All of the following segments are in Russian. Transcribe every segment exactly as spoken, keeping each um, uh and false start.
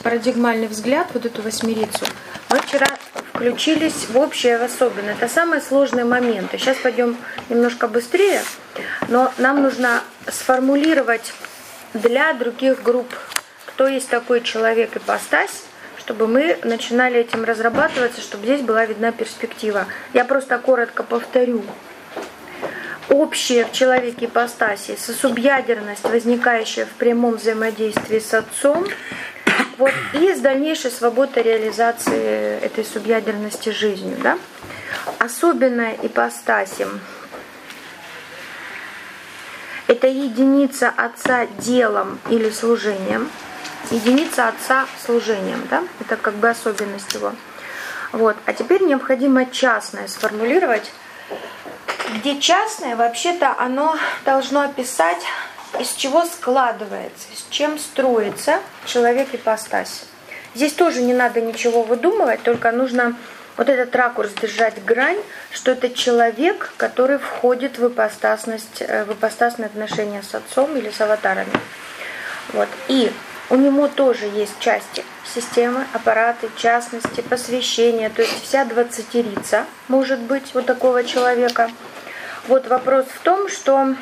парадигмальный взгляд, вот эту восьмерицу, мы вчера включились в общее, в особенное. Это самые сложные моменты. Сейчас пойдем немножко быстрее, но нам нужно сформулировать для других групп, кто есть такой человек ипостась, чтобы мы начинали этим разрабатываться, чтобы здесь была видна перспектива. Я просто коротко повторю. Общее в человеке ипостаси, сосубъядерность, возникающая в прямом взаимодействии с Отцом, вот, и с дальнейшей свободой реализации этой субъядерности жизнью. Да? Особенная ипостаси – это единица Отца делом или служением. Единица Отца служением. Да? Это как бы особенность его. Вот. А теперь необходимо частное сформулировать, где частное, вообще-то, оно должно описать, из чего складывается, с чем строится человек ипостась. Здесь тоже не надо ничего выдумывать, только нужно вот этот ракурс держать, грань, что это человек, который входит в ипостасность, в ипостасные отношения с Отцом или с аватарами. Вот. И у него тоже есть части системы, аппараты, частности, посвящения, то есть вся двадцатерица может быть у такого человека. Вот вопрос в том, что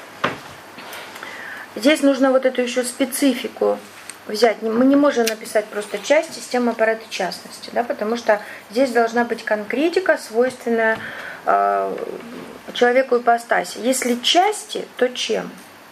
здесь нужно вот эту еще специфику взять. Мы не можем написать просто часть, система, аппарат и частности, да, потому что здесь должна быть конкретика, свойственная э, человеку ипостаси. Если части, то чем?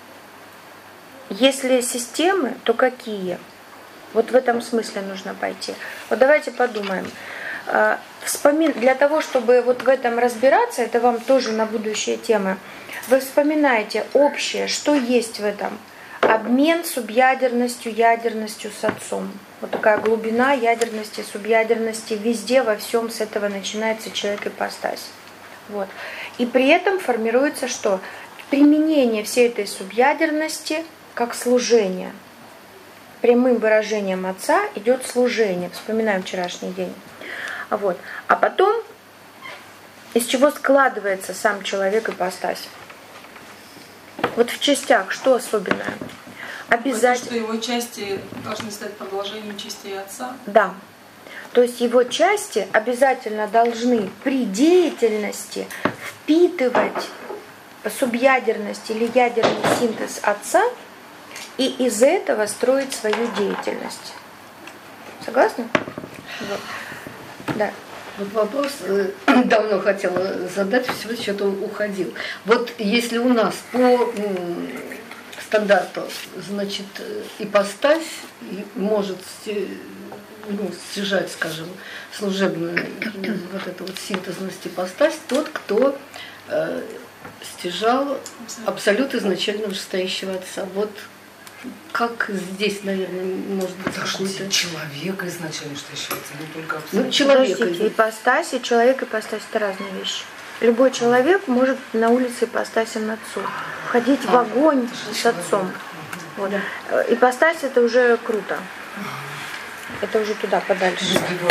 Если системы, то какие? Вот в этом смысле нужно пойти. Вот давайте подумаем. Вспомин... Для того, чтобы вот в этом разбираться, это вам тоже на будущие темы, вы вспоминаете общее, что есть в этом. Обмен субъядерностью, ядерностью с Отцом. Вот такая глубина ядерности, субъядерности. Везде, во всем с этого начинается человек ипостась. Вот. И при этом формируется что? Применение всей этой субъядерности как служение. Прямым выражением Отца идет служение. Вспоминаем вчерашний день. Вот. А потом, из чего складывается сам человек ипостась? Вот в частях, что особенное? Обязательно. Что его части должны стать продолжением частей Отца? Да. То есть его части обязательно должны при деятельности впитывать субъядерность или ядерный синтез Отца и из этого строить свою деятельность. Согласны? Вот. Да. Вот вопрос э, давно хотела задать, все что-то уходил. Вот если у нас по м, стандарту, значит, ипостась может ну, стяжать, скажем, служебную вот эту вот синтезность ипостась, тот, кто э, стяжал абсолют изначально вышестоящего Отца. Вот как здесь, наверное, может быть какой-то... Человека изначально вышестоящего Отца, не только абсолют. Ну, человека. Подождите, ипостась и человек ипостась – это разные вещи. Любой человек может на улице ипостасен Отцу, входить а, в огонь с Отцом. Вот. Да. Ипостась – это уже круто. Это уже туда, подальше.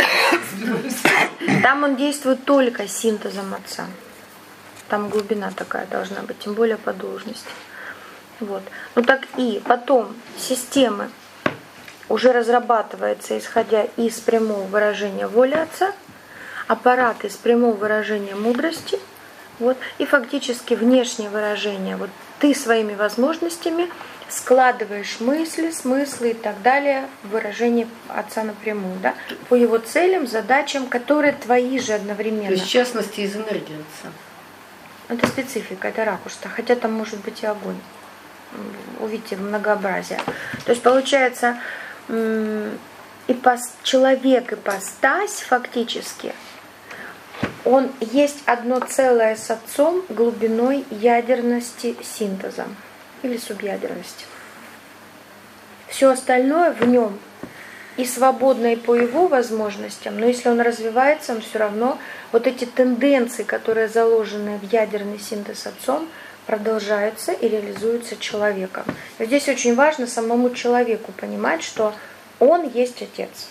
Там он действует только синтезом Отца. Там глубина такая должна быть, тем более по должности. Вот. Ну так и потом системы уже разрабатывается, исходя из прямого выражения воли Отца, аппарат из прямого выражения мудрости, вот, и фактически внешнее выражение. Вот ты своими возможностями складываешь мысли, смыслы и так далее в выражение Отца напрямую, да, по его целям, задачам, которые твои же одновременно. То есть, в частности, из энергии Отца. Это специфика, это ракурс, хотя там может быть и огонь. Увидите многообразие. То есть получается, ипос, человек ипостась фактически, он есть одно целое с Отцом глубиной ядерности синтеза или субъядерности. Все остальное в нем и свободно и по его возможностям, но если он развивается, он все равно вот эти тенденции, которые заложены в ядерный синтез Отцом, продолжаются и реализуются человеком. И здесь очень важно самому человеку понимать, что он есть Отец.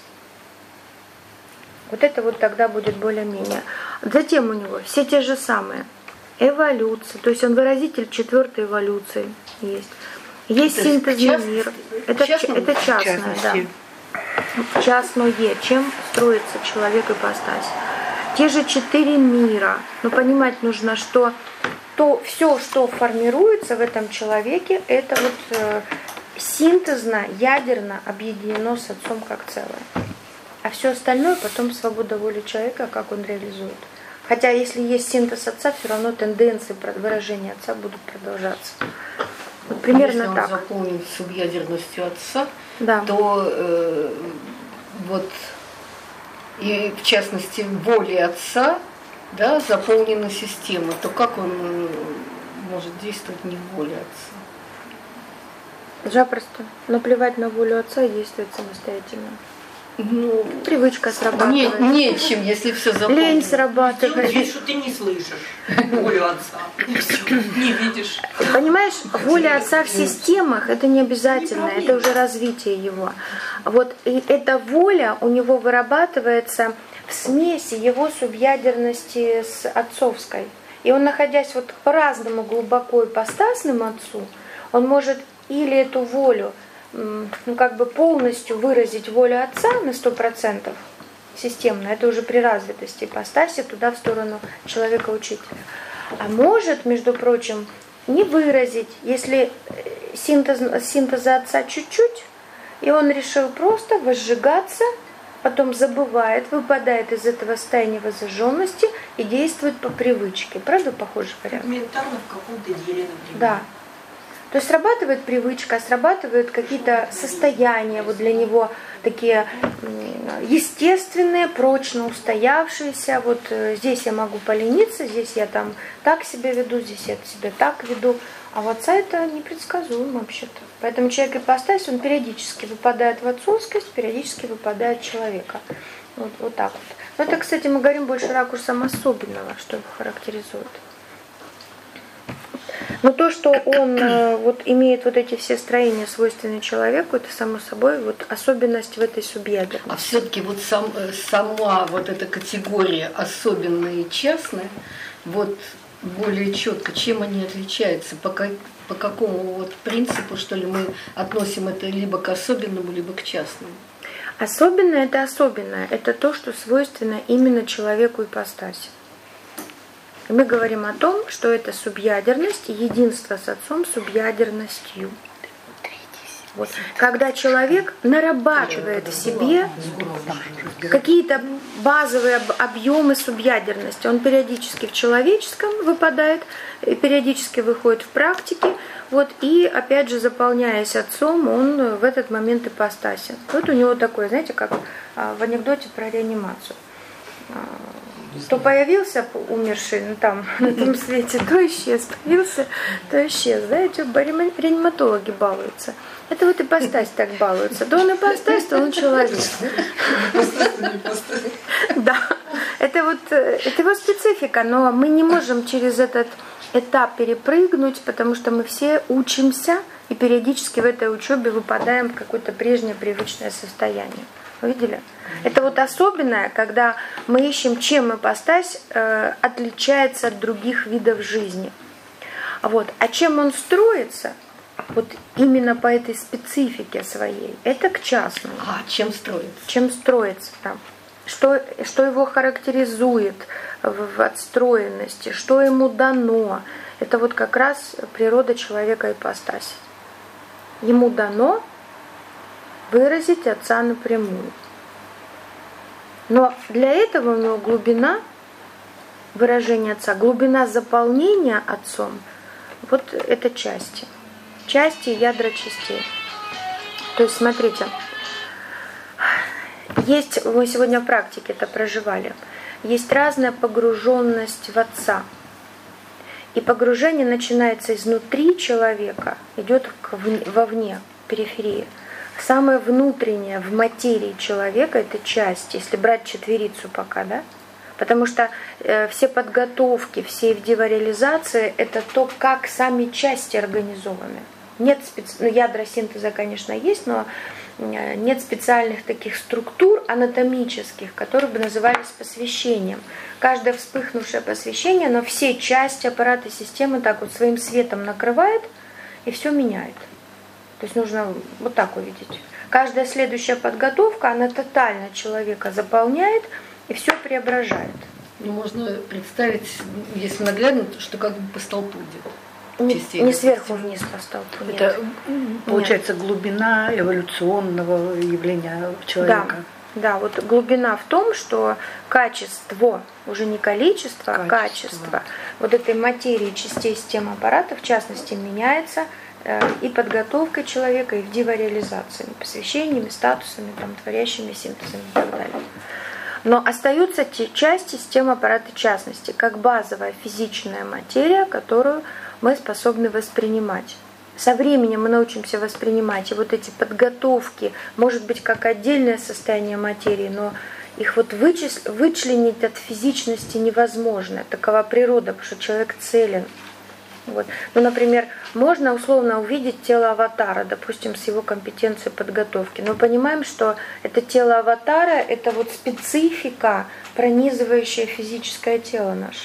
Вот это вот тогда будет более-менее. Затем у него все те же самые. Эволюция, то есть он выразитель четвертой эволюции есть. Есть это синтезный част... мир. Это, част... это частное, да. частное. Чем строится человек ипостась? Те же четыре мира. Но понимать нужно, что то, все, что формируется в этом человеке, это вот э, синтезно, ядерно объединено с Отцом как целое. А все остальное потом свобода воли человека, как он реализует. Хотя если есть синтез Отца, все равно тенденции выражения Отца будут продолжаться. Вот примерно если он так. заполнен субъядерностью Отца, да. то э, вот и в частности воли Отца, да, заполнена система, то как он может действовать не в воле Отца? Запросто. Наплевать на волю Отца и действовать самостоятельно. Ну, привычка срабатывает. Не, нечем, если все заполнено. Лень срабатывает. Делай, что ты не слышишь волю Отца. Не видишь. Понимаешь, воля Отца в системах это не обязательно, это уже развитие его. Вот и эта воля у него вырабатывается в смеси его субъядерности с отцовской. И он, находясь вот по-разному глубоко ипостасным Отцу, он может или эту волю ну, как бы полностью выразить волю Отца на сто процентов системно, это уже при развитости ипостаси, туда в сторону человека-учителя. А может, между прочим, не выразить, если синтез, синтеза Отца чуть-чуть, и он решил просто возжигаться, потом забывает, выпадает из этого состояния возжженности и действует по привычке. Правда, похожий вариант? Элементарно в каком-то деле, например. Да. То есть срабатывает привычка, срабатывают какие-то состояния вот для него такие естественные, прочно устоявшиеся. Вот здесь я могу полениться, здесь я там так себя веду, здесь я себя так веду. А у Отца это непредсказуемо вообще-то. Поэтому человек ипостась, он периодически выпадает в отцовскость, периодически выпадает в человека. Вот, вот так вот. Но это, кстати, мы говорим больше ракурсом особенного, что его характеризует. Но то, что он вот, имеет вот эти все строения, свойственные человеку, это само собой вот, особенность в этой субъядерности. А все-таки вот сам, сама вот эта категория особенная и частная, вот более четко, чем они отличаются, по, как, по какому вот принципу, что ли, мы относим это либо к особенному, либо к частному? Особенное – это особенное, это то, что свойственно именно человеку ипостаси. Мы говорим о том, что это субъядерность, единство с Отцом субъядерностью. Вот. Когда человек нарабатывает в себе какие-то базовые объемы субъядерности, он периодически в человеческом выпадает, периодически выходит в практике, вот, и опять же, заполняясь Отцом, он в этот момент ипостасен. Вот у него такое, знаете, как в анекдоте про реанимацию. То появился умерший ну, там, на том свете, то исчез, появился, то исчез. Знаете, реаниматологи балуются. Это вот ипостась так балуется. То он ипостась, то он человек. Да, это вот это его специфика, но мы не можем через этот этап перепрыгнуть, потому что мы все учимся и периодически в этой учебе выпадаем в какое-то прежнее привычное состояние. Вы видели? Это вот особенное, когда мы ищем, чем ипостась э, отличается от других видов жизни. Вот. А чем он строится, вот именно по этой специфике своей, это к частному. А чем строится? Чем строится, да. Что, что его характеризует в, в отстроенности, что ему дано. Это вот как раз природа человека ипостаси. Ему дано выразить Отца напрямую. Но для этого у него глубина выражения Отца, глубина заполнения Отцом, вот это части. Части, ядра частей. То есть, смотрите, есть, мы сегодня в практике это проживали, есть разная погруженность в Отца. И погружение начинается изнутри человека, идет вовне, периферии. Самое внутреннее в материи человека – это часть, если брать четверицу пока, да? Потому что э, все подготовки, все идеореализации – это то, как сами части организованы. Нет специ... ну, ядра синтеза, конечно, есть, но э, нет специальных таких структур анатомических, которые бы назывались посвящением. Каждое вспыхнувшее посвящение, но все части аппарата системы так вот своим светом накрывает и все меняет. То есть нужно вот так увидеть. Каждая следующая подготовка, она тотально человека заполняет и все преображает. Ну, можно представить, если наглядно, что как бы по столпу идет. Не, не сверху вниз по столпу. Нет. Это получается нет. Глубина эволюционного явления человека. Да, да, вот глубина в том, что качество, уже не количество, качество. а качество вот этой материи частей системы аппарата, в частности, меняется и подготовкой человека, и в дивореализациями, посвящениями, статусами, там, творящими синтезами и так далее. Но остаются те части системы аппарата частности, как базовая физичная материя, которую мы способны воспринимать. Со временем мы научимся воспринимать и вот эти подготовки, может быть, как отдельное состояние материи, но их вот вычис... вычленить от физичности невозможно. Такова природа, потому что человек целен. Вот. Ну, например, можно условно увидеть тело аватара, допустим, с его компетенцией подготовки. Но понимаем, что это тело аватара, это вот специфика, пронизывающая физическое тело наше.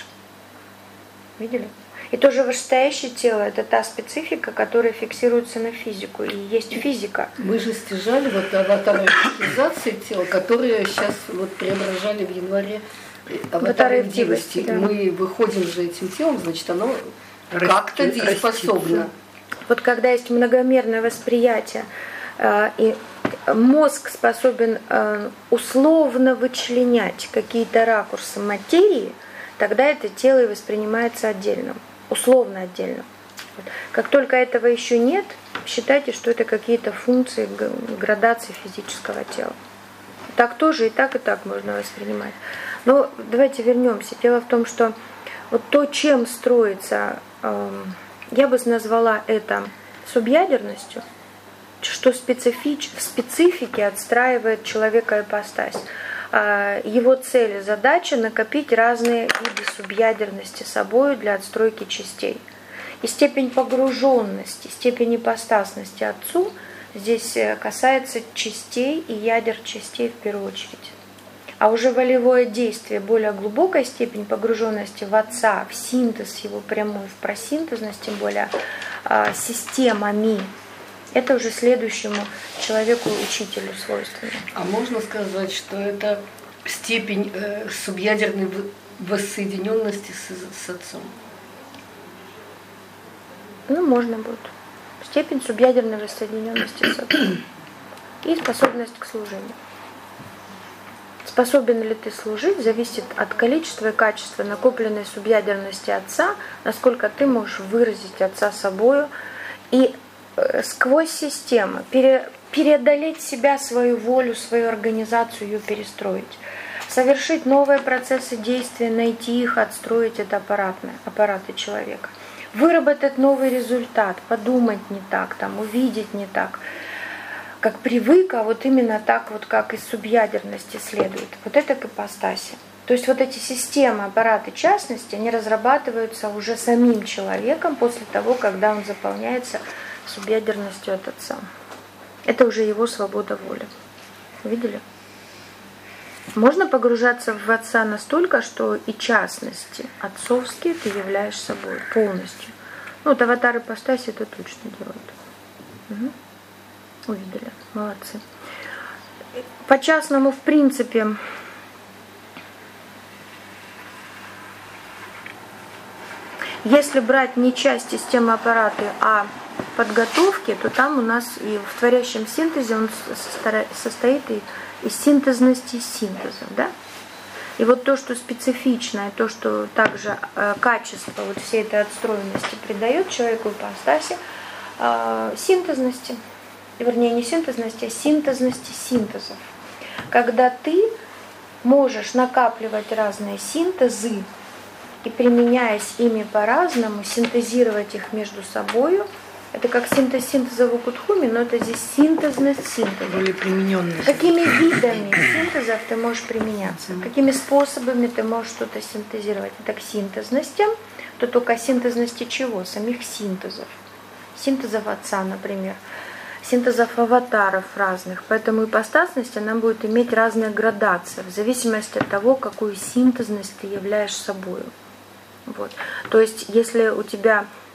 Видели? И тоже вышестоящее тело – это та специфика, которая фиксируется на физику. И есть физика. Мы же стяжали вот аватароидентификации тела, которые сейчас вот преображали в январе аватароидентивности. Да. Мы выходим же этим телом, значит, оно как-то дееспособно. Вот когда есть многомерное восприятие, и мозг способен условно вычленять какие-то ракурсы материи, тогда это тело и воспринимается отдельно, условно отдельно. Как только этого еще нет, считайте, что это какие-то функции, градации физического тела. Так тоже и так, и так можно воспринимать. Но давайте вернемся. Дело в том, что вот то, чем строится, я бы назвала это субъядерностью, что специфич, в специфике отстраивает человека ипостась. Его цель и задача накопить разные виды субъядерности собой для отстройки частей. И степень погруженности, степень ипостасности Отцу здесь касается частей и ядер частей в первую очередь. А уже волевое действие, более глубокая степень погруженности в Отца, в синтез его прямой, в просинтезность, тем более системами, это уже следующему человеку, учителю свойственно. А можно сказать, что это степень э, субъядерной воссоединенности с, с Отцом? Ну, можно будет. Степень субъядерной воссоединенности с Отцом. И способность к служению. Способен ли ты служить, зависит от количества и качества накопленной субъядерности Отца, насколько ты можешь выразить Отца собою и сквозь систему пере, преодолеть себя, свою волю, свою организацию, ее перестроить. Совершить новые процессы действия, найти их, отстроить это аппаратные, аппараты человека. Выработать новый результат, подумать не так, там, увидеть не так, как привык, а вот именно так, вот как из субъядерности следует. Вот это к ипостаси. То есть вот эти системы, аппараты частности, они разрабатываются уже самим человеком после того, когда он заполняется субъядерностью от Отца. Это уже его свобода воли. Видели? Можно погружаться в Отца настолько, что и частности отцовские ты являешь собой полностью. Ну, вот аватар ипостаси это точно делают. Угу. Увидели. Молодцы. По частному, в принципе, если брать не часть системы аппарата, а подготовки, то там у нас и в творящем синтезе он состоит из синтезности синтеза, да? И вот то, что специфичное, то, что также э, качество вот всей этой отстроенности придает человеку ипостаси, э, синтезности, вернее не синтезности, а синтезности синтезов. Когда ты можешь накапливать разные синтезы и, применяясь ими по-разному, синтезировать их между собой. Это как синтез синтеза в Укутхуме, но это здесь синтезность синтеза. Более примененность. Какими видами синтезов ты можешь применяться? Какими способами ты можешь что-то синтезировать? Это к синтезности, то только о синтезности чего? Самих синтезов. Синтезов Отца, например. Синтезов аватаров разных. Поэтому ипостасность, она будет иметь разные градации, в зависимости от того, какую синтезность ты являешь собой. Вот. То есть, если у тебя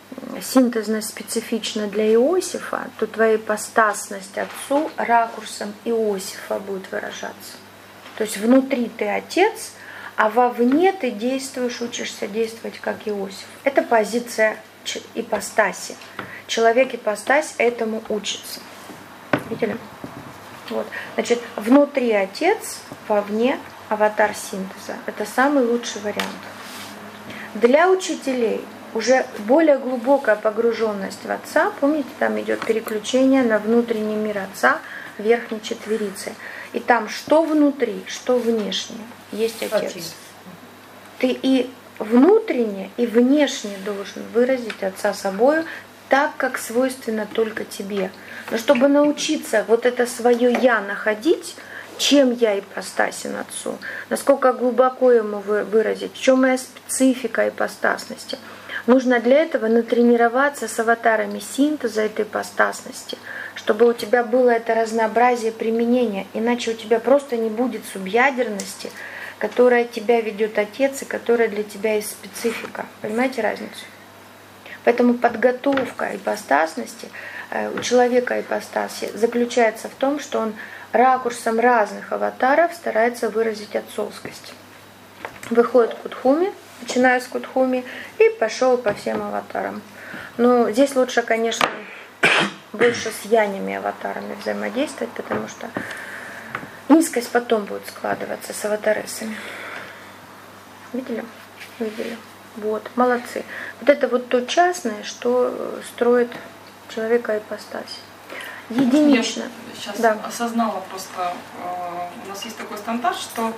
синтезно специфична для Иосифа, то твоя ипостасность Отцу ракурсом Иосифа будет выражаться. То есть внутри ты Отец, а вовне ты действуешь, учишься действовать как Иосиф. Это позиция ипостаси. Человек ипостась этому учится. Видели? Вот. Значит, внутри Отец, вовне аватар синтеза. Это самый лучший вариант. Для учителей уже более глубокая погруженность в Отца. Помните, там идет переключение на внутренний мир Отца верхней четверицы. И там что внутри, что внешнее, есть Отец. Отец. Ты и внутренне, и внешне должен выразить Отца собою так, как свойственно только тебе. Но чтобы научиться вот это свое «я» находить, чем я ипостасен Отцу, насколько глубоко ему выразить, в чем моя специфика ипостасности, нужно для этого натренироваться с аватарами синтеза этой ипостасности, чтобы у тебя было это разнообразие применения, иначе у тебя просто не будет субъядерности, которая тебя ведет Отец и которая для тебя есть специфика. Понимаете разницу? Поэтому подготовка ипостасности у человека ипостаси заключается в том, что он ракурсом разных аватаров старается выразить отцовскость. Выходит Кудхуми, начиная с Кудхуми, и пошел по всем аватарам. Но здесь лучше, конечно, больше с янями аватарами взаимодействовать, потому что низкость потом будет складываться с аватаресами. Видели? Видели. Вот, молодцы. Вот это вот то частное, что строит человека ипостась. Единично. Я сейчас да. осознала просто, э, у нас есть такой стандарт, что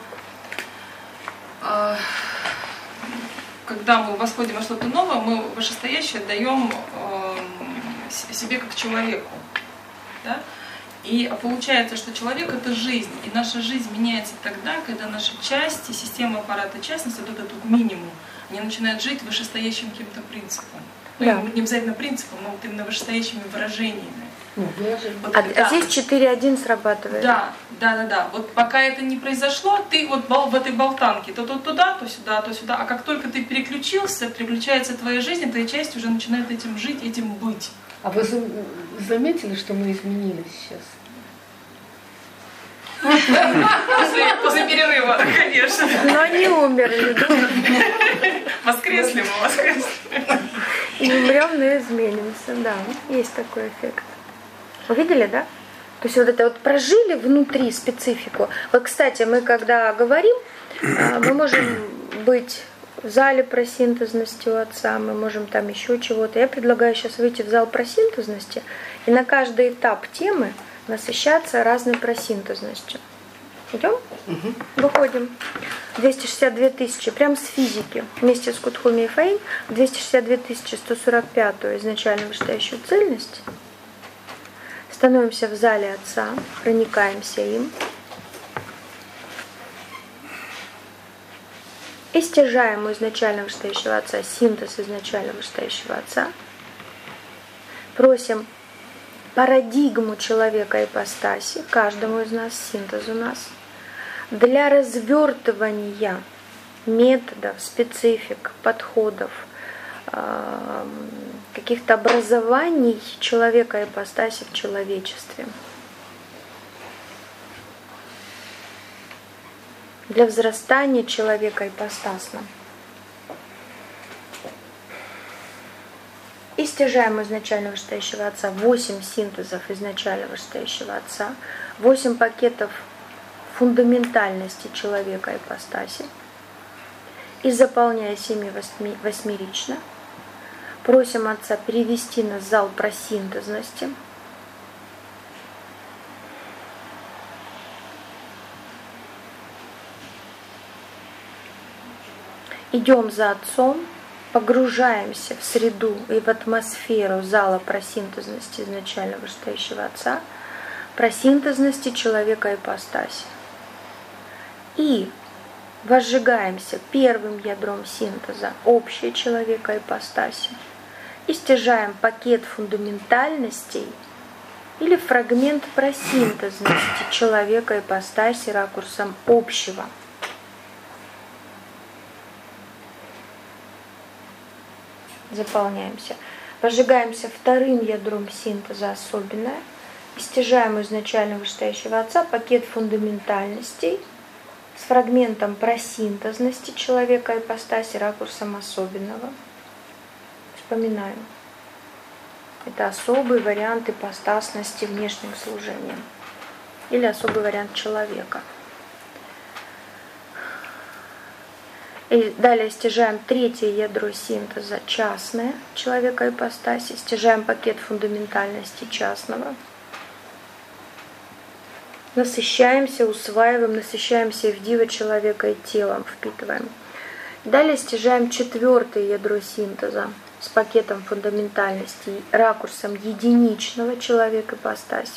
э, когда мы восходим на что-то новое, мы вышестоящее даем э, себе как человеку. Да? И получается, что человек — это жизнь, и наша жизнь меняется тогда, когда наши части, система аппарата частности, вот этот тут минимум, они начинают жить вышестоящим каким-то принципом. Да. Ну, не обязательно принципом, но вот именно вышестоящими выражениями. Ну, вот, а, да. а здесь четыре один срабатывает. Да, да, да, да. Вот пока это не произошло, ты вот в этой болтанке то тут туда, то сюда, то сюда. А как только ты переключился, переключается твоя жизнь, твоя часть уже начинает этим жить, этим быть. А вы заметили, что мы изменились сейчас? После, после перерыва, конечно. Но они умерли, да? Воскресли мы, воскресли. И умрем, но изменимся, да. Есть такой эффект. Вы видели, да? То есть вот это вот прожили внутри специфику. Вот, кстати, мы когда говорим, мы можем быть в зале про синтезности у Отца, мы можем там еще чего-то. Я предлагаю сейчас выйти в зал про синтезности и на каждый этап темы насыщаться разной просинтезностью. Идем? Угу. Выходим. двести шестьдесят две тысячи, прям с физики. Вместе с Кудхуми и Фаин. двести шестьдесят две тысячи сто сорок пятую изначально вышестоящую цельность. Становимся в зале Отца, проникаемся им. И стяжаем у изначально вышестоящего Отца синтез изначально вышестоящего Отца. Просим парадигму человека ипостаси, каждому из нас, синтез у нас, для развертывания методов, специфик, подходов, каких-то образований человека ипостаси в человечестве. Для взрастания человека ипостасно. И стяжаем изначально вышестоящего Отца восемь синтезов изначально вышестоящего Отца, восемь пакетов фундаментальности человека ипостаси. И заполняя семи восьмерично, просим Отца перевести нас в зал просинтезности. Идем за Отцом, погружаемся в среду и в атмосферу зала просинтезности изначально вышестоящего Отца, просинтезности человека ипостаси. И возжигаемся первым ядром синтеза общее человека ипостаси и стяжаем пакет фундаментальностей или фрагмент просинтезности человека ипостаси ракурсом общего. Заполняемся. Разжигаемся вторым ядром синтеза особенное. Стяжаем у изначально вышестоящего Отца пакет фундаментальностей с фрагментом просинтезности человека ипостаси, ракурсом особенного. Вспоминаем. Это особый вариант ипостасности внешним служением. Или особый вариант человека. И далее стяжаем третье ядро синтеза, частное человека ипостаси. Стяжаем пакет фундаментальности частного. Насыщаемся, усваиваем, насыщаемся в диво человека и телом впитываем. Далее стяжаем четвертое ядро синтеза с пакетом фундаментальностей, ракурсом единичного человека ипостаси.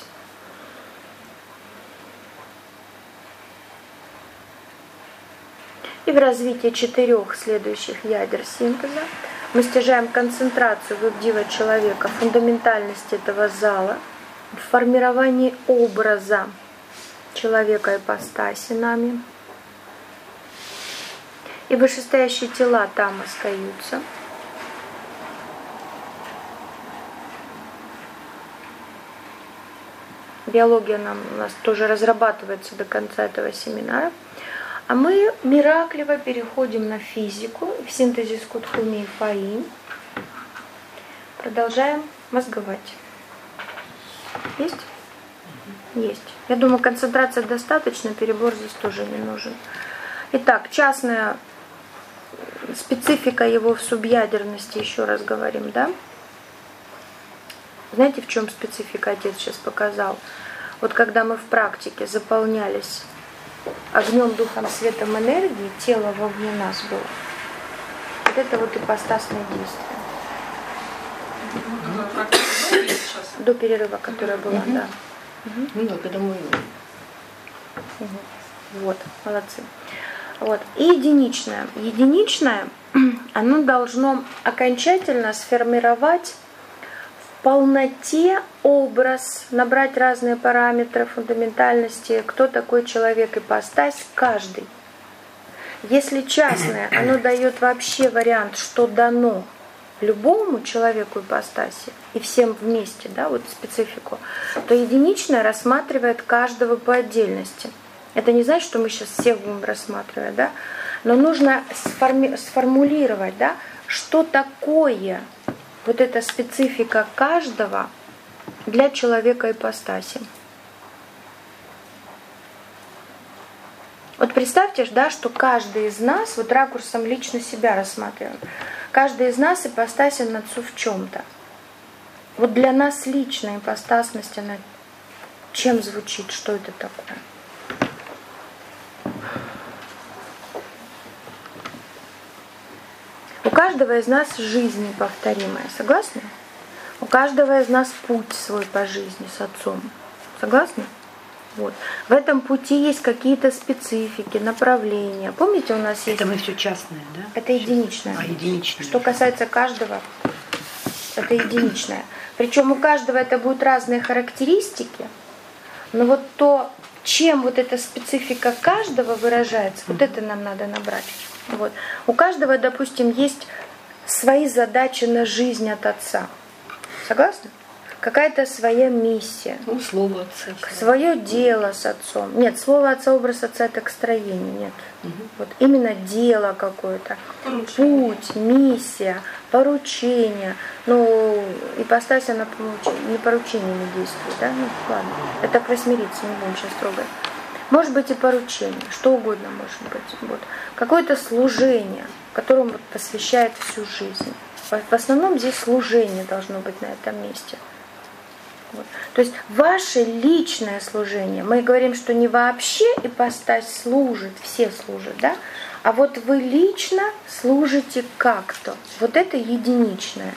И в развитии четырех следующих ядер синтеза мы стяжаем концентрацию в диво человека, фундаментальность этого зала, в формировании образа человека ипостаси нами. И вышестоящие тела там остаются. Биология нам, у нас тоже разрабатывается до конца этого семинара. А мы миракливо переходим на физику, в синтезе Скутхуми и Фаи. Продолжаем мозговать. Есть? Есть. Я думаю, концентрация достаточно, перебор здесь тоже не нужен. Итак, частная специфика его в субъядерности, еще раз говорим, да? Знаете, в чем специфика отец сейчас показал? Вот когда мы в практике заполнялись огнем, духом, светом, энергией, тело вовне нас было. Вот это вот ипостасное действие. До перерыва, которое было, угу. Да. Угу. Ну да, когда мы... Угу. Вот, молодцы. Вот. И единичное. Единичное, оно должно окончательно сформировать в полноте образ, набрать разные параметры фундаментальности, кто такой человек, ипостась, каждый. Если частное, оно дает вообще вариант, что дано любому человеку ипостаси и всем вместе, да, вот специфику, то единичное рассматривает каждого по отдельности. Это не значит, что мы сейчас всех будем рассматривать, да, но нужно сформи- сформулировать, да, что такое вот эта специфика каждого для человека ипостаси. Вот представьте, да, что каждый из нас, вот ракурсом лично себя рассматриваем, каждый из нас ипостасен Отцу в чем-то. Вот для нас личная ипостасность, она чем звучит, что это такое? У каждого из нас жизнь неповторимая, согласны? У каждого из нас путь свой по жизни с Отцом, согласны? Вот. В этом пути есть какие-то специфики, направления. Помните, у нас есть... Это мы все частное, да? Это единичное. А, единичное. Что касается каждого, это единичное. Причем у каждого это будут разные характеристики, но вот то, чем вот эта специфика каждого выражается, mm-hmm. вот это нам надо набрать. Вот. У каждого, допустим, есть свои задачи на жизнь от Отца. Согласны? Какая-то своя миссия. Ну, слово Отца. Свое дело с Отцом. Нет, слово Отца, образ Отца — это к строению. Нет. Угу. Вот именно дело какое-то. Поручение. Путь, миссия, поручение. Ну, ипостась, она не поручениями действует. Да? Ну, ладно. Это к восьмерицам, не будем сейчас трогать. Может быть и поручение, что угодно может быть. Вот. Какое-то служение, которому вот посвящает всю жизнь. В основном здесь служение должно быть на этом месте. Вот. То есть ваше личное служение, мы говорим, что не вообще ипостась служит, все служат, да? А вот вы лично служите как-то. Вот это единичное.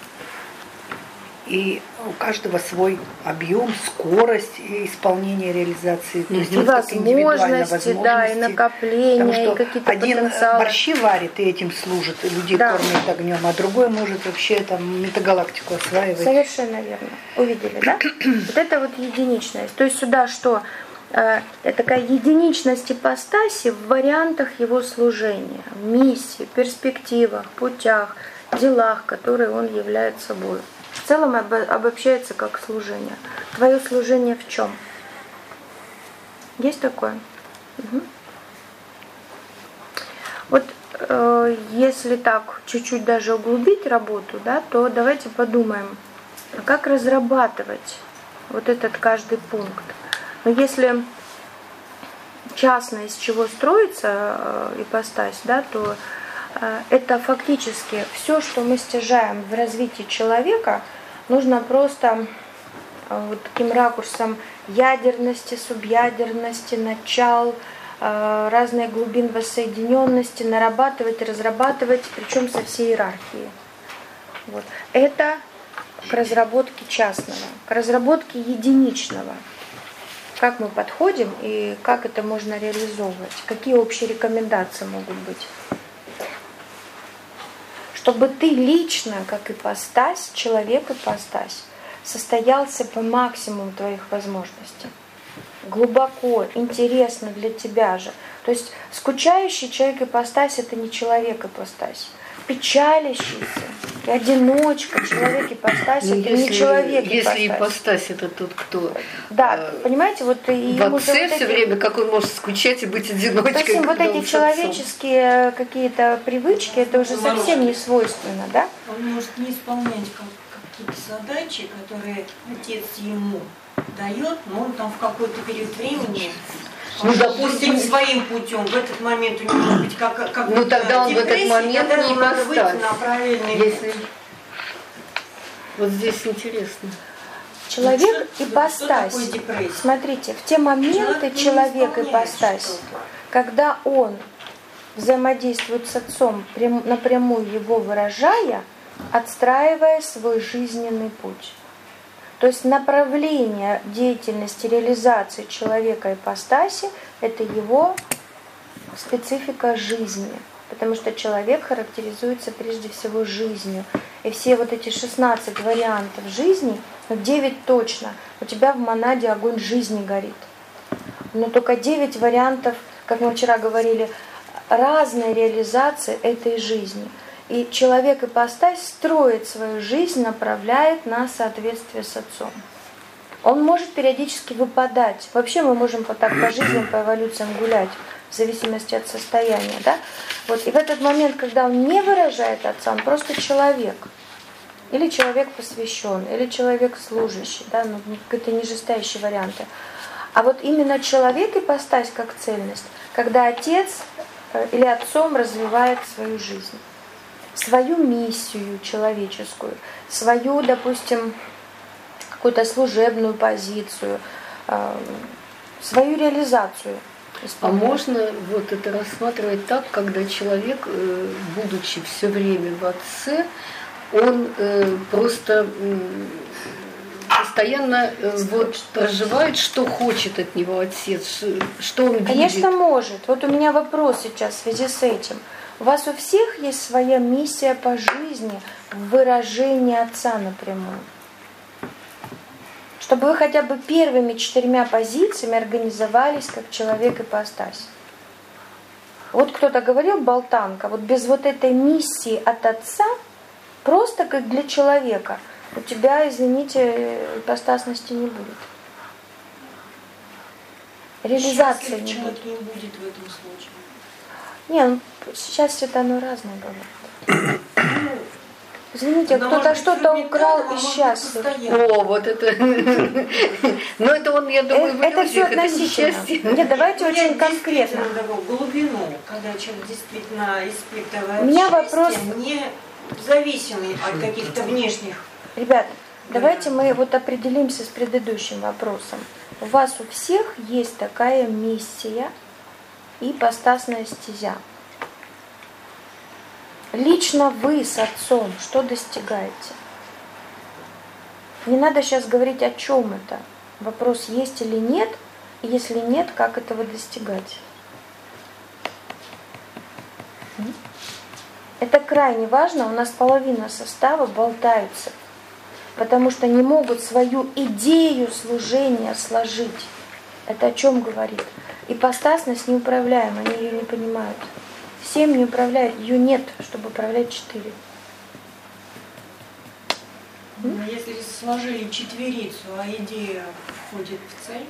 И у каждого свой объем, скорость исполнения реализации. То есть и возможности, да, и накопления, и какие-то один потенциалы. борщи варит и этим служит, и людей да. кормит огнем, а другой может вообще там метагалактику осваивать. Совершенно верно. Увидели, да? Вот это вот единичность. То есть сюда что? Э, такая единичность ипостаси в вариантах его служения, в миссии, перспективах, путях, делах, которые он является собой. В целом обобщается как служение. Твое служение в чем? Есть такое? Угу. Вот э, если так чуть-чуть даже углубить работу, да, то давайте подумаем, как разрабатывать вот этот каждый пункт. Но если частно из чего строится э, ипостась, да, то э, это фактически все, что мы стяжаем в развитии человека, нужно просто э, вот таким ракурсом ядерности, субъядерности, начал, э, разные глубин воссоединенности нарабатывать, разрабатывать, причем со всей иерархией. Вот. Это к разработке частного, к разработке единичного. Как мы подходим и как это можно реализовывать? Какие общие рекомендации могут быть? Чтобы ты лично, как ипостась, человек ипостась, состоялся по максимуму твоих возможностей. Глубоко, интересно для тебя же. То есть скучающий человек ипостась — это не человек ипостась. Печалящийся и одиночка, человек ипостась, это если, не человек ипостась. Если ипостась это тот, кто да, э, понимаете, вот и в отце вот все эти, время, как он может скучать и быть одиночкой. совсем вот эти человеческие какие-то привычки, это уже Заморозки. совсем не свойственно, да? Он может не исполнять как, какие-то задачи, которые отец ему дает, но он там в какой-то период времени, Ну, может, допустим, идти своим путем. В этот момент у него может быть как, как ну тогда он в этот момент не надо выйти ипостась. на правильный Если... путь. Вот здесь интересно. Человек Что- ипостась. что такое депрессия? Смотрите, в те моменты Человек не человек исполняет ипостась, что-то. когда он взаимодействует с отцом, прям- напрямую его выражая, отстраивая свой жизненный путь. То есть направление деятельности, реализации человека ипостаси – это его специфика жизни. Потому что человек характеризуется прежде всего жизнью. И все вот эти шестнадцать вариантов жизни, ну девять точно, у тебя в монаде огонь жизни горит. Но только девять вариантов, как мы вчера говорили, разной реализации этой жизни. И человек ипостась строит свою жизнь, направляет на соответствие с отцом. Он может периодически выпадать. Вообще мы можем вот так по жизни, по эволюциям гулять, в зависимости от состояния. Да? Вот. И в этот момент, когда он не выражает отца, он просто человек. Или человек посвященный, или человек служащий. Да? Ну, какие-то нижестоящие варианты. А вот именно человек ипостась как цельность, когда отец или отцом развивает свою жизнь, свою миссию человеческую, свою, допустим, какую-то служебную позицию, свою реализацию. А можно вот это рассматривать так, когда человек, будучи все время в отце, он просто постоянно вот проживает, что хочет от него отец, что он видит? Конечно, может. Вот у меня вопрос сейчас в связи с этим. У вас у всех есть своя миссия по жизни в выражении отца напрямую. Чтобы вы хотя бы первыми четырьмя позициями организовались как человек ипостась. Вот кто-то говорил, болтанка, вот без вот этой миссии от отца, просто как для человека, у тебя, извините, ипостасности не будет. Реализации не Счастлив будет. человек не будет в этом случае. Не, ну, сейчас это оно разное бывает. Извините, Она кто-то может быть что-то любит украл рядом, а и может быть счастлив. постоянно. О, вот это. Ну это он, я думаю, в Это все иллюзиях, это относительно. счастье. Нет, давайте Я очень конкретно. действительно говорю, глубину, когда человек действительно испытывает У меня счастье, вопрос- не зависимый от каких-то внешних. Ребят, давайте мы вот определимся с предыдущим вопросом. У вас у всех есть такая миссия и ипостасная стезя. Лично вы с отцом что достигаете? Не надо сейчас говорить, о чем это. Вопрос, есть или нет, и если нет, как этого достигать. Это крайне важно, у нас половина состава болтаются, потому что не могут свою идею служения сложить. Это о чем говорит? Ипостасность неуправляема, они ее не понимают. Семь не управляют, ее нет, чтобы управлять четыре. Но если сложили четверицу, а идея входит в цель,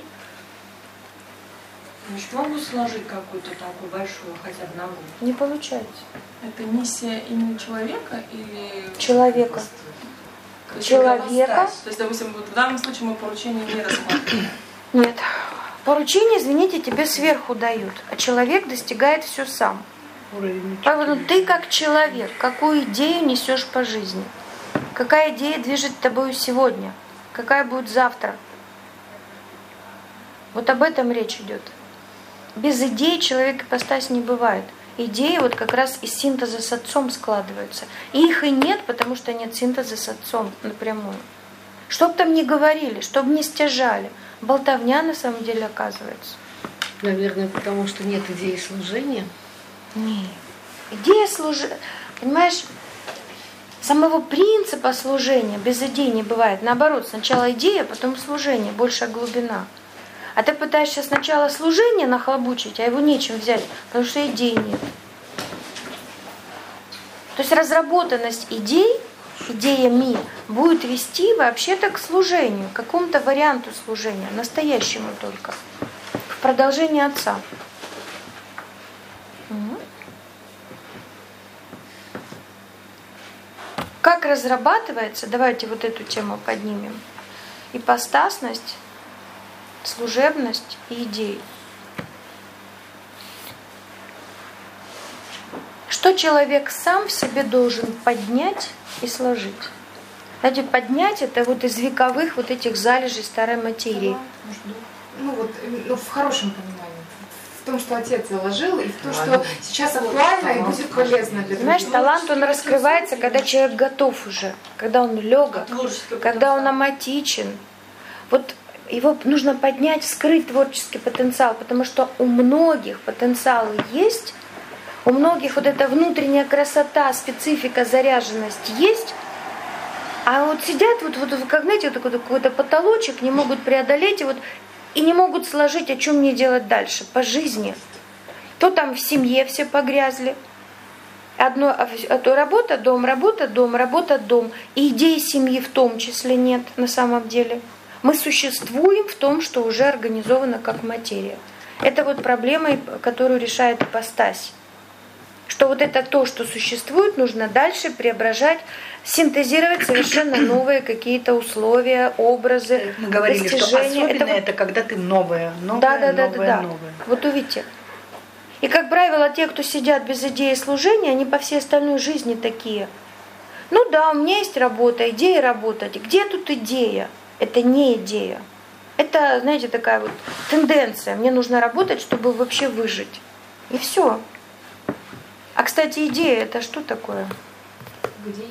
значит, могу сложить какую-то такую большую, хотя бы ногу. Не получается. Это миссия именно человека или... Человека. Человека. То есть, допустим, вот в данном случае мы поручение не рассматриваем. Нет. Поручение, извините, тебе сверху дают, а человек достигает все сам. Поэтому ты как человек, какую идею несешь по жизни? Какая идея движет тобою сегодня? Какая будет завтра? Вот об этом речь идет. Без идей человек ипостась не бывает. Идеи вот как раз из синтеза с отцом складываются. И их и нет, потому что нет синтеза с отцом напрямую. Что бы там ни говорили, что бы ни стяжали, болтовня на самом деле оказывается. Наверное, потому что нет идеи служения. Нет. Идея служения, понимаешь, самого принципа служения без идей не бывает. Наоборот, сначала идея, потом служение, большая глубина. А ты пытаешься сначала служение нахлобучить, а его нечем взять, потому что идей нет. То есть разработанность идей, идеями, будет вести вообще-то к служению, к какому-то варианту служения, настоящему только, в продолжение Отца. Угу. Как разрабатывается, давайте вот эту тему поднимем, ипостасность, служебность и идеи. Что человек сам в себе должен поднять и сложить? Знаете, поднять это вот из вековых вот этих залежей старой материи. Ну вот, ну, в хорошем понимании. В том, что отец заложил, и в том, что сейчас актуально и будет полезно для других. Знаешь, талант, он раскрывается, когда человек готов уже, когда он легок, когда он оматичен. Вот его нужно поднять, вскрыть творческий потенциал, потому что у многих потенциалы есть, у многих вот эта внутренняя красота, специфика, заряженность есть, а вот сидят, вот, вот как, знаете, вот какой-то потолочек, не могут преодолеть, и, вот, и не могут сложить, о чем мне делать дальше, по жизни. То там в семье все погрязли, одно, а то работа, дом, работа, дом, работа, дом, и идеи семьи в том числе нет на самом деле. Мы существуем в том, что уже организовано как материя. Это вот проблема, которую решает ипостась. Что вот это то, что существует, нужно дальше преображать, синтезировать совершенно новые какие-то условия, образы, Мы говорили, достижения. что особенно это, это когда ты новая, новая, да, да, да, новая, да, да. новая. Вот увидите. И, как правило, те, кто сидят без идеи служения, они по всей остальной жизни такие. Ну да, у меня есть работа, идея работать. Где тут идея? Это не идея. Это, знаете, такая вот тенденция. Мне нужно работать, чтобы вообще выжить. И все. А, кстати, идея, это что такое? Где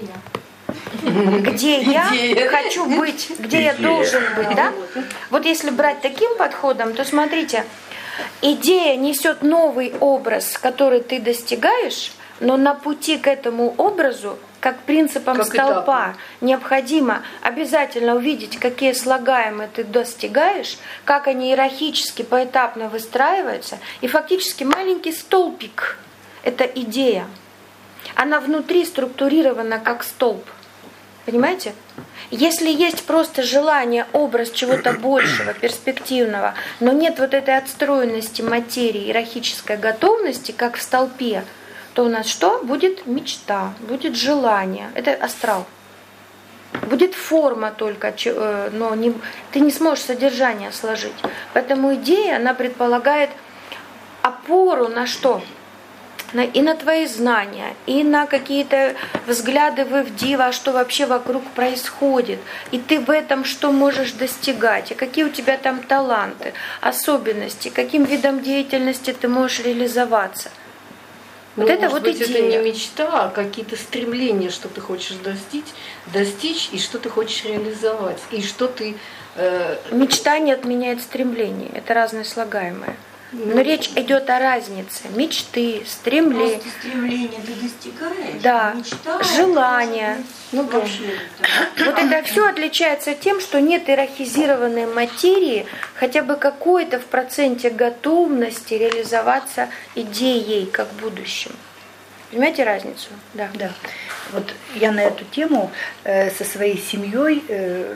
я? Где я хочу быть, где я должен быть, да? Вот если брать таким подходом, то смотрите, идея несет новый образ, который ты достигаешь, но на пути к этому образу, как принципом как столпа, этапы. необходимо обязательно увидеть, какие слагаемые ты достигаешь, как они иерархически, поэтапно выстраиваются, и фактически маленький столбик – это идея. Она внутри структурирована как столб. Понимаете? Если есть просто желание, образ чего-то большего, перспективного, но нет вот этой отстроенности материи, иерархической готовности, как в столпе, то у нас что? Будет мечта, будет желание. Это астрал. Будет форма только, но не, ты не сможешь содержание сложить. Поэтому идея, она предполагает опору на что? И на твои знания, и на какие-то взгляды в Ивдива, что вообще вокруг происходит. И ты в этом что можешь достигать, и какие у тебя там таланты, особенности, каким видом деятельности ты можешь реализоваться. Ну, вот это может вот быть, идея. Это не мечта, а какие-то стремления, что ты хочешь достичь, достичь и что ты хочешь реализовать, и что ты... Э... Мечта не отменяет стремление, это разные слагаемые. Но речь идет о разнице мечты, стремления. Просто стремление ты достигаешь, да, а мечта, желание. Ну, да. Вот это все отличается тем, что нет иерархизированной материи, хотя бы какой-то в проценте готовности реализоваться идеей как будущим. Понимаете разницу? Да. Да. Вот я на эту тему э, со своей семьей э,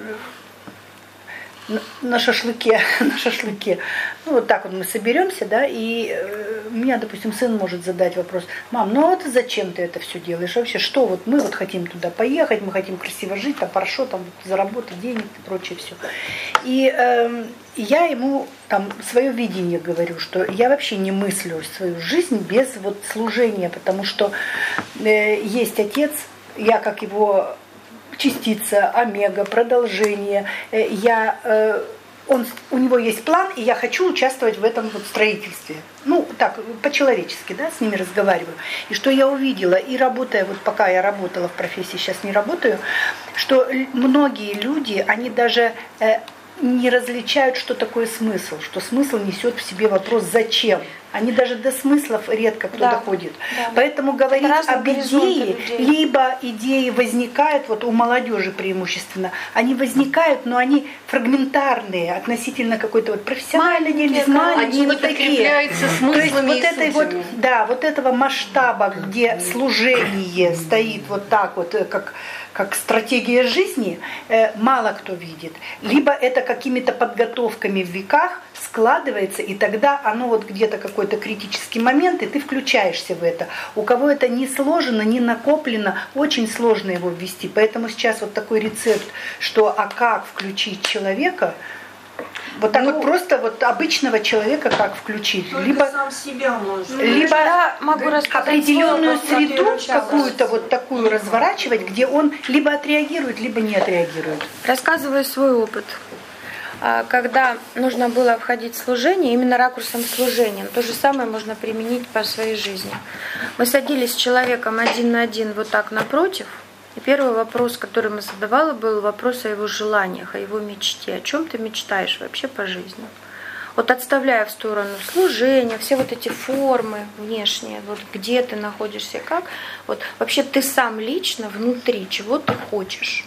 на, на шашлыке, на шашлыке, ну вот так вот мы соберемся, да, и э, меня, допустим, сын может задать вопрос: мам, ну вот зачем ты это все делаешь? Вообще, что вот мы вот хотим туда поехать, мы хотим красиво жить, там хорошо, там заработать денег и прочее все. И э, я ему там свое видение говорю, что я вообще не мыслю свою жизнь без вот служения, потому что э, есть отец, я как его частица, омега, продолжение, э, я, э, он, у него есть план, и я хочу участвовать в этом вот строительстве. Ну, так, по-человечески, да, с ними разговариваю. И что я увидела, и работая, вот пока я работала в профессии, сейчас не работаю, что многие люди, они даже э, не различают, что такое смысл, что смысл несет в себе вопрос «зачем?». Они даже до смыслов редко кто Да, доходит. да. Поэтому говорить об идее, людей. либо идеи возникают, вот у молодежи преимущественно, они возникают, но они фрагментарные относительно какой-то вот профессиональной деятельности, маленькие, Они не вот такие. подкрепляются То есть смыслами вот и этой вот, сутями. да, вот этого масштаба, где служение стоит вот так вот, э, как, как стратегия жизни, э, мало кто видит. Либо это какими-то подготовками в веках складывается, и тогда оно вот где-то какой-то критический момент, и ты включаешься в это. У кого это не сложено, не накоплено, очень сложно его ввести. Поэтому сейчас вот такой рецепт, что а как включить человека, вот так Ну, вот просто вот обычного человека как включить. Только Либо сам себя может. либо Я могу рассказать определенную свой опыт, среду который какую-то вот такую разворачивать, где он либо отреагирует, либо не отреагирует. Рассказываю свой опыт. А, Когда нужно было входить в служение, именно ракурсом служения, то же самое можно применить по своей жизни. Мы садились с человеком один на один вот так напротив, и первый вопрос, который мы задавала, был вопрос о его желаниях, о его мечте. О чем ты мечтаешь вообще по жизни? Вот отставляя в сторону служения, все вот эти формы внешние, вот где ты находишься, как, вот вообще ты сам лично внутри, чего ты хочешь.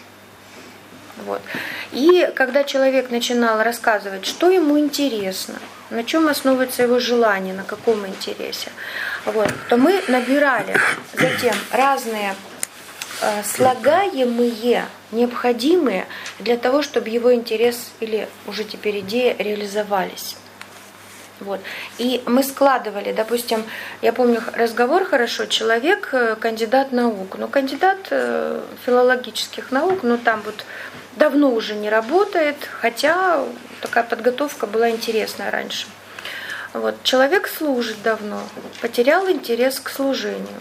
Вот. И когда человек начинал рассказывать, что ему интересно, на чем основывается его желание, на каком интересе, вот, то мы набирали затем разные э, слагаемые, необходимые для того, чтобы его интерес или уже теперь идея реализовались. Вот. И мы складывали, допустим, я помню разговор хорошо, человек, кандидат наук, ну, кандидат э, филологических наук, но там вот давно уже не работает, хотя такая подготовка была интересная раньше. Вот. Человек служит давно, потерял интерес к служению.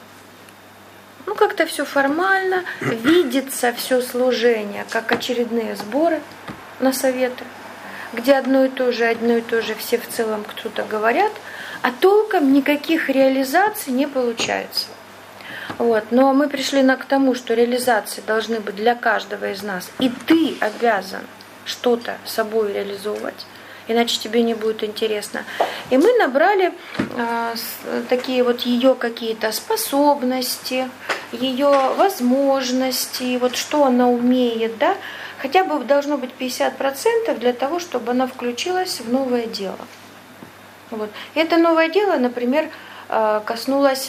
Ну, как-то все формально, видится все служение, как очередные сборы на советы, где одно и то же, одно и то же все в целом кто-то говорят, а толком никаких реализаций не получается. Вот. Но мы пришли на, к тому, что реализации должны быть для каждого из нас, и ты обязан что-то собой реализовывать, иначе тебе не будет интересно. И мы набрали э, с, такие вот ее какие-то способности, ее возможности, вот что она умеет, да, хотя бы должно быть пятьдесят процентов для того, чтобы она включилась в новое дело. Вот. И это новое дело, например, э, коснулось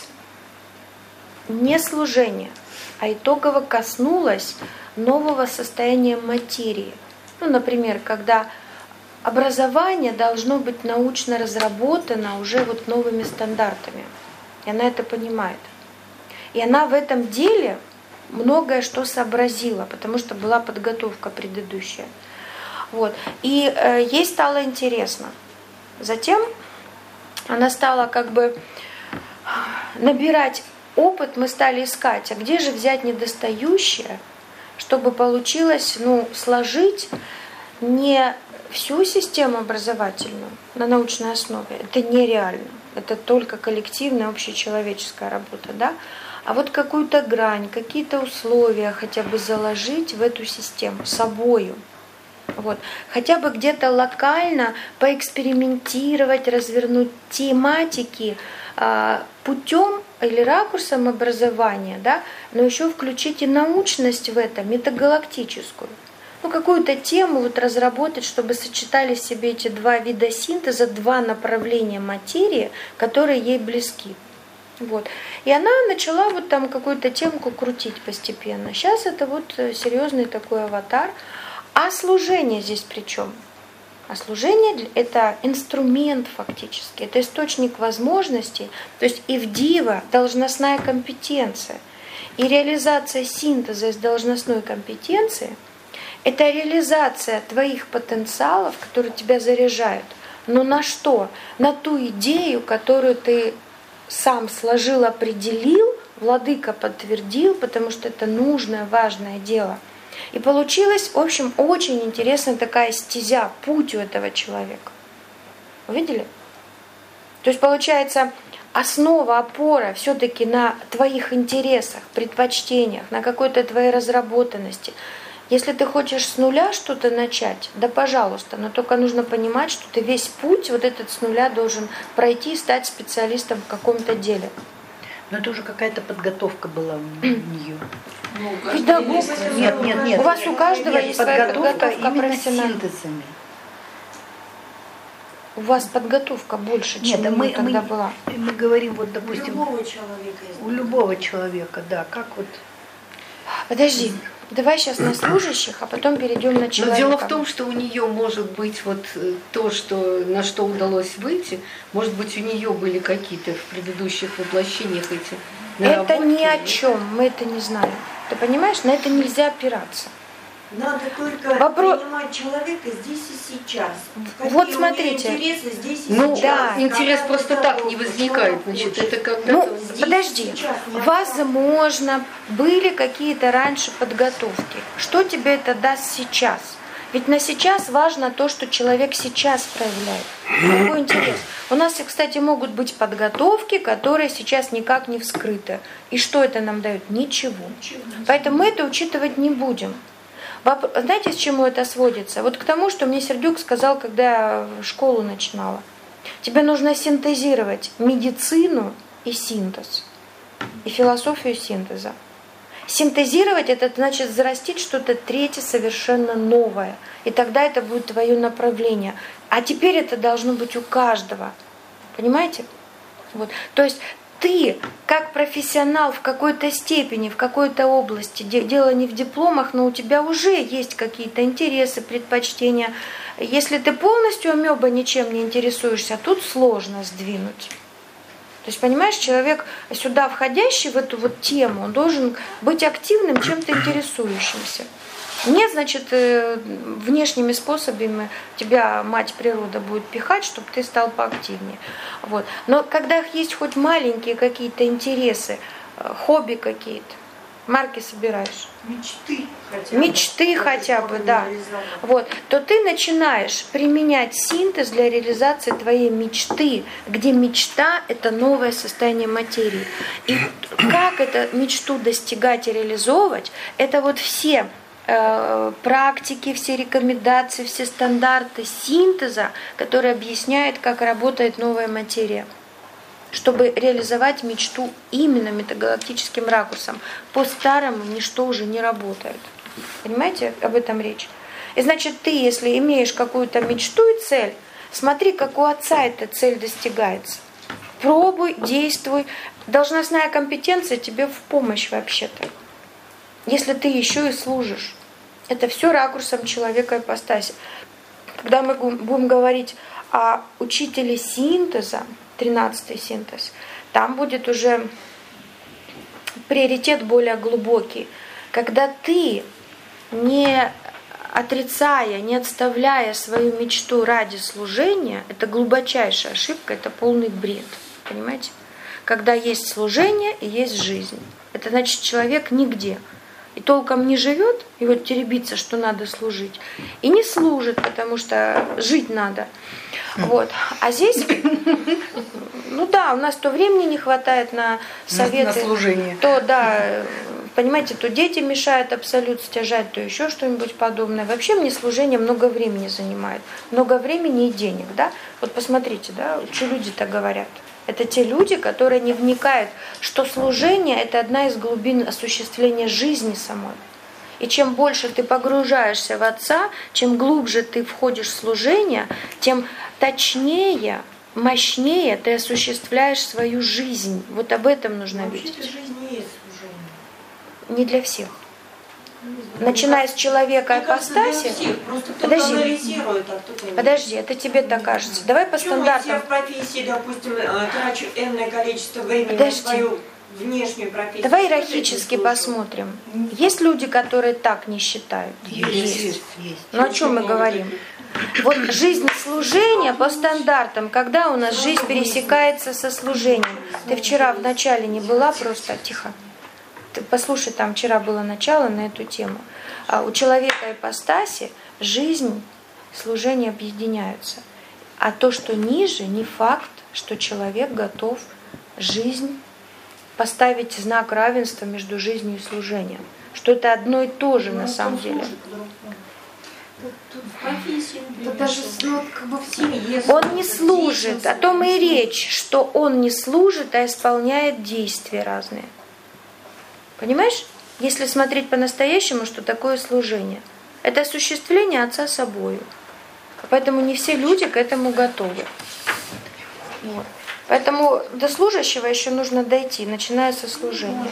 не служения, а итогово коснулось нового состояния материи. Ну, например, когда образование должно быть научно разработано уже вот новыми стандартами. И она это понимает. И она в этом деле многое что сообразила, потому что была подготовка предыдущая. Вот. И э, ей стало интересно. Затем она стала как бы набирать опыт, мы стали искать, а где же взять недостающее, чтобы получилось, ну, сложить не всю систему образовательную на научной основе. Это нереально. Это только коллективная, общечеловеческая работа, да? А вот какую-то грань, какие-то условия хотя бы заложить в эту систему собою. Вот. Хотя бы где-то локально поэкспериментировать, развернуть тематики а, путем или ракурсом образования, да, но еще включить и научность в это, метагалактическую. Ну, какую-то тему вот разработать, чтобы сочетались в себе эти два вида синтеза, два направления материи, которые ей близки. Вот. И она начала вот там какую-то темку крутить постепенно. Сейчас это вот серьезный такой аватар. А служение здесь при чем? А служение – это инструмент фактически, это источник возможностей. То есть и в дива должностная компетенция, и реализация синтеза из должностной компетенции – это реализация твоих потенциалов, которые тебя заряжают. Но на что? На ту идею, которую ты сам сложил, определил, владыка подтвердил, потому что это нужное, важное дело. И получилась, в общем, очень интересная такая стезя, путь у этого человека. Увидели? То есть получается, основа, опора все-таки на твоих интересах, предпочтениях, на какой-то твоей разработанности. Если ты хочешь с нуля что-то начать, да пожалуйста, но только нужно понимать, что ты весь путь вот этот с нуля должен пройти и стать специалистом в каком-то деле. Но это уже какая-то подготовка была у нее. Ну, Педагог. Нет, нет, нет. У вас у каждого нет, есть своя подготовка именно профессиональная. синтезами. У вас подготовка больше, чем Нет, у мы, меня тогда мы, была. мы говорим, вот, У допустим, любого человека есть. у любого человека, да, как вот. Подожди, давай сейчас на служащих, а потом перейдем на Но человека. дело в том, что у нее может быть вот э, то, что, на что удалось выйти, может быть, у нее были какие-то в предыдущих воплощениях эти наработки. Это ни о чем, мы это не знаем. Ты понимаешь, на это нельзя опираться. Надо только Вопрос- принимать человека здесь и сейчас. Вот Какие у смотрите. него интересы здесь и Ну, сейчас. да. интерес Какая просто так не подготовка, возникает, что он значит, хочет. это когда Ну, Здесь подожди, сейчас не возможно, были какие-то раньше подготовки. Что тебе это даст сейчас? Ведь на сейчас важно то, что человек сейчас проявляет. Какой интерес? У нас, кстати, могут быть подготовки, которые сейчас никак не вскрыты. И что это нам дает? Ничего. Поэтому мы это учитывать не будем. Знаете, с чему это сводится? Вот к тому, что мне Сердюк сказал, когда я школу начинала. Тебе нужно синтезировать медицину и синтез, и философию синтеза. Синтезировать — это значит зарастить что-то третье, совершенно новое. И тогда это будет твое направление. А теперь это должно быть у каждого. Понимаете? Вот. То есть ты, как профессионал в какой-то степени, в какой-то области, дело не в дипломах, но у тебя уже есть какие-то интересы, предпочтения. Если ты полностью амеба, ничем не интересуешься, тут сложно сдвинуть. То есть, понимаешь, человек, сюда входящий в эту вот тему, он должен быть активным, чем-то интересующимся. Не, значит, внешними способами тебя мать природа будет пихать, чтобы ты стал поактивнее. Вот. Но когда есть хоть маленькие какие-то интересы, хобби какие-то, марки собираешь. Мечты хотя бы. Мечты хотя бы, да. Вот, то ты начинаешь применять синтез для реализации твоей мечты, где мечта – это новое состояние материи. И как эту мечту достигать и реализовывать, это вот все э, практики, все рекомендации, все стандарты синтеза, которые объясняют, как работает новая материя, чтобы реализовать мечту именно метагалактическим ракурсом. По-старому ничто уже не работает. Понимаете, об этом речь? И значит, ты, если имеешь какую-то мечту и цель, смотри, как у отца эта цель достигается. Пробуй, действуй. Должностная компетенция тебе в помощь вообще-то. Если ты еще и служишь. Это все ракурсом человека ипостаси. Когда мы будем говорить о учителе синтеза, тринадцатый синтез, там будет уже приоритет более глубокий. Когда ты, не отрицая, не отставляя свою мечту ради служения, это глубочайшая ошибка, это полный бред. Понимаете? Когда есть служение и есть жизнь. Это значит, человек нигде. И толком не живет, и вот теребится, что надо служить. И не служит, потому что жить надо. Вот. А здесь, ну да, у нас то времени не хватает на советы. На служение. То, да, понимаете, то дети мешают абсолют стяжать, то еще что-нибудь подобное. Вообще мне служение много времени занимает. Много времени и денег, да. Вот посмотрите, да, что люди-то говорят. Это те люди, которые не вникают, что служение – это одна из глубин осуществления жизни самой. И чем больше ты погружаешься в Отца, чем глубже ты входишь в служение, тем точнее мощнее ты осуществляешь свою жизнь. Вот об этом нужно видеть. Вообще-то жизнь не есть служение. Не для всех. Начиная с человека ипостаси. Подожди. Анализирует, а кто-то нет. Подожди, это тебе так кажется. Давай по Почему стандартам. я в профессии, допустим, э, трачу энное количество времени Подожди. на свою внешнюю профессию? Давай Что иерархически это посмотрим. Есть люди, которые так не считают? Есть, есть. Но о чем мы говорим? Вот жизнь служения по стандартам, когда у нас жизнь пересекается со служением. Ты вчера в начале не была, просто тихо. Ты послушай, там вчера было начало на эту тему. А у человека ипостаси жизнь, служение объединяются. А то, что ниже, не факт, что человек готов жизнь поставить знак равенства между жизнью и служением. Что это одно и то же на самом деле. Тут в профессии, Это даже ну, как бы в семье. Он не служит, о том и речь, что он не служит, а исполняет действия разные. Понимаешь? Если смотреть по-настоящему, что такое служение. Это осуществление Отца собою. Поэтому не все люди к этому готовы. Вот. Поэтому до служащего еще нужно дойти, начиная со служения.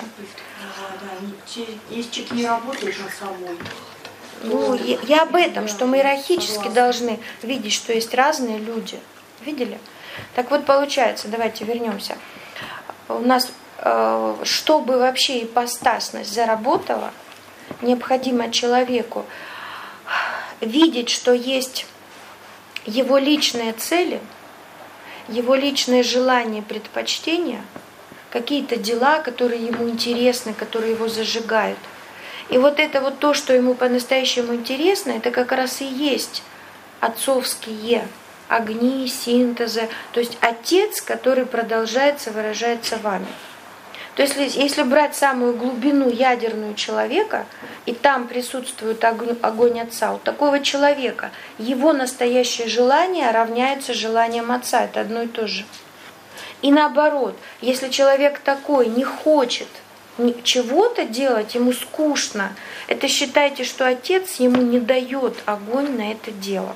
Если человек не работает над собой. Ну, я, я об этом, что мы иерархически должны видеть, что есть разные люди. Видели? Так вот, получается, давайте вернемся. У нас, э, чтобы вообще ипостасность заработала, необходимо человеку видеть, что есть его личные цели, его личные желания, предпочтения, какие-то дела, которые ему интересны, которые его зажигают. И вот это вот то, что ему по-настоящему интересно, это как раз и есть отцовские огни, синтезы, то есть Отец, который продолжается, выражается вами. То есть если, если брать самую глубину ядерную человека, и там присутствует огонь, огонь Отца, у такого человека его настоящее желание равняется желаниям Отца, это одно и то же. И наоборот, если человек такой не хочет чего-то делать, ему скучно, это считайте, что Отец ему не дает огонь на это дело.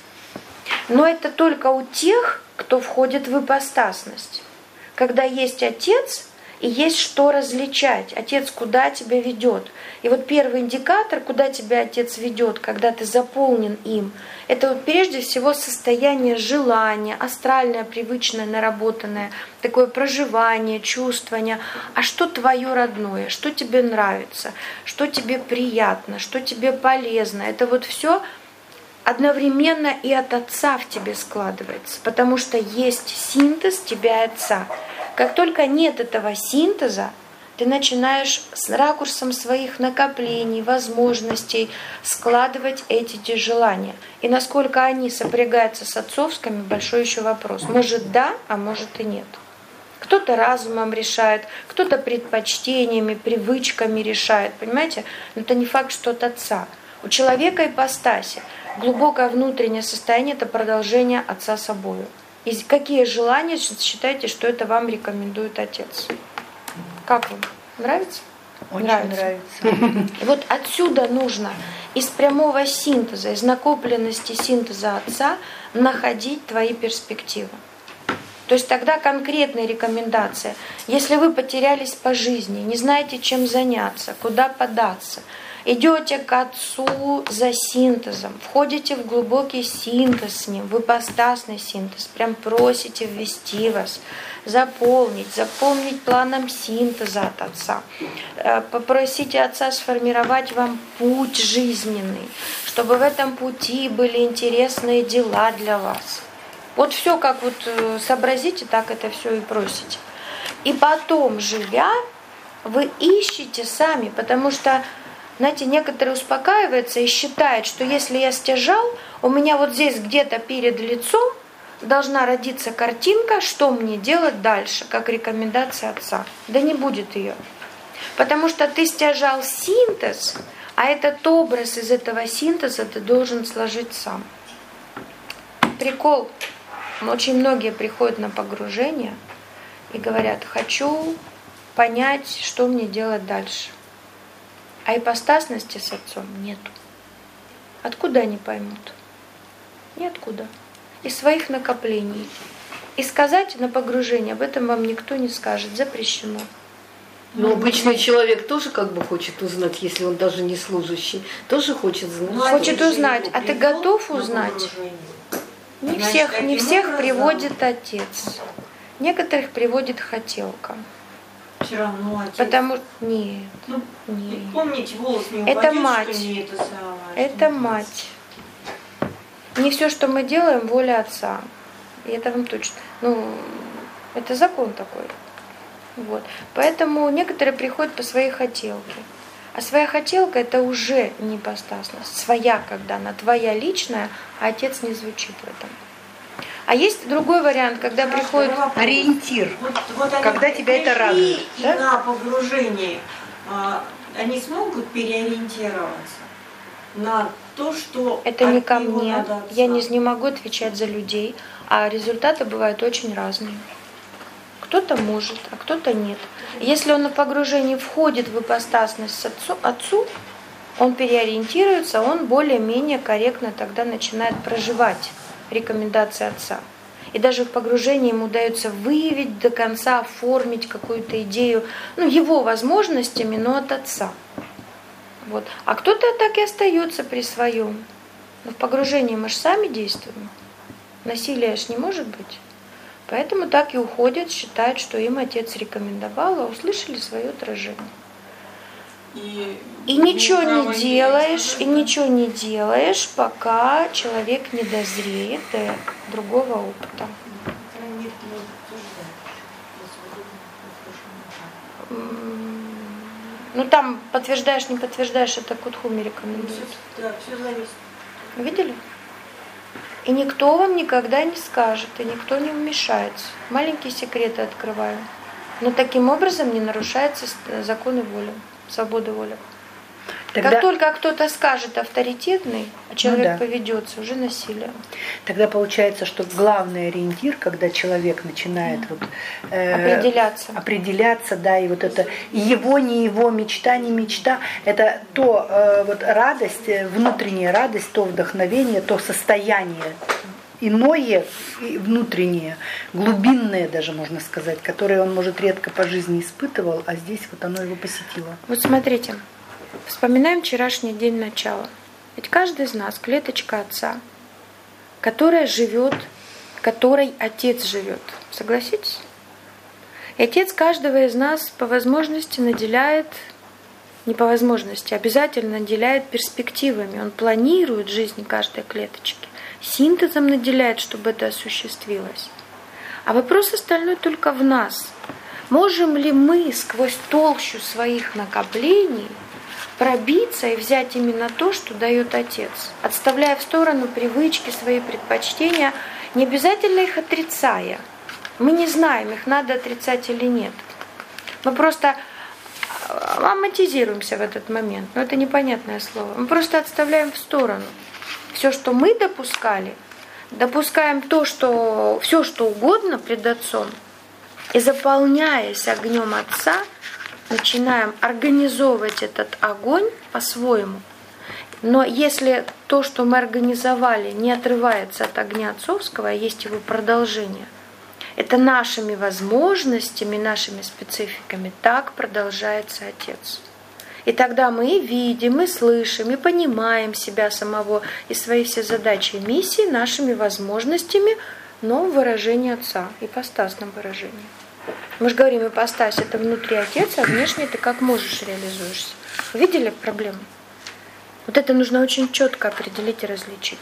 Но это только у тех, кто входит в ипостасность. Когда есть Отец, и есть что различать. Отец куда тебя ведет. И вот первый индикатор, куда тебя Отец ведет, когда ты заполнен им, это вот прежде всего состояние желания, астральное, привычное, наработанное, такое проживание, чувствование. А что твое родное, что тебе нравится, что тебе приятно, что тебе полезно. Это вот все одновременно и от Отца в тебе складывается, потому что есть синтез тебя и Отца. Как только нет этого синтеза, ты начинаешь с ракурсом своих накоплений, возможностей складывать эти желания. И насколько они сопрягаются с отцовскими, большой еще вопрос. Может да, а может и нет. Кто-то разумом решает, кто-то предпочтениями, привычками решает, понимаете? Но это не факт, что от Отца. У человека ипостаси глубокое внутреннее состояние – это продолжение Отца собою. И какие желания считаете, что это вам рекомендует Отец? Как вам? Нравится? Очень нравится. нравится. И вот отсюда нужно из прямого синтеза, из накопленности синтеза Отца находить твои перспективы. То есть тогда конкретные рекомендации. Если вы потерялись по жизни, не знаете, чем заняться, куда податься, идете к Отцу за синтезом, входите в глубокий синтез с Ним, в ипостасный синтез, прям просите ввести вас, заполнить, заполнить планом синтеза от Отца. Попросите Отца сформировать вам путь жизненный, чтобы в этом пути были интересные дела для вас. Вот все, как вот сообразите, так это все и просите. И потом, живя, вы ищете сами, потому что, знаете, некоторые успокаиваются и считают, что если я стяжал, у меня вот здесь где-то перед лицом должна родиться картинка, что мне делать дальше, как рекомендация Отца. Да не будет ее. Потому что ты стяжал синтез, а этот образ из этого синтеза ты должен сложить сам. Прикол. Очень многие приходят на погружение и говорят: хочу понять, что мне делать дальше. А ипостасности с Отцом нету. Откуда они поймут? Ниоткуда. Из своих накоплений, И сказать на погружение об этом вам никто не скажет, запрещено. Но обычный человек тоже как бы хочет узнать, если он даже не служащий, тоже хочет знать. Ну, хочет узнать, а ты готов узнать? Не Значит, всех, не таким всех образом- приводит отец. Некоторых приводит хотелка. Все равно отец. Потому что нет, Ну, нет. помните, волос не Это упадет, мать. что не это самое. Это мать. Не все, что мы делаем, воля отца. И это вам точно. Ну, это закон такой. Вот. Поэтому некоторые приходят по своей хотелке. А своя хотелка это уже не ипостасность. Своя, когда она твоя личная, а отец не звучит в этом. А есть другой вариант, когда Хорошо, приходит вопрос. Ориентир. Вот, вот они Когда тебя это пришли, радует, и да? на погружении а, они смогут переориентироваться на то, что это не от ко него мне. надо Я не, отца. не могу отвечать за людей. А результаты бывают очень разные. Кто-то может, а кто-то нет. Если он на погружении входит в ипостасность отцу, отцу, он переориентируется, он более-менее корректно тогда начинает проживать рекомендации отца. И даже в погружении ему удается выявить до конца, оформить какую-то идею, ну, его возможностями, но от отца. Вот. А кто-то так и остается при своем. Но в погружении мы же сами действуем. Насилия ж не может быть. Поэтому так и уходят, считают, что им отец рекомендовал, а услышали свое отражение. И, И ничего право не делаешь, сказать, и да. ничего не делаешь, пока человек не дозреет до другого опыта. Нет, не утверждать. М, Ну там подтверждаешь, не подтверждаешь, это Кутхуми рекомендует. Да, все зависит. Видели? И никто вам никогда не скажет, и никто не вмешается. Маленькие секреты открываю. Но таким образом не нарушается законы воли, свобода воли. Тогда, Как только кто-то скажет авторитетный, а человек да. поведется, уже насилие. тогда получается, что главный ориентир, когда человек начинает вот, э, Определяться. определяться, да, и вот это и его, не его, мечта, не мечта, это то э, вот радость, э, внутренняя радость, то вдохновение, то состояние иное, и внутреннее, глубинное даже, можно сказать, которое он, может, редко по жизни испытывал, а здесь вот оно его посетило. Вот смотрите, вспоминаем вчерашний день начала. Ведь каждый из нас клеточка отца, которая живет, которой отец живет. Согласитесь? И отец каждого из нас по возможности наделяет, не по возможности, обязательно наделяет перспективами. Он планирует жизнь каждой клеточки. Синтезом наделяет, чтобы это осуществилось. А вопрос остальной только в нас. Можем ли мы сквозь толщу своих накоплений пробиться и взять именно то, что дает отец, отставляя в сторону привычки, свои предпочтения, не обязательно их отрицая. Мы не знаем, их надо отрицать или нет. Мы просто аматизируемся в этот момент, но это непонятное слово. Мы просто отставляем в сторону. Все, что мы допускали, допускаем то, что все, что угодно пред отцом, и заполняясь огнем отца, начинаем организовывать этот огонь по-своему. Но если то, что мы организовали, не отрывается от огня отцовского, а есть его продолжение, это нашими возможностями, нашими спецификами, так продолжается Отец. И тогда мы видим, и слышим, и понимаем себя самого и свои все задачи и миссии нашими возможностями, но в выражении Отца, ипостасном выражении. Мы же говорим, ипостась – это внутри Отец, а внешне ты как можешь реализуешься. Вы видели проблему? Вот это нужно очень четко определить и различить.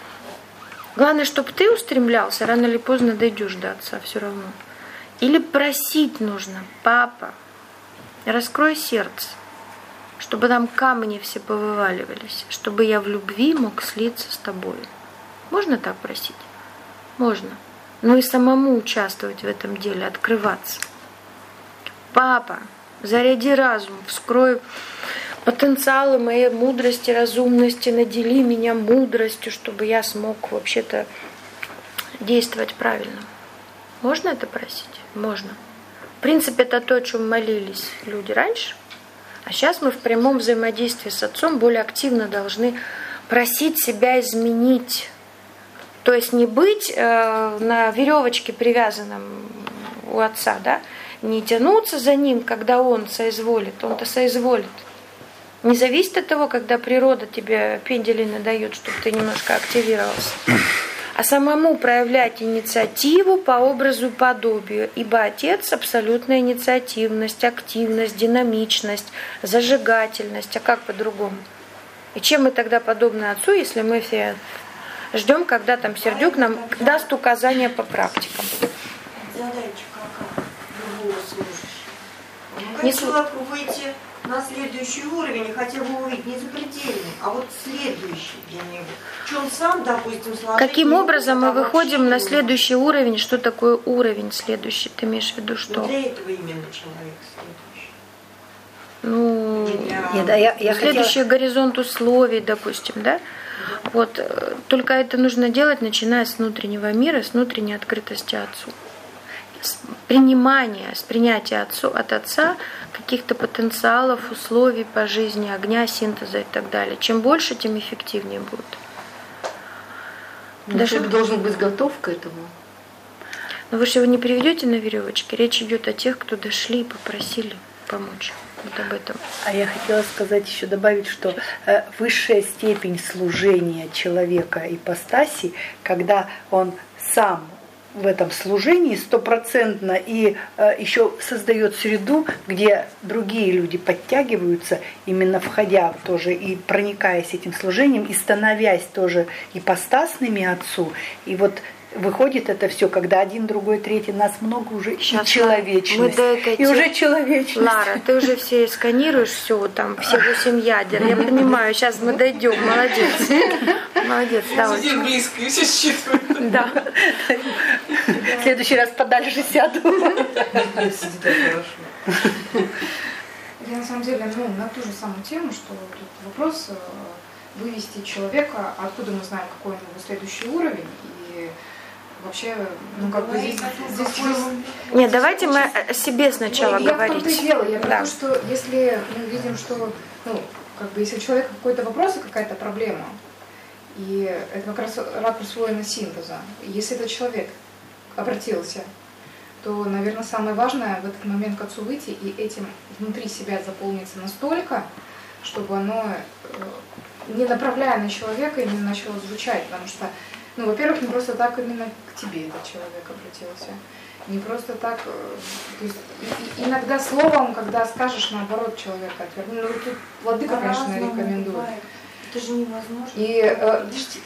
Главное, чтобы ты устремлялся, рано или поздно дойдешь до Отца все равно. Или просить нужно: папа, раскрой сердце, чтобы нам камни все повываливались, чтобы я в любви мог слиться с тобой. Можно так просить? Можно. Но и самому участвовать в этом деле, открываться. Папа, заряди разум, вскрой потенциалы моей мудрости, разумности, надели меня мудростью, чтобы я смог вообще-то действовать правильно. Можно это просить? Можно. В принципе, это то, о чем молились люди раньше. А сейчас мы в прямом взаимодействии с Отцом более активно должны просить себя изменить То есть не быть э, на веревочке привязанным у отца, да? Не тянуться за ним, когда он соизволит, он-то соизволит. Не зависит от того, когда природа тебе пендели надает, чтобы ты немножко активировался. А самому проявлять инициативу по образу и подобию. Ибо отец — абсолютная инициативность, активность, динамичность, зажигательность. А как по-другому? И чем мы тогда подобны отцу, если мы все ждем, когда там Сердюк нам даст указания по практикам? Задача какая другого служащего? Не Как человеку выйти на следующий уровень и хотя бы увидеть не запредельный, а вот следующий для него. Что он сам, допустим, сложить. Каким образом мы выходим на уровень. следующий уровень? Что такое уровень следующий? Ты имеешь в виду что? Ну, для этого именно человек следующий. Ну, Для... Нет, да, я, я следующий хотела... горизонт условий, допустим, да? Вот, только это нужно делать, начиная с внутреннего мира, с внутренней открытости Отцу. С принимания, с принятия отцу, от Отца каких-то потенциалов, условий по жизни, огня, синтеза и так далее. Чем больше, тем эффективнее будет. Ну, Даже... человек должен быть готов к этому. Но вы же его не приведете на веревочке. Речь идет о тех, кто дошли и попросили помочь. Вот об этом. А я хотела сказать еще, добавить, что э, высшая степень служения человека ипостаси, когда он сам в этом служении стопроцентно и э, еще создает среду, где другие люди подтягиваются, именно входя тоже и проникаясь этим служением, и становясь тоже ипостасными Отцу. И вот выходит это все, когда один, другой, третий, нас много уже, Сейчас, и человечность. мы до этой и те... уже человечность. Лара, ты уже все сканируешь, все, вот там, все восемь ядер. Я понимаю, сейчас мы дойдем. Молодец. Молодец, да. Сидим близко и все считывают. Да. В следующий раз подальше сяду. Сидит хорошо. Я на самом деле, ну, на ту же самую тему, что тут вопрос э, вывести человека, откуда мы знаем, какой у него следующий уровень, и вообще, ну, как бы здесь... здесь, здесь... Нет, давайте мы о себе сначала я говорить. в том-то и дело, я про Да. то, что если мы видим, что, ну, как бы, если у человека какой-то вопрос и какая-то проблема, и это как раз ракурс воина синтеза, если этот человек обратился, то, наверное, самое важное в этот момент к Отцу выйти и этим внутри себя заполниться настолько, чтобы оно, не направляя на человека, не начало звучать, потому что, ну, во-первых, не просто так именно к тебе этот человек обратился, не просто так, то есть и, и иногда словом, когда скажешь наоборот человека отвергнуть, ну, тут владыка, конечно, рекомендует. Это же невозможно. И э,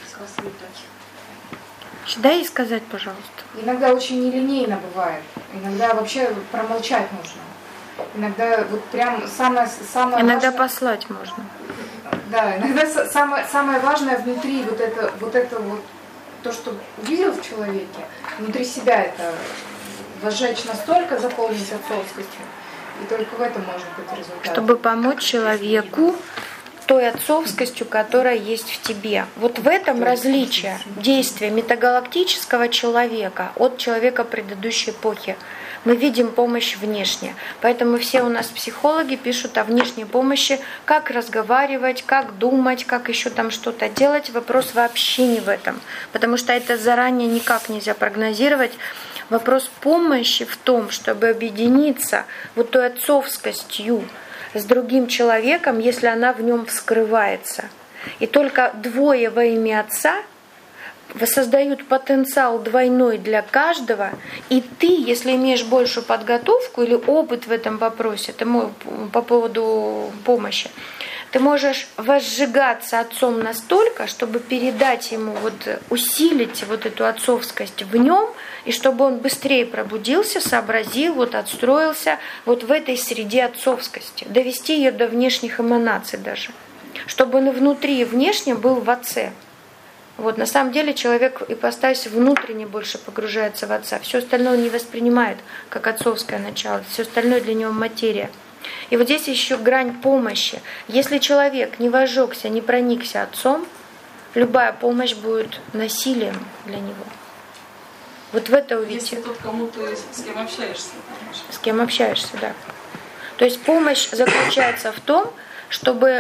Дай ей сказать, пожалуйста. иногда очень нелинейно бывает, иногда вообще промолчать нужно. Иногда вот прям самое, самое Иногда важное, послать можно. да, иногда с- самое, самое важное внутри вот это, вот это вот, то, что увидел в человеке, внутри себя это возжечь настолько, заполнить отцовскостью, и только в этом может быть результат. Чтобы помочь человеку той отцовскостью, которая есть в тебе. Вот в этом различие действия метагалактического человека от человека предыдущей эпохи. Мы видим помощь внешне. Поэтому все у нас психологи пишут о внешней помощи, как разговаривать, как думать, как еще там что-то делать. Вопрос вообще не в этом, потому что это заранее никак нельзя прогнозировать. Вопрос помощи в том, чтобы объединиться вот той отцовскостью с другим человеком, если она в нем вскрывается. И только двое во имя Отца создают потенциал двойной для каждого, и ты, если имеешь большую подготовку или опыт в этом вопросе, ты по поводу помощи, ты можешь возжигаться Отцом настолько, чтобы передать ему, вот, усилить вот эту отцовскость в нем, и чтобы он быстрее пробудился, сообразил, вот, отстроился вот в этой среде отцовскости, довести ее до внешних эманаций даже, чтобы он и внутри, и внешне был в Отце. Вот, на самом деле человек ипостась внутренне больше погружается в Отца. Все остальное он не воспринимает как отцовское начало. Все остальное для него материя. И вот здесь еще грань помощи. Если человек не возжегся, не проникся Отцом, любая помощь будет насилием для него. Вот в это увидите. Если тот, кому ты с кем общаешься. С кем общаешься, да. То есть помощь заключается в том, чтобы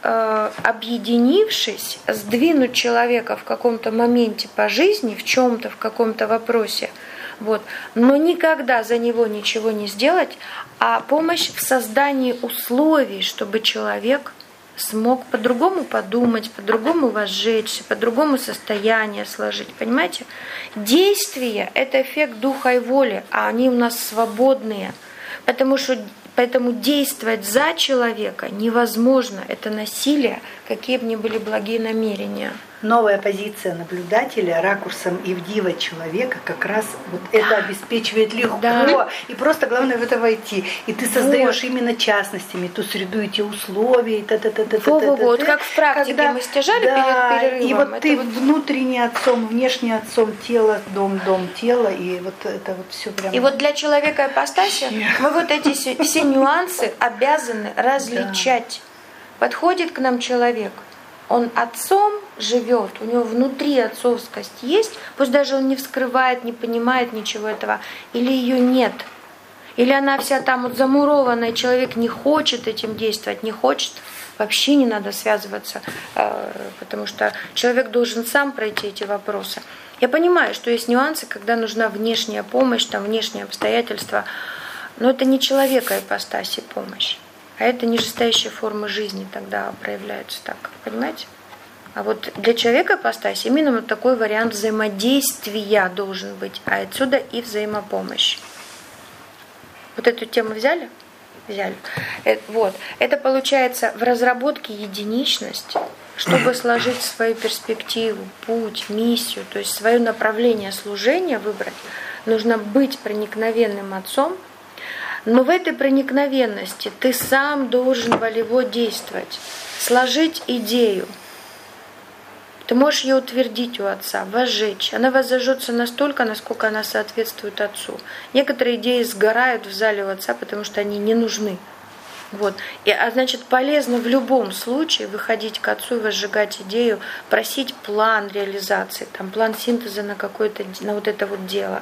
э, объединившись, сдвинуть человека в каком-то моменте по жизни, в чем-то, в каком-то вопросе, вот, но никогда за него ничего не сделать, а помощь в создании условий, чтобы человек смог по-другому подумать, по-другому возжечься, по-другому состояние сложить, понимаете? Действие – это эффект духа и воли, а они у нас свободные, потому что Поэтому действовать за человека невозможно. Это насилие, какие бы ни были благие намерения. Новая позиция наблюдателя ракурсом Ивдива человека как раз вот это обеспечивает легко. Да. И просто главное в это войти. И ты создаешь вот. Именно частностями ту среду и те условия. И та -та -та -та -та -та -та. Вот как в практике когда, мы стяжали да, перед перерывом. И вот это ты вот... внутренне отцом, внешне отцом, тело, дом, дом, тело. И вот это вот все прямо. И вот для человека ипостаси мы вот эти все нюансы обязаны различать. Да. Подходит к нам человек. Он отцом живет, у него внутри отцовскость есть, пусть даже он не вскрывает, не понимает ничего этого, или ее нет, или она вся там вот замурованная, человек не хочет этим действовать, не хочет, вообще не надо связываться, потому что человек должен сам пройти эти вопросы. Я понимаю, что есть нюансы, когда нужна внешняя помощь, там внешние обстоятельства, но это не человека ипостаси помощь. А это нижестоящие формы жизни тогда проявляются так, понимаете? А вот для человека ипостаси именно вот такой вариант взаимодействия должен быть, а отсюда и взаимопомощь. Вот эту тему взяли? Взяли. Это, вот. Это получается в разработке единичности, чтобы сложить свою перспективу, путь, миссию, то есть свое направление служения выбрать, нужно быть проникновенным отцом. Но в этой проникновенности ты сам должен волево действовать, сложить идею. Ты можешь ее утвердить у отца, возжечь. Она возжжется настолько, насколько она соответствует отцу. Некоторые идеи сгорают в зале у отца, потому что они не нужны. Вот. И, а значит, полезно в любом случае выходить к отцу и возжигать идею, просить план реализации, там, план синтеза на какое-то, на вот это вот дело.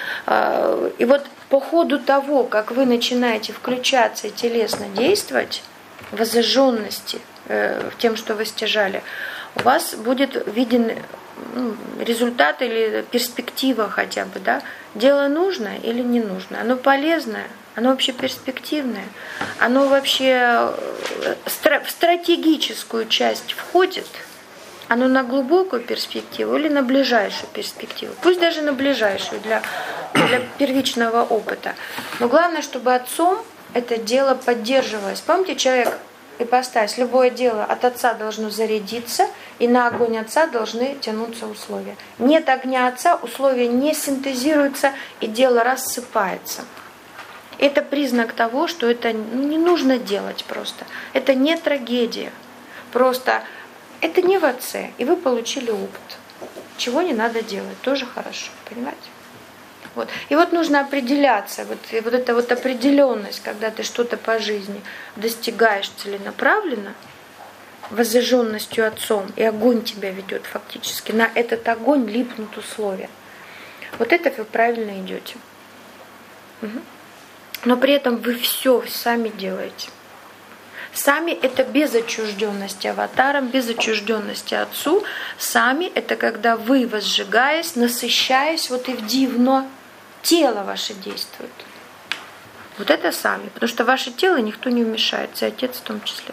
И вот по ходу того, как вы начинаете включаться и телесно действовать, в возжженности, в тем, что вы стяжали, у вас будет виден ну, результат или перспектива хотя бы, да? Дело нужное или не нужное, оно полезное, оно вообще перспективное, оно вообще в стратегическую часть входит, оно на глубокую перспективу или на ближайшую перспективу, пусть даже на ближайшую для, для первичного опыта. Но главное, чтобы отцом это дело поддерживалось. Помните, человек ипостась, любое дело от отца должно зарядиться, и на огонь отца должны тянуться условия. Нет огня отца, условия не синтезируются, и дело рассыпается. Это признак того, что это не нужно делать просто. Это не трагедия. Просто это не в отце, и вы получили опыт. Чего не надо делать, тоже хорошо, понимаете? Вот. И вот нужно определяться, вот, и вот эта вот определенность, когда ты что-то по жизни достигаешь целенаправленно, воззажженностью отцом, и огонь тебя ведет фактически, на этот огонь липнут условия. Вот это вы правильно идете. Угу. Но при этом вы все сами делаете. Сами это без отчужденности аватаром, без отчужденности отцу. Сами это когда вы, возжигаясь, насыщаясь, вот и в дивно тело ваше действует. Вот это сами. Потому что ваше тело никто не вмешается, и отец в том числе.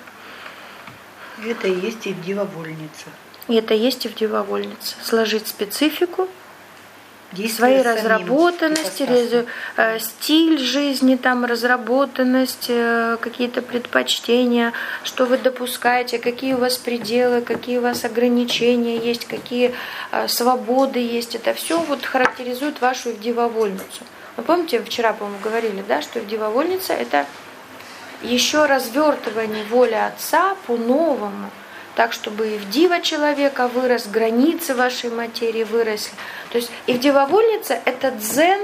Это и есть Ивдива-вольница. И это и есть Ивдива-вольница. Сложить специфику, своей разработанности, рез... стиль жизни, там, разработанность, какие-то предпочтения, что вы допускаете, какие у вас пределы, какие у вас ограничения есть, какие свободы есть. Это все вот характеризует вашу Ивдива-вольницу. Вы помните, вчера, по-моему, говорили, да, что Ивдива-вольница – это еще развертывание воли Отца по-новому, так, чтобы Ивдива человека вырос, границы вашей материи выросли. То есть Ивдива-вольница – это дзен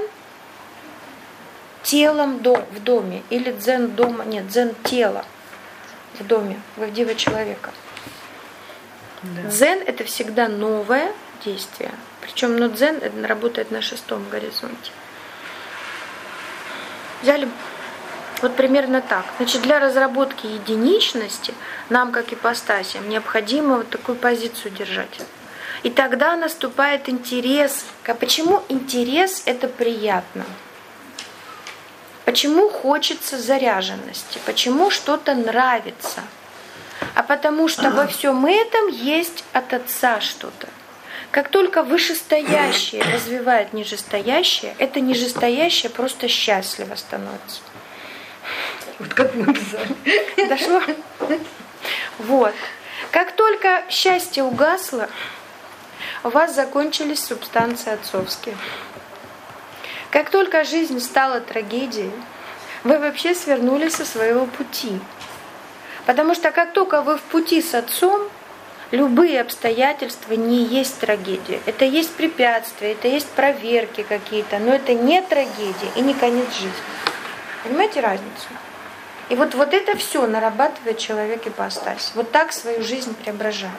телом в доме, или дзен дома, нет, дзен тела в доме, в Ивдива человека. Да. Дзен – это всегда новое действие. Причем ну, дзен работает на шестом горизонте. Взяли? Вот примерно так. Значит, для разработки единичности нам, как ипостасям, необходимо вот такую позицию держать. И тогда наступает интерес. А почему интерес – это приятно? Почему хочется заряженности? Почему что-то нравится? А потому что во всем этом есть от Отца что-то. Как только вышестоящее развивает нижестоящее, это нижестоящее просто счастливо становится. Вот как мы писали. Дошло? Вот. Как только счастье угасло, у вас закончились субстанции отцовские. Как только жизнь стала трагедией, вы вообще свернули со своего пути. Потому что как только вы в пути с отцом, любые обстоятельства не есть трагедия. Это есть препятствия, это есть проверки какие-то, но это не трагедия и не конец жизни. Понимаете разницу? И вот, вот это все нарабатывает человек ипостась. Вот так свою жизнь преображает.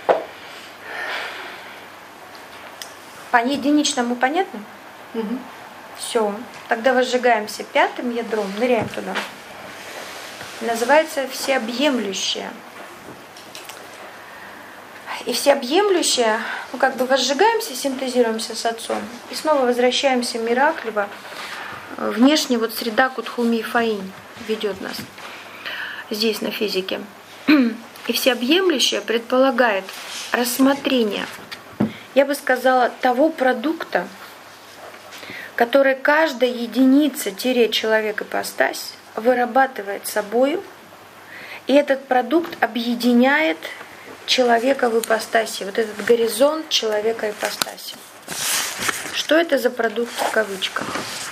По единичному понятно? Угу. Все. Тогда возжигаемся пятым ядром, ныряем туда. Называется всеобъемлющее. И всеобъемлющее, ну как бы возжигаемся, синтезируемся с Отцом, и снова возвращаемся в Мираклево. Внешне вот среда Кутхуми и Фаинь ведет нас здесь, на физике. И всеобъемлющее предполагает рассмотрение, я бы сказала, того продукта, который каждая единица-человек-ипостась вырабатывает собою, и этот продукт объединяет человека в ипостаси, вот этот горизонт человека-ипостаси. Что это за продукт в кавычках?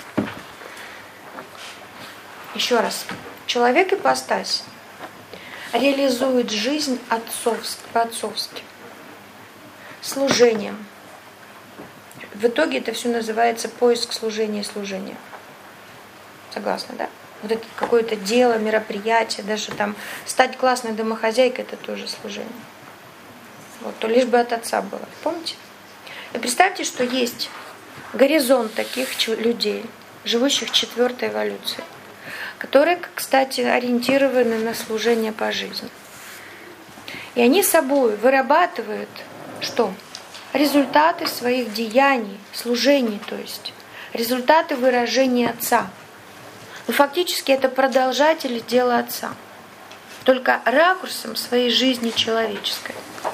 Еще раз. Человек-ипостась реализует жизнь отцовски, по-отцовски, служением. В итоге это все называется поиск служения и служения. Согласны, да? Вот это какое-то дело, мероприятие, даже там стать классной домохозяйкой – это тоже служение. Вот, то лишь бы от отца было. Помните? И представьте, что есть горизонт таких людей, живущих четвертой эволюцией, которые, кстати, ориентированы на служение по жизни. И они собой вырабатывают что? Результаты своих деяний, служений, то есть результаты выражения Отца. Но фактически это продолжатели дела Отца, только ракурсом своей жизни человеческой.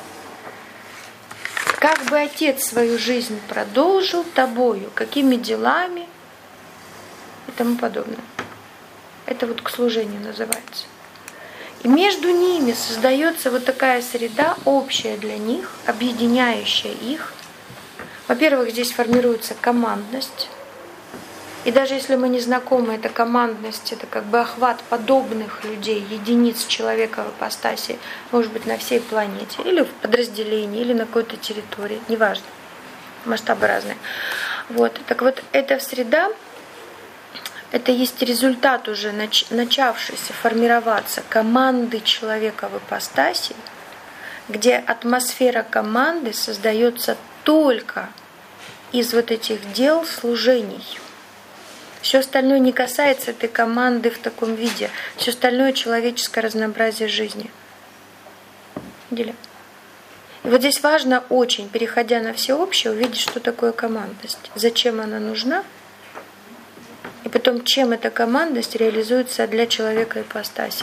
Как бы Отец свою жизнь продолжил тобою, какими делами и тому подобное. Это вот к служению называется. И между ними создается вот такая среда, общая для них, объединяющая их. Во-первых, здесь формируется командность. И даже если мы не знакомы, эта командность, это как бы охват подобных людей, единиц человека в ипостаси, может быть, на всей планете, или в подразделении, или на какой-то территории, неважно, масштабы разные. Вот. Так вот, эта среда, это есть результат уже нач- начавшейся формироваться команды человека в ипостаси, где атмосфера команды создается только из вот этих дел, служений. Все остальное не касается этой команды в таком виде. Все остальное человеческое разнообразие жизни. Видели? И вот здесь важно очень, переходя на всеобщее, увидеть, что такое командность, зачем она нужна, и потом, чем эта командность реализуется для человека ипостаси.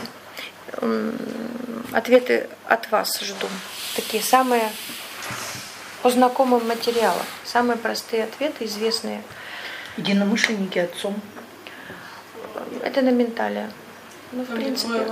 Ответы от вас жду. Такие самые по знакомым материалам. Самые простые ответы, известные. Единомышленники Отцом. Это на ментале. Ну, в принципе,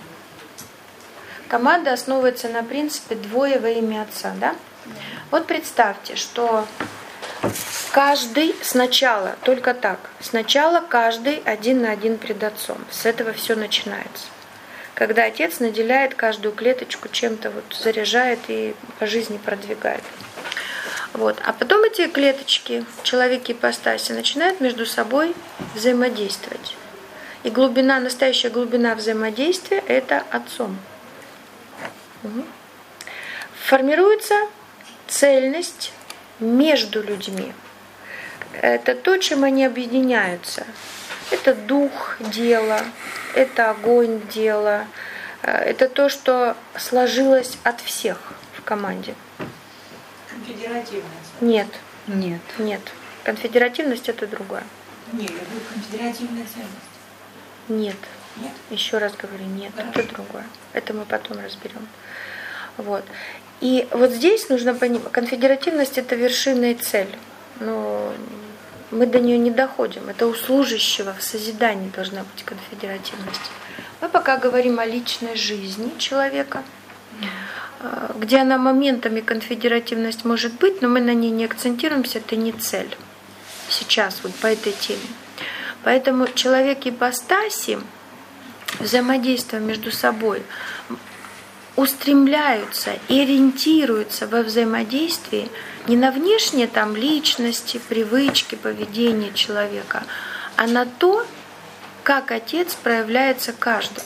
команда основывается на принципе двое во имя Отца, да? Вот представьте, что каждый сначала, только так, сначала каждый один на один пред Отцом. С этого все начинается. Когда Отец наделяет каждую клеточку чем-то, вот, заряжает и по жизни продвигает. Вот. А потом эти клеточки в человеке ипостаси начинают между собой взаимодействовать. И глубина, настоящая глубина взаимодействия – это Отцом. Угу. Формируется цельность между людьми. Это то, чем они объединяются. Это дух, дело, это огонь дела, это то, что сложилось от всех в команде. Конфедеративность. Нет, Нет. нет. Конфедеративность это другое. Нет, я говорю, конфедеративная ценность. Нет. Нет? Еще раз говорю, нет, Хорошо. это другое. Это мы потом разберем. Вот. И вот здесь нужно понимать, конфедеративность это вершина и цель. Но мы до нее не доходим. Это у служащего в созидании должна быть конфедеративность. Мы пока говорим о личной жизни человека, где она моментами конфедеративность может быть, но мы на ней не акцентируемся, это не цель. Сейчас вот по этой теме. Поэтому человек ипостаси, взаимодействуя между собой, устремляются и ориентируются во взаимодействии не на внешние там личности, привычки, поведение человека, а на то, как Отец проявляется каждому.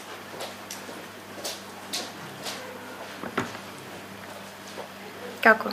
Как он?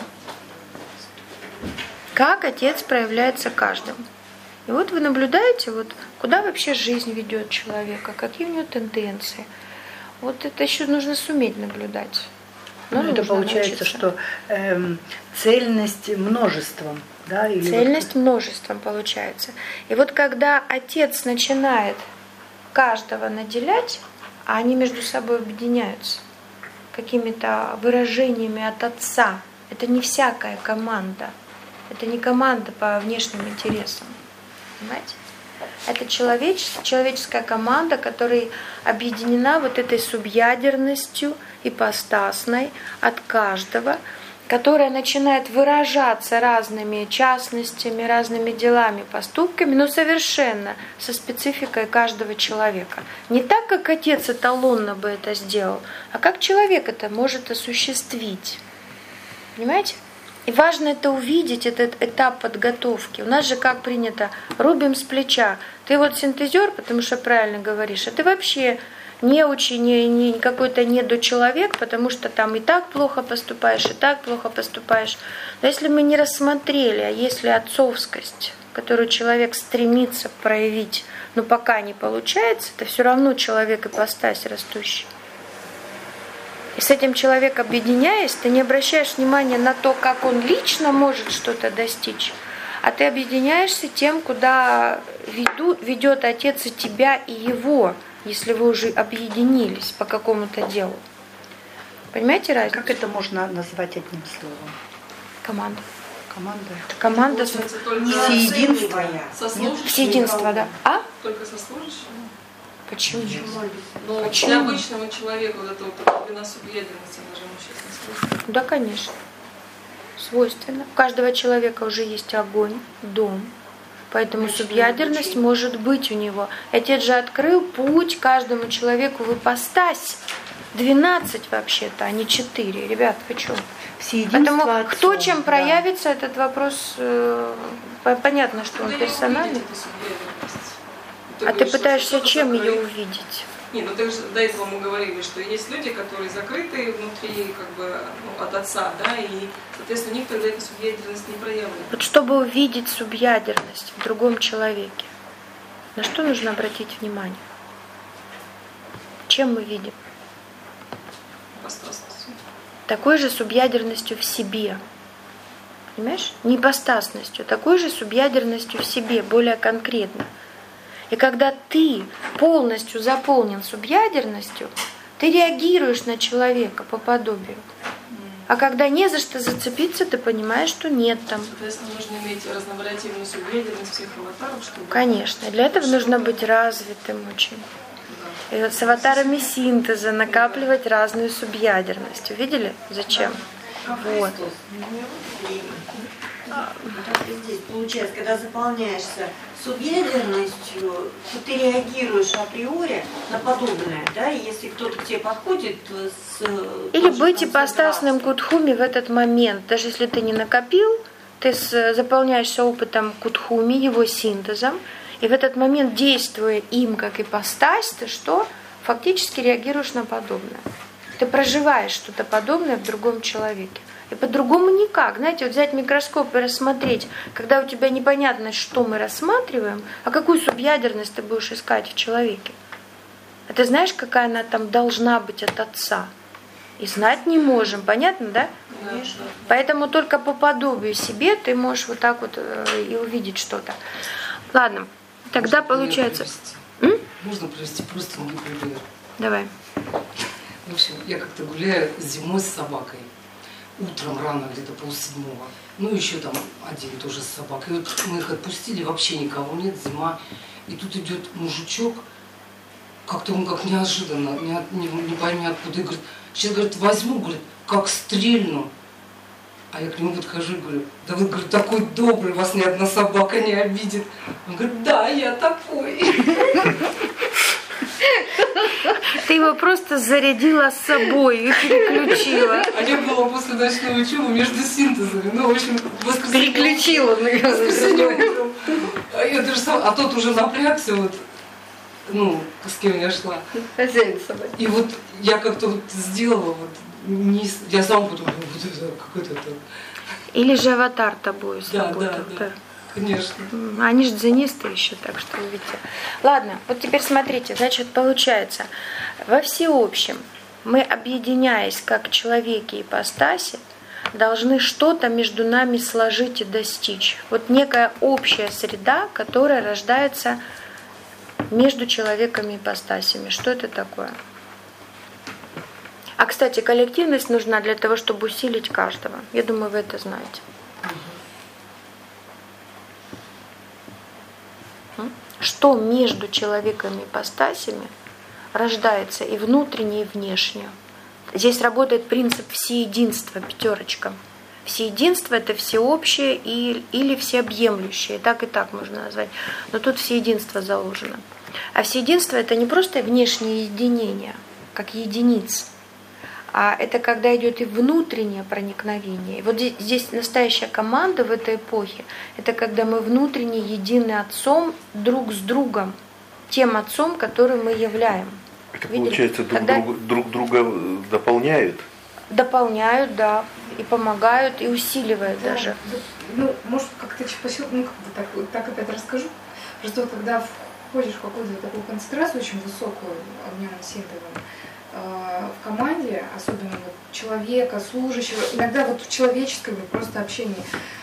Как Отец проявляется каждому. И вот вы наблюдаете, вот, куда вообще жизнь ведет человека, какие у него тенденции. Вот это еще нужно суметь наблюдать. Ну, Но это нужно получается, научиться. что эм, цельность множеством. Да, или Цельность вот... множеством получается. И вот когда Отец начинает каждого наделять, а они между собой объединяются какими-то выражениями от Отца, это не всякая команда. Это не команда по внешним интересам. Понимаете? Это человеческая, человеческая команда, которая объединена вот этой субъядерностью ипостасной от каждого, которая начинает выражаться разными частностями, разными делами, поступками, но совершенно со спецификой каждого человека. Не так, как Отец эталонно бы это сделал, а как человек это может осуществить. Понимаете? И важно это увидеть, этот этап подготовки. У нас же как принято, рубим с плеча. Ты вот синтезер, потому что правильно говоришь, а ты вообще не очень, не, не, какой-то недочеловек, потому что там и так плохо поступаешь, и так плохо поступаешь. Но если мы не рассмотрели, а если отцовскость, которую человек стремится проявить, но пока не получается, это все равно человек ипостась растущий. И с этим человеком объединяясь, ты не обращаешь внимания на то, как он лично может что-то достичь, а ты объединяешься тем, куда веду, ведет Отец и тебя, и его, если вы уже объединились по какому-то делу. Понимаете разницу? Как это можно назвать одним словом? Команда. Команда. Команда с... Получается, только Всеединство. со служащим? Всеединство, да. А? Только со служащим? Почему? Ну, Почему? для обычного человека вот эта вот глубина субъедерности, она же ему сейчас не свойственна. Да, конечно. Свойственно. У каждого человека уже есть огонь, дом. Поэтому субъядерность может быть у него. Отец же открыл путь каждому человеку в ипостась. двенадцать вообще-то, а не четыре. Ребят, почему? Всеединство Поэтому отцом, кто чем да. проявится, этот вопрос, э, понятно, что он Куда ее персональный. увидеть, эту субъедерность? А ты говоришь, что пытаешься кто-то чем ее закрыт. увидеть? Не, ну так же до этого мы говорили, что есть люди, которые закрыты внутри как бы ну, от отца, да, и, соответственно, у них тогда эта субъедерность не проявлена. Вот чтобы увидеть субъядерность в другом человеке, на что нужно обратить внимание? Чем мы видим? Ипостасностью. Такой же субъядерностью в себе. Понимаешь? Не ипостасностью, такой же субъядерностью в себе, более конкретно. И когда ты полностью заполнен субъядерностью, ты реагируешь на человека по подобию. А когда не за что зацепиться, ты понимаешь, что нет там. Соответственно, нужно иметь разновариативную субъедерность всех аватаров, чтобы... Конечно, для этого нужно быть развитым очень. И вот с аватарами синтеза накапливать разную субъядерность. Увидели? Зачем? Вот. Здесь получается, когда заполняешься субъядерностью, то ты реагируешь априори на подобное, да, и если кто-то к тебе подходит с... Или быть ипостасным кудхуми в этот момент. Даже если ты не накопил, ты заполняешься опытом кудхуми, его синтезом, и в этот момент, действуя им как ипостась, ты что? Фактически реагируешь на подобное. Ты проживаешь что-то подобное в другом человеке. И по-другому никак. Знаете, вот взять микроскоп и рассмотреть, когда у тебя непонятно, что мы рассматриваем, а какую субъядерность ты будешь искать в человеке. А ты знаешь, какая она там должна быть от отца? И знать не можем, понятно, да? Конечно. Поэтому только по подобию себе ты можешь вот так вот э, и увидеть что-то. Ладно, тогда Можно получается... Привести? Можно привести просто пример. Давай. В общем, я как-то гуляю зимой с собакой. Утром рано, где-то полседьмого. Ну, еще там один тоже с собакой. И вот мы их отпустили, вообще никого нет, зима. И тут идет мужичок, как-то он как неожиданно, не, не, не пойми откуда. И говорит, сейчас, говорит, возьму, говорит, как стрельну. А я к нему подхожу и говорю, да вы, говорит, такой добрый, вас ни одна собака не обидит. Он говорит, да, я такой. Ты его просто зарядила с собой и переключила. А я была после ночного учебы между синтезами. Ну, в общем, воскресенье. Переключила на Воскресенье утром. А, я даже сам, а тот уже напрягся, вот, ну, с кем я шла. Хозяин собаки. И вот я как-то вот сделала, вот, не, я сам подумала, вот это какой-то там. Или же аватар тобой Да, сработал. да, да, конечно. Они же дзенисты еще, так что видите. Ладно, вот теперь смотрите, значит, получается, во всеобщем мы, объединяясь как человеки и ипостаси, должны что-то между нами сложить и достичь. Вот некая общая среда, которая рождается между человеками и ипостасями. Что это такое? А, кстати, коллективность нужна для того, чтобы усилить каждого. Я думаю, вы это знаете. Что между человеком и ипостасями рождается и внутреннее, и внешнее. Здесь работает принцип всеединства, пятерочка. Всеединство – это всеобщее и, или всеобъемлющее, так и так можно назвать. Но тут всеединство заложено. А всеединство – это не просто внешнее единение, как единиц, а это когда идет и внутреннее проникновение. И вот здесь, здесь настоящая команда в этой эпохе – это когда мы внутренне едины Отцом друг с другом, тем Отцом, который мы являем. Это Видели? получается, друг, Когда... друг, друг друга дополняют? Дополняют, да, и помогают, и усиливают Да, даже. Ну, может, как-то посел, ну, как бы так, вот так опять расскажу. Просто вот когда входишь в какую-то такую концентрацию очень высокую огнем синтезом, в команде, особенно вот человека, служащего, иногда вот в человеческом просто общении.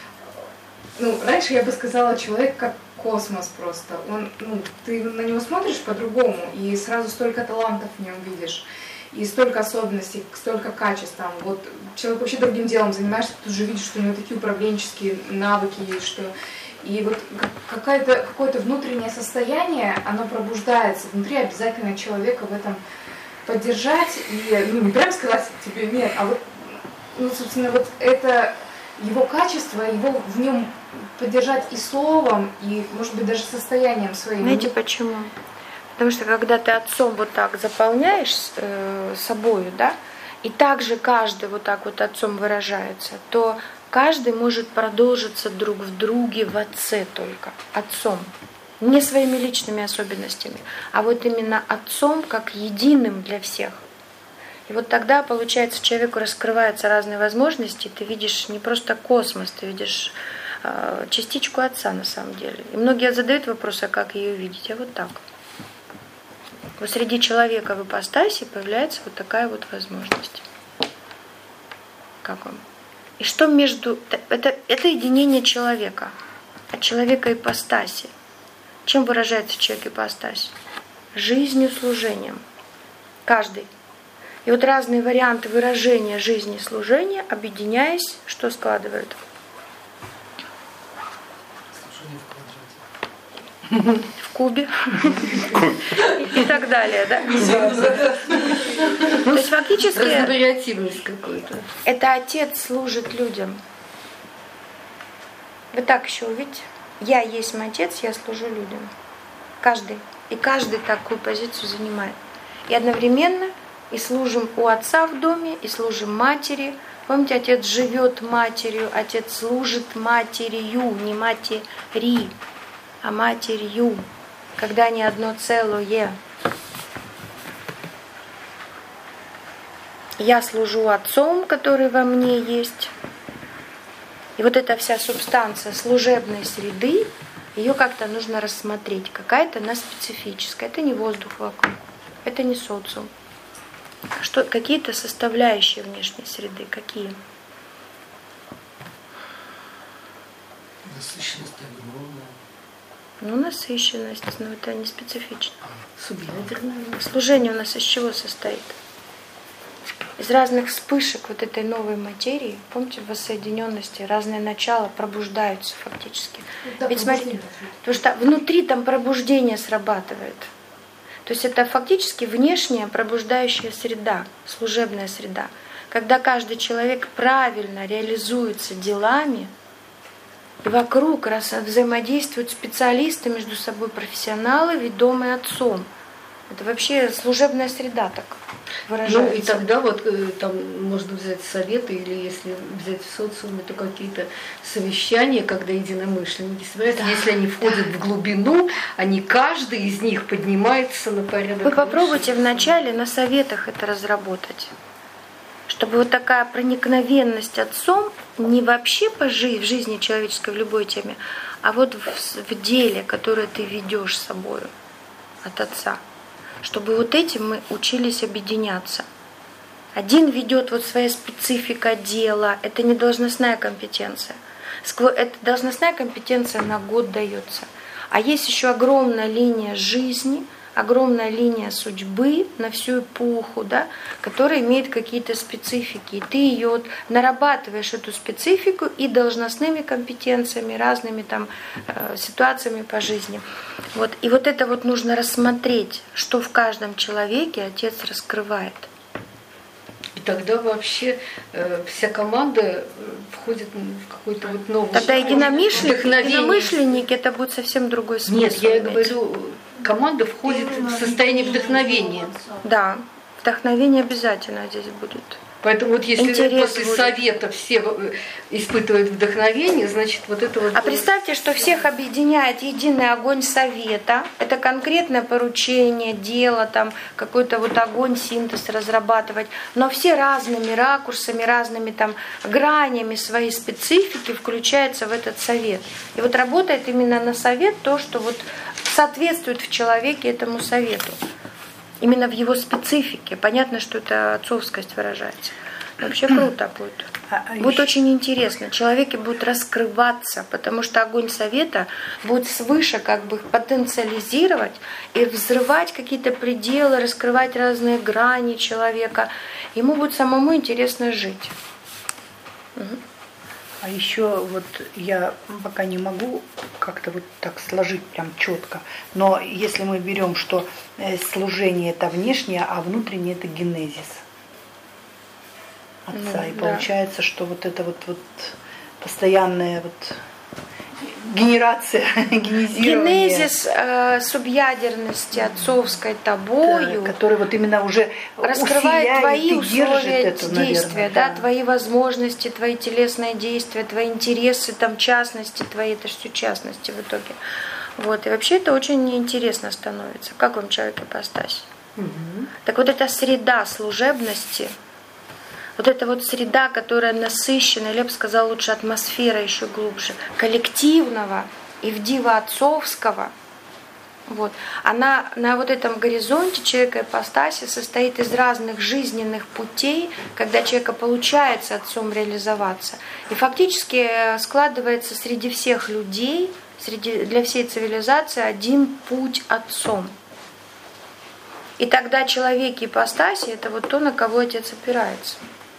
Ну, раньше я бы сказала, человек как космос просто. Он, ну, ты на него смотришь по-другому, и сразу столько талантов в нем видишь, и столько особенностей, столько качеств там. Вот человек вообще другим делом занимаешься, ты уже видишь, что у него такие управленческие навыки есть, что... И вот какое-то, какое-то внутреннее состояние, оно пробуждается внутри обязательно человека в этом поддержать и, ну, не прям сказать тебе нет, а вот, ну, собственно, вот это его качество, его в нем поддержать и словом, и, может быть, даже состоянием своим. Знаете почему? Потому что когда ты Отцом вот так заполняешь э, собою, да, и также каждый вот так вот Отцом выражается, то каждый может продолжиться друг в друге в Отце только, Отцом. Не своими личными особенностями, а вот именно Отцом как единым для всех. И вот тогда, получается, человеку раскрываются разные возможности, ты видишь не просто космос, ты видишь э, частичку Отца на самом деле. И многие задают вопрос, а как ее увидеть? А вот так. Вот среди человека в ипостаси появляется вот такая вот возможность. Как он? И что между... Это, это единение человека, от человека ипостаси. Чем выражается человек ипостась? Жизнью, служением. Каждый. И вот разные варианты выражения жизни и служения, объединяясь, что складывают? Служение в кубе. И так далее, да? То есть фактически... Разновариативность какой-то. Это Отец служит людям. Вы так еще увидите. Я есть мой Отец, я служу людям. Каждый. И каждый такую позицию занимает. И одновременно и служим у Отца в доме, и служим матери. Помните, Отец живет матерью, Отец служит матерью, не матери, а матерью, когда они одно целое. Я служу Отцом, который во мне есть. И вот эта вся субстанция служебной среды, ее как-то нужно рассмотреть. Какая-то она специфическая. Это не воздух вокруг. Это не социум. Что, какие-то составляющие внешней среды, какие? Насыщенность огромная. Ну, насыщенность, но это не специфично. Субъядерная. Служение у нас из чего состоит? Из разных вспышек вот этой новой материи, помните, в воссоединенности разные начала пробуждаются фактически. Да, Ведь смотрите, потому что внутри там пробуждение срабатывает. То есть это фактически внешняя пробуждающая среда, служебная среда. Когда каждый человек правильно реализуется делами, и вокруг раз взаимодействуют специалисты между собой, профессионалы, ведомые отцом. Это вообще служебная среда так выражается. Ну и тогда вот там можно взять советы, или если взять в социуме, то какие-то совещания, когда единомышленники собираются, да, если они входят да. в глубину, они каждый из них поднимается на порядок. Вы попробуйте выше. Вначале на советах это разработать. Чтобы вот такая проникновенность отцом не вообще по жи- в жизни человеческой в любой теме, а вот в, в деле, которое ты ведешь с собой от отца. Чтобы вот этим мы учились объединяться. Один ведет вот своя специфика дела, это не должностная компетенция. Это должностная компетенция на год дается. А есть еще огромная линия жизни, огромная линия судьбы на всю эпоху, да, которая имеет какие-то специфики. И ты ее вот нарабатываешь, эту специфику, и должностными компетенциями, разными там э, ситуациями по жизни. Вот. И вот это вот нужно рассмотреть, что в каждом человеке Отец раскрывает. И тогда вообще э, вся команда входит в какой-то вот новый... Тогда единомышленники, единомышленники, это будет совсем другой смысл. Нет, я иметь. говорю... Команда входит в состояние вдохновения. Да, вдохновение обязательно здесь будет. Поэтому вот если Интерес после будет. совета все испытывают вдохновение, значит вот это вот... А представьте, что всех объединяет единый огонь совета. Это конкретное поручение, дело, там какой-то вот огонь, синтез разрабатывать. Но все разными ракурсами, разными там гранями своей специфики включаются в этот совет. И вот работает именно на совет то, что вот соответствует в человеке этому совету. Именно в его специфике. Понятно, что это отцовскость выражается. Вообще круто будет. Будет очень интересно. Человеки будут раскрываться, потому что огонь совета будет свыше как бы потенциализировать и взрывать какие-то пределы, раскрывать разные грани человека. Ему будет самому интересно жить. Угу. А еще вот я пока не могу как-то вот так сложить прям четко, но если мы берем, что служение это внешнее, а внутреннее это генезис отца, ну, и да. Получается, что вот это вот, вот постоянная вот генерация, генезирование. Генезис э, субъядерности отцовской тобою, да, который вот именно уже раскрывает твои условия это, действия, наверное, да, да. Твои возможности, твои телесные действия, твои интересы, там частности твои, это же все частности в итоге. Вот. И вообще это очень интересно становится. Как вам человек ипостась? Угу. Так вот эта среда служебности, вот эта вот среда, которая насыщена, или я бы сказала, лучше атмосфера еще глубже, коллективного и вдиво-отцовского, вот, она на вот этом горизонте человека ипостаси состоит из разных жизненных путей, когда человека получается отцом реализоваться. И фактически складывается среди всех людей, среди, для всей цивилизации один путь отцом. И тогда человек ипостаси – это вот то, на кого Отец опирается.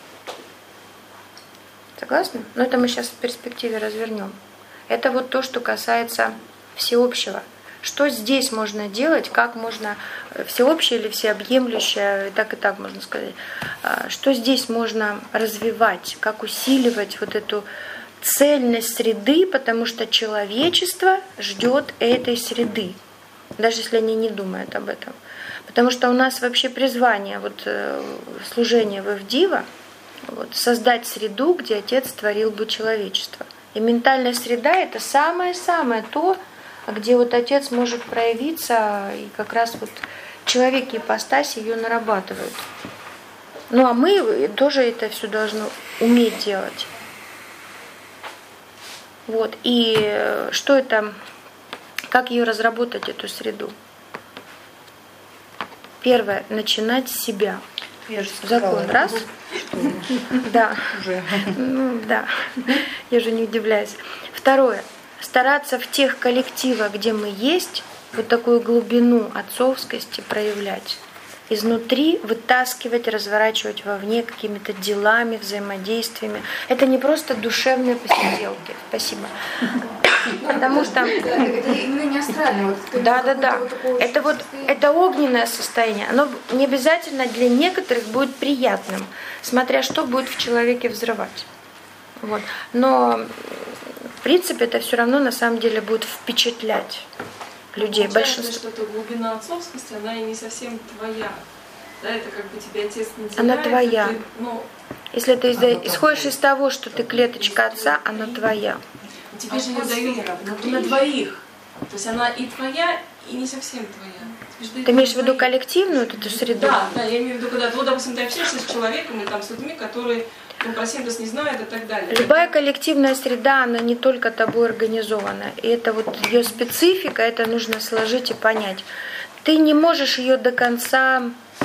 Согласны? Но это мы сейчас в перспективе развернем. Это вот то, что касается всеобщего. Что здесь можно делать, как можно, всеобщее или всеобъемлющее, и так и так можно сказать, что здесь можно развивать, как усиливать вот эту цельность среды, потому что человечество ждет этой среды, даже если они не думают об этом. Потому что у нас вообще призвание, вот, служение в Эвдива, вот, создать среду, где Отец творил бы человечество. И ментальная среда – это самое-самое то, где вот Отец может проявиться, и как раз вот человек ипостаси ее нарабатывают. Ну а мы тоже это все должны уметь делать. Вот. И что это, как ее разработать, эту среду? Первое, начинать с себя. Я же сказала, Закон раз. Да. Уже. Ну, да. Я же не удивляюсь. Второе. Стараться в тех коллективах, где мы есть, вот такую глубину отцовскости проявлять. Изнутри вытаскивать, разворачивать вовне какими-то делами, взаимодействиями. Это не просто душевные посиделки. Спасибо. Потому что... Это именно не астрально. Вот, да, да, да. Вот это вот это огненное состояние. Оно не обязательно для некоторых будет приятным, смотря что будет в человеке взрывать. Вот. Но в принципе это все равно на самом деле будет впечатлять людей. Большинство. Что эта глубина отцовскости, она и не совсем твоя. Да, это как бы тебе отец наделяет. Она твоя. Ты, ну, если ты из- исходишь из того, что ты клеточка отца, она твоя. Тебе же ее дают на, на двоих. То есть она и твоя, и не совсем твоя. Ты имеешь в виду коллективную вот эту среду? Да, да, я имею в виду, когда вот, допустим, ты общаешься с человеком или там с людьми, которые ну, про синтез не знают и так далее. Любая коллективная среда, она не только тобой организована. И это вот ее специфика, это нужно сложить и понять. Ты не можешь ее до конца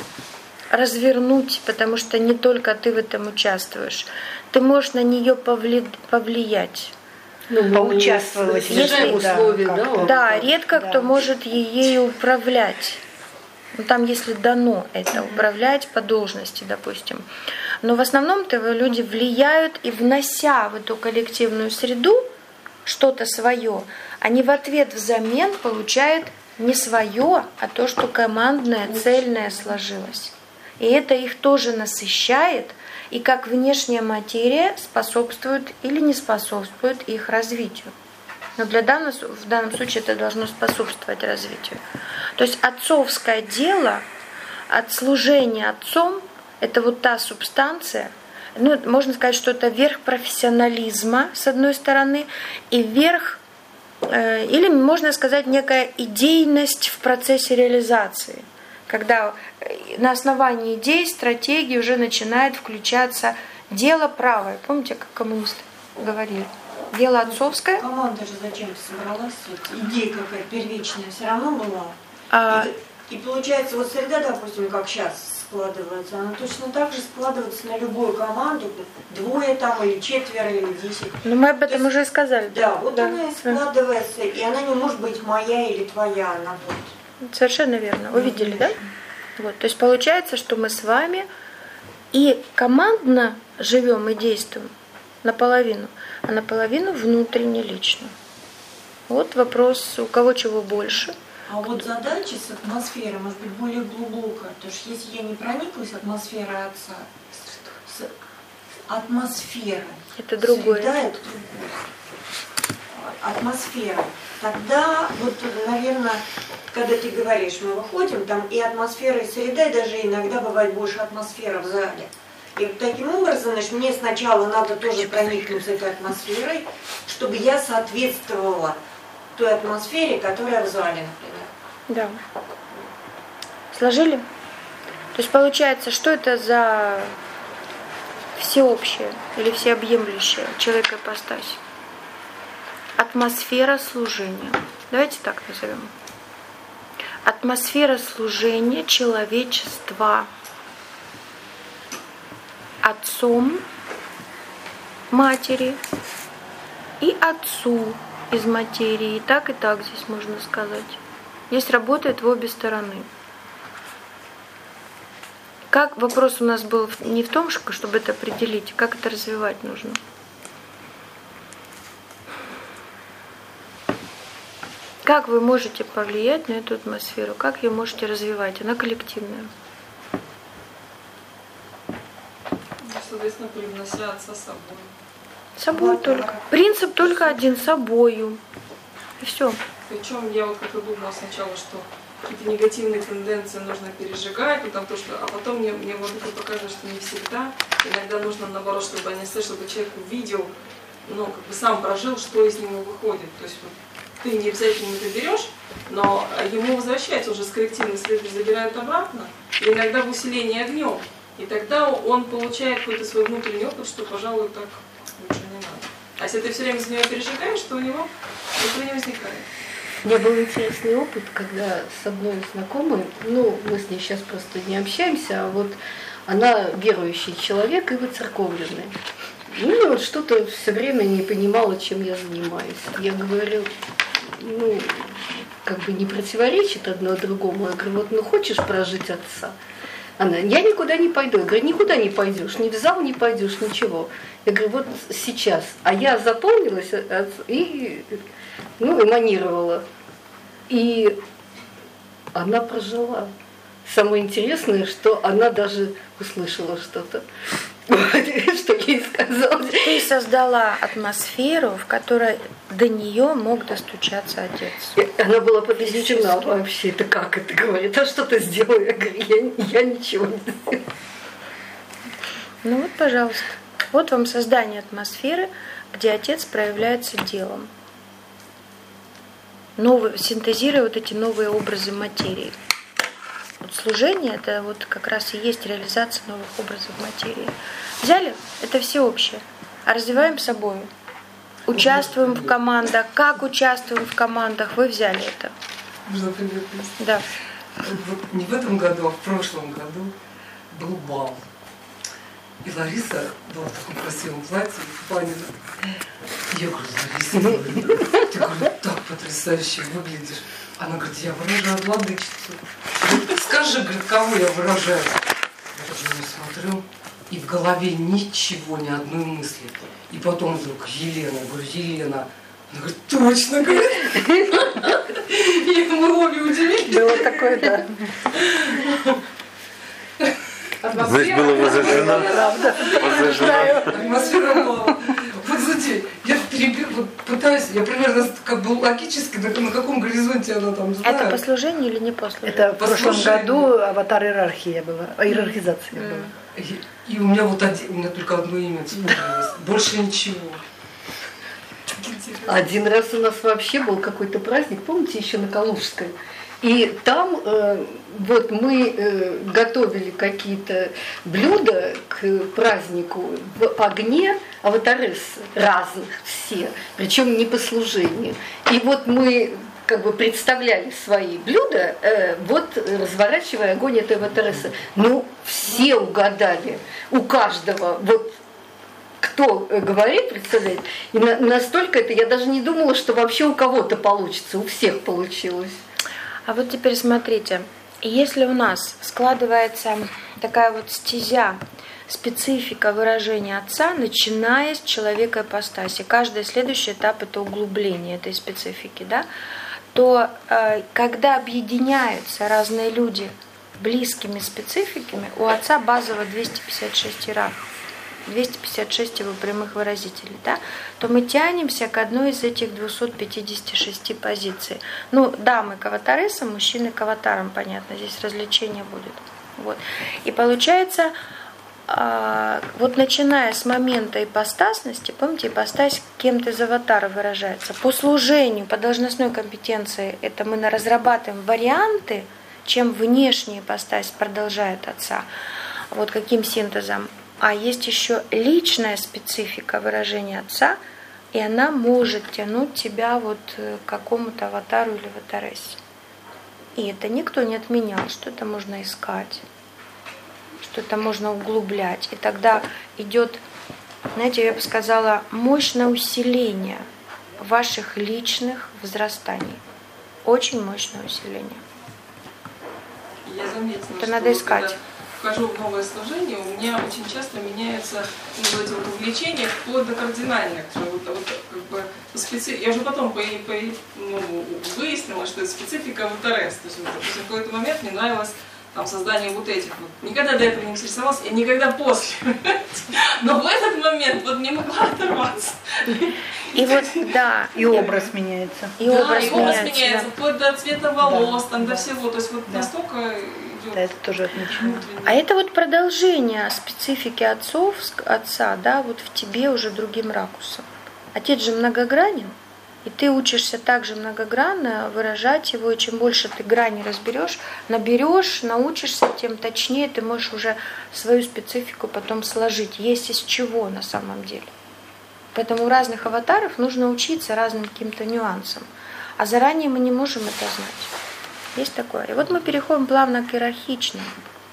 развернуть, потому что не только ты в этом участвуешь. Ты можешь на нее повли... повлиять. Ну, поучаствовать в Если- условий, да, как-то. Да, редко Да. кто может ею управлять. Ну, там, если дано это, управлять по должности, допустим. Но в основном-то люди влияют и, внося в эту коллективную среду что-то свое, они в ответ взамен получают не свое, а то, что командное, цельное сложилось. И это их тоже насыщает, и как внешняя материя способствует или не способствует их развитию. Но для данного, в данном случае это должно способствовать развитию. То есть отцовское дело, от служения отцом, это вот та субстанция, ну, можно сказать, что это верх профессионализма, с одной стороны, и верх, э, или можно сказать, некая идейность в процессе реализации. Когда на основании идей, стратегии уже начинает включаться дело правое. Помните, как коммунисты говорили? Дело отцовское. Команда же зачем собралась? Вот идея какая первичная все равно была. А, И, и получается, вот среда, допустим, как сейчас складывается, она точно так же складывается на любую команду, двое там, или четверо, или десять. ну, мы об То этом есть, уже сказали. Да, вот она и складывается, и она не может быть моя или твоя, она вот. Совершенно верно. Увидели, да? Вот. То есть получается, что мы с вами и командно живем и действуем наполовину, а наполовину внутренне лично. Вот вопрос, у кого чего больше. А вот задача с атмосферой может быть более глубокая. Потому что если я не прониклась атмосферой отца, с атмосферой, Это другое. среда, это другое. Атмосфера. Тогда, вот, наверное, когда ты говоришь, мы выходим, там и атмосфера, и среда, и даже иногда бывает больше атмосфера в зале. И вот таким образом, значит, мне сначала надо тоже проникнуться этой атмосферой, чтобы я соответствовала той атмосфере, которая в зале, например. Да. Сложили? То есть получается, что это за всеобщее или всеобъемлющее человекоипостась? Атмосфера служения. Давайте так назовем. Атмосфера служения человечества отцом матери и отцу из материи. И так, и так здесь можно сказать. Здесь работает в обе стороны. Как вопрос у нас был не в том, чтобы это определить, как это развивать нужно. Как вы можете повлиять на эту атмосферу? Как ее можете развивать? Она коллективная. Соответственно, привнося отца с собой. Собой только. Принцип только один, собою. И все. Причем я вот как и думала сначала, что какие-то негативные тенденции нужно пережигать, ну, там то, что, а потом мне, мне вот это показывает, что не всегда. Иногда нужно наоборот, чтобы они слышали, чтобы человек увидел, ну, как бы сам прожил, что из него выходит. То есть вот, ты не обязательно это берешь, но ему возвращается уже с коллективной среды, забирают обратно, и иногда в усилении огнем. И тогда он получает какой-то свой внутренний опыт, что, пожалуй, так лучше не надо. А если ты все время за него пережигаешь, то у него этого не возникает. У меня был интересный опыт, когда с одной знакомой, ну, мы с ней сейчас просто не общаемся, а вот она верующий человек и выцерковленный. Ну, вот что-то все время не понимала, чем я занимаюсь. Я говорю, ну, как бы не противоречит одно другому. Я говорю, вот ну хочешь прожить отца? Она, я никуда не пойду. Я говорю, никуда не пойдешь, ни в зал не пойдешь, ничего. Я говорю, вот сейчас. А я заполнилась и, ну, эманировала. И она прожила. Самое интересное, что она даже услышала что-то, что ей сказал. Ты создала атмосферу, в которой до нее мог достучаться отец. Она была потрясена вообще. Это как это говорит? А что ты сделала? Я говорю, я, я ничего не сделала. Ну вот, пожалуйста. Вот вам создание атмосферы, где отец проявляется делом. Новый, синтезируя вот эти новые образы материи. Вот служение – это вот как раз и есть реализация новых образов материи. Взяли – это всеобщее, а развиваем собой. Участвуем в командах. Как участвуем в командах? Вы взяли это. Можно пример? Да. Вот не в этом году, а в прошлом году был бал. И Лариса была в таком красивом платье, Панина. Я говорю, Лариса, ты, говорю, так потрясающе выглядишь. Она говорит, я выражаю владычицу. Скажи, говорит, кого я выражаю? Я так на нее смотрю, и в голове ничего, ни одной мысли. И потом вдруг Елена, я говорю, Елена. Она говорит, точно, говорит. И мы обе удивились. Было такое, да. Значит, было возражено. Возражено. Атмосфера была. Вот знаете, я перебил, вот пытаюсь, я примерно как бы логически, на, на каком горизонте она там знает. Это по служению или не по служению? Это в прошлом году аватар иерархии была, иерархизация Mm. была. И, и у меня вот один, у меня только одно имя вспомнилось, больше ничего. Один раз у нас вообще был какой-то праздник, помните, еще на Калужской? И там э, вот мы э, готовили какие-то блюда к празднику в огне, аватарессы разных все, причем не по служению. И вот мы как бы представляли свои блюда, э, вот разворачивая огонь этой аватарессы. Ну, все угадали, у каждого, вот кто говорит, представляете, и на, настолько это, я даже не думала, что вообще у кого-то получится, у всех получилось. А вот теперь смотрите, если у нас складывается такая вот стезя, специфика выражения отца, начиная с человека ипостаси, каждый следующий этап это углубление этой специфики, да, то э, когда объединяются разные люди близкими спецификами, у отца базово двести пятьдесят шесть иерархов, двести пятьдесят шесть его прямых выразителей, да, то мы тянемся к одной из этих двухсот пятидесяти шести позиций. Ну, дамы к аватаресам, мужчины к аватарам, понятно, здесь развлечение будет. Вот. И получается, вот начиная с момента ипостасности, помните, ипостась кем-то из аватара выражается. По служению, по должностной компетенции, это мы разрабатываем варианты, чем внешняя ипостась продолжает отца. Вот каким синтезом. А есть еще личная специфика выражения отца, и она может тянуть тебя вот к какому-то аватару или аватарессе. И это никто не отменял, что это можно искать, что это можно углублять. И тогда идет, знаете, я бы сказала, мощное усиление ваших личных возрастаний. Очень мощное усиление. Я заметила, это что надо искать. Вхожу в новое служение, у меня очень часто меняются ну, эти вот увлечения вплоть до кардинальных. Вот, вот, как бы, специ... Я уже потом по, по, ну, выяснила, что это специфика аватарес. То есть вот, в какой-то момент мне нравилось там, создание вот этих. Вот. Никогда до этого не интересовалась, и никогда после. Но в этот момент вот не могла оторваться. И вот, да. И образ меняется. И образ меняется, вплоть до цвета волос, там, до всего. То есть вот настолько... Да, это тоже отмечено. А это вот продолжение специфики отцов, отца, да, вот в тебе уже другим ракурсом. Отец же многогранен, и ты учишься также многогранно выражать его, и чем больше ты грани разберешь, наберешь, научишься, тем точнее ты можешь уже свою специфику потом сложить. Есть из чего на самом деле. Поэтому у разных аватаров нужно учиться разным каким-то нюансам. А заранее мы не можем это знать. Есть такое. И вот мы переходим плавно к иерархичному.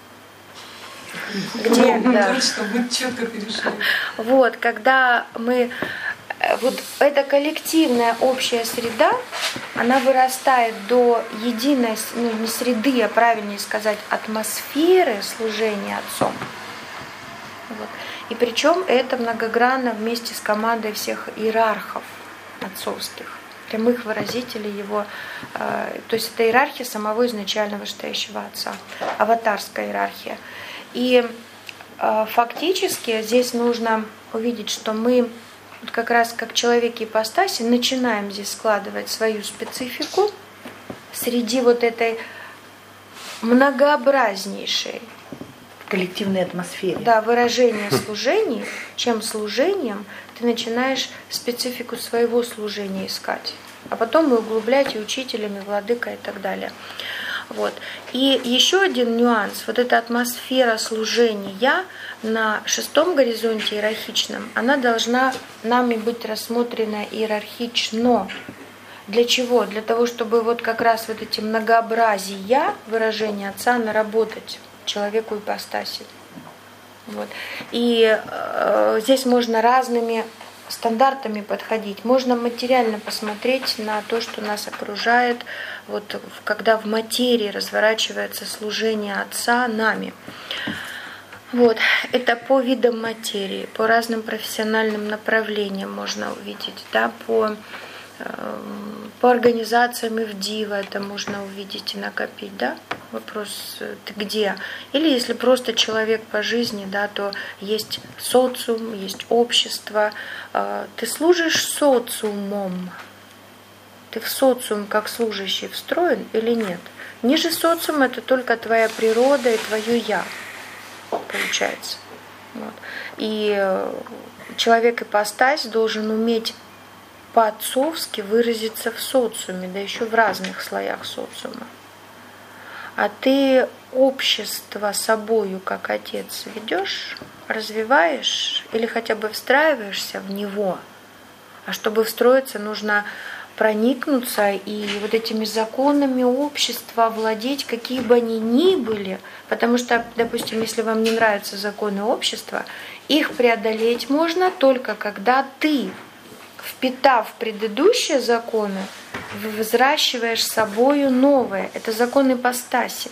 Где, да. Чтобы четко перешли. Вот, когда мы... Вот эта коллективная общая среда, она вырастает до единой, ну не среды, а правильнее сказать, атмосферы служения Отцом. Вот. И причем это многогранно вместе с командой всех иерархов отцовских, прямых выразителей его. Э, то есть это иерархия самого изначально вышестоящего Отца, аватарская иерархия. И э, фактически здесь нужно увидеть, что мы вот как раз как человеки ипостаси начинаем здесь складывать свою специфику среди вот этой многообразнейшей коллективной атмосфере. Да, выражения служений, чем служением ты начинаешь специфику своего служения искать, а потом и углублять и учителями, владыкой и так далее. Вот. И еще один нюанс, вот эта атмосфера служения на шестом горизонте иерархичном, она должна нами быть рассмотрена иерархично. Для чего? Для того, чтобы вот как раз вот эти многообразия выражения Отца наработать человеку ипостаси. Вот. И э, здесь можно разными стандартами подходить. Можно материально посмотреть на то, что нас окружает, вот, когда в материи разворачивается служение Отца нами. Вот. Это по видам материи, по разным профессиональным направлениям можно увидеть, да, по, э, по организациям ИВДИВа это можно увидеть и накопить, да. Вопрос, ты где? Или если просто человек по жизни, да, то есть социум, есть общество. Ты служишь социумом. Ты в социум как служащий встроен или нет? Ниже социум это только твоя природа и твое я, получается. Вот. И человек-ипостась должен уметь по-отцовски выразиться в социуме, да еще в разных слоях социума. А ты общество собою как отец ведешь, развиваешь или хотя бы встраиваешься в него. А чтобы встроиться, нужно проникнуться и вот этими законами общества овладеть, какие бы они ни были. Потому что, допустим, если вам не нравятся законы общества, их преодолеть можно только когда ты, впитав предыдущие законы, взращиваешь собою новое. Это закон ипостаси.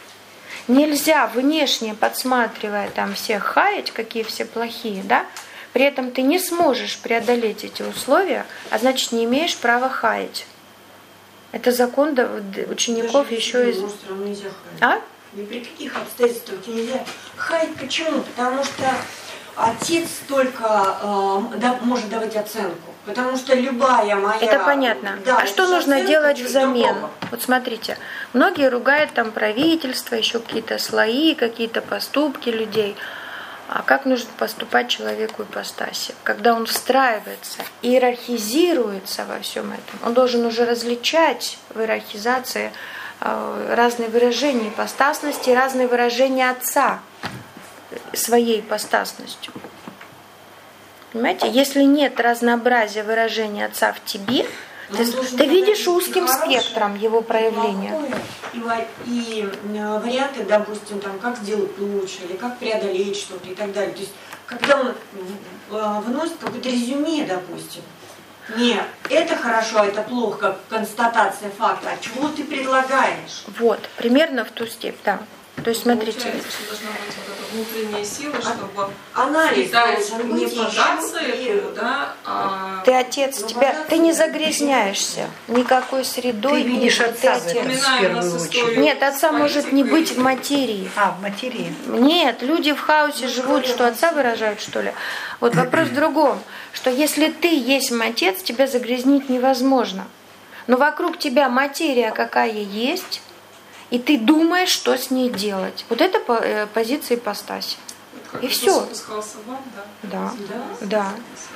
Нельзя внешне, подсматривая там всех, хаять, какие все плохие, да? При этом ты не сможешь преодолеть эти условия, а значит не имеешь права хаять. Это закон учеников. Даже еще из... Нельзя хаять. А? Ни при каких обстоятельствах нельзя хаять. Почему? Потому что отец только э, да, может давать оценку. Потому что любая моя... Это понятно. Да, а что нужно делать взамен? Другого. Вот смотрите, многие ругают там правительство, еще какие-то слои, какие-то поступки людей. А как нужно поступать человеку ипостаси? Когда он встраивается, иерархизируется во всем этом, он должен уже различать в иерархизации э, разные выражения ипостасности, разные выражения Отца своей ипостасностью. Понимаете, если нет разнообразия выражения Отца в тебе, ты, ты видишь узким хорошее, спектром его проявления. И, и варианты, допустим, там, как сделать лучше, или как преодолеть что-то и так далее. То есть, когда он вносит какое-то резюме, допустим, не это хорошо, это плохо, как констатация факта, а чего ты предлагаешь? Вот, примерно в ту степь, да. То есть, смотрите. Получается, что должна быть вот эта внутренняя сила, чтобы анализ должен не поддаться этому, да, а... Ты отец, тебя, ты не загрязняешься никакой средой. Ты видишь отца в этом в первую очередь. Нет, отца может не быть в материи. А, в материи. Нет, люди в хаосе ну, живут, что отца выражают, что ли. Вот вопрос в другом, что если ты есть отец, тебя загрязнить невозможно. Но вокруг тебя материя какая есть, и ты думаешь, что с ней делать. Вот это позиция ипостаси. Как и все. Собак, да? Да, да.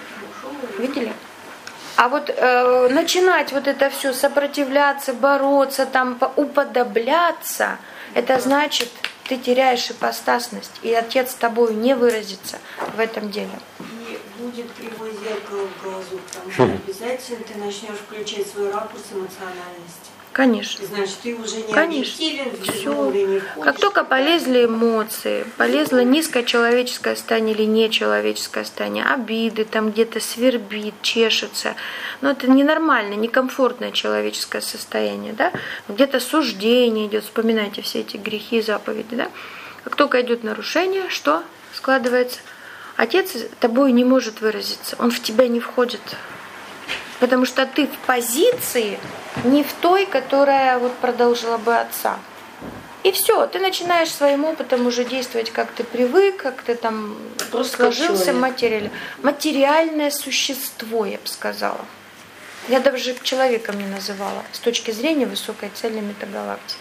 Видели? А вот э, начинать вот это все сопротивляться, бороться, там, уподобляться, это значит, ты теряешь ипостасность, и отец с тобой не выразится в этом деле. И будет кривое зеркало в глазу, потому что обязательно ты начнешь включать свой ракурс эмоциональности. Конечно. Значит, ты уже не Конечно. объективен, в Все. землю не входишь. Как только полезли эмоции, полезло низкое человеческое состояние или нечеловеческое состояние, обиды, там где-то свербит, чешется, но это ненормальное, некомфортное человеческое состояние, да? Где-то суждение идет, вспоминайте все эти грехи и заповеди, да? Как только идет нарушение, что складывается? Отец тобой не может выразиться, он в тебя не входит. Потому что ты в позиции не в той, которая вот продолжила бы отца. И все, ты начинаешь своим опытом уже действовать, как ты привык, как ты там Просто сложился материально. Материальное существо, я бы сказала. Я даже человеком не называла, с точки зрения высокой цельной метагалактики.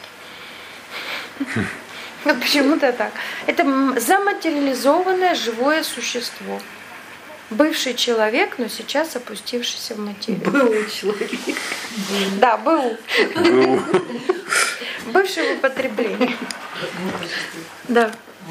Ну почему-то так. Это заматериализованное живое существо. Бывший человек, но сейчас опустившийся в материю. Был человек. Да, был. Бывший в употреблении. Да.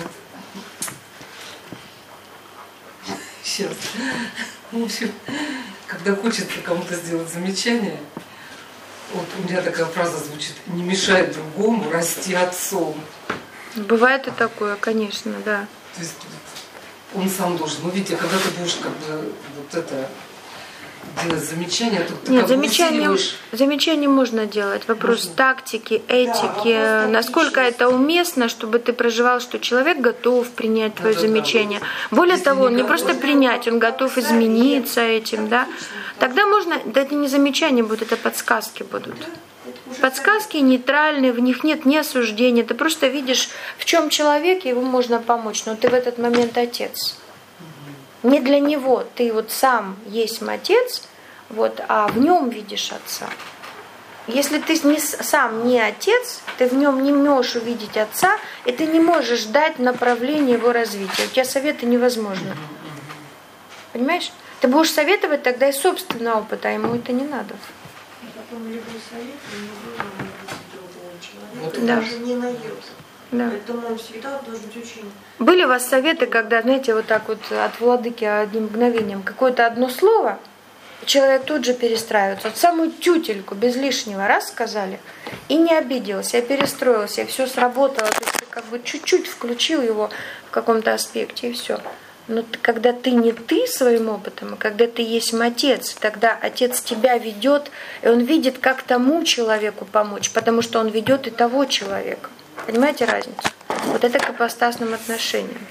Сейчас. В общем, когда хочется кому-то сделать замечание, вот у меня такая фраза звучит: не мешай другому расти отцом. Бывает и такое, конечно, да. То есть он сам должен. Ну, видите, когда ты будешь как бы вот это делать замечания, то ты Нет, как бы замечания, усиливаешь. замечания можно делать. Вопрос Можно. тактики, этики, Да, насколько это уместно, чтобы ты проживал, что человек готов принять твое Да-да-да. замечание. Более Если того, он не не готов, просто принять, он готов измениться этим, да. Тогда можно, да это не замечания будут, это подсказки будут. Подсказки нейтральные, в них нет ни осуждения. Ты просто видишь, в чем человек, его можно помочь. Но ты в этот момент отец. Не для него. Ты вот сам есть отец, вот, а в нем видишь отца. Если ты не, сам не отец, ты в нем не можешь увидеть отца, и ты не можешь дать направление его развития. У тебя советы невозможно. Понимаешь? Ты будешь советовать тогда из собственного опыта, а ему это не надо. Потом любой совет не должен быть другого человека, Вот да. даже не найдет. Да. Поэтому он всегда должен быть очень... Были у вас советы, когда, знаете, вот так вот от владыки одним мгновением какое-то одно слово, человек тут же перестраивается. Вот самую тютельку без лишнего раз сказали, и не обиделся, и перестроился, и все сработало. То есть ты как бы чуть-чуть включил его в каком-то аспекте, и все. Но ты, когда ты не ты своим опытом, а когда ты есть отец, тогда отец тебя ведет, и он видит, как тому человеку помочь, потому что он ведет и того человека. Понимаете разницу? Вот это к ипостасным отношениям.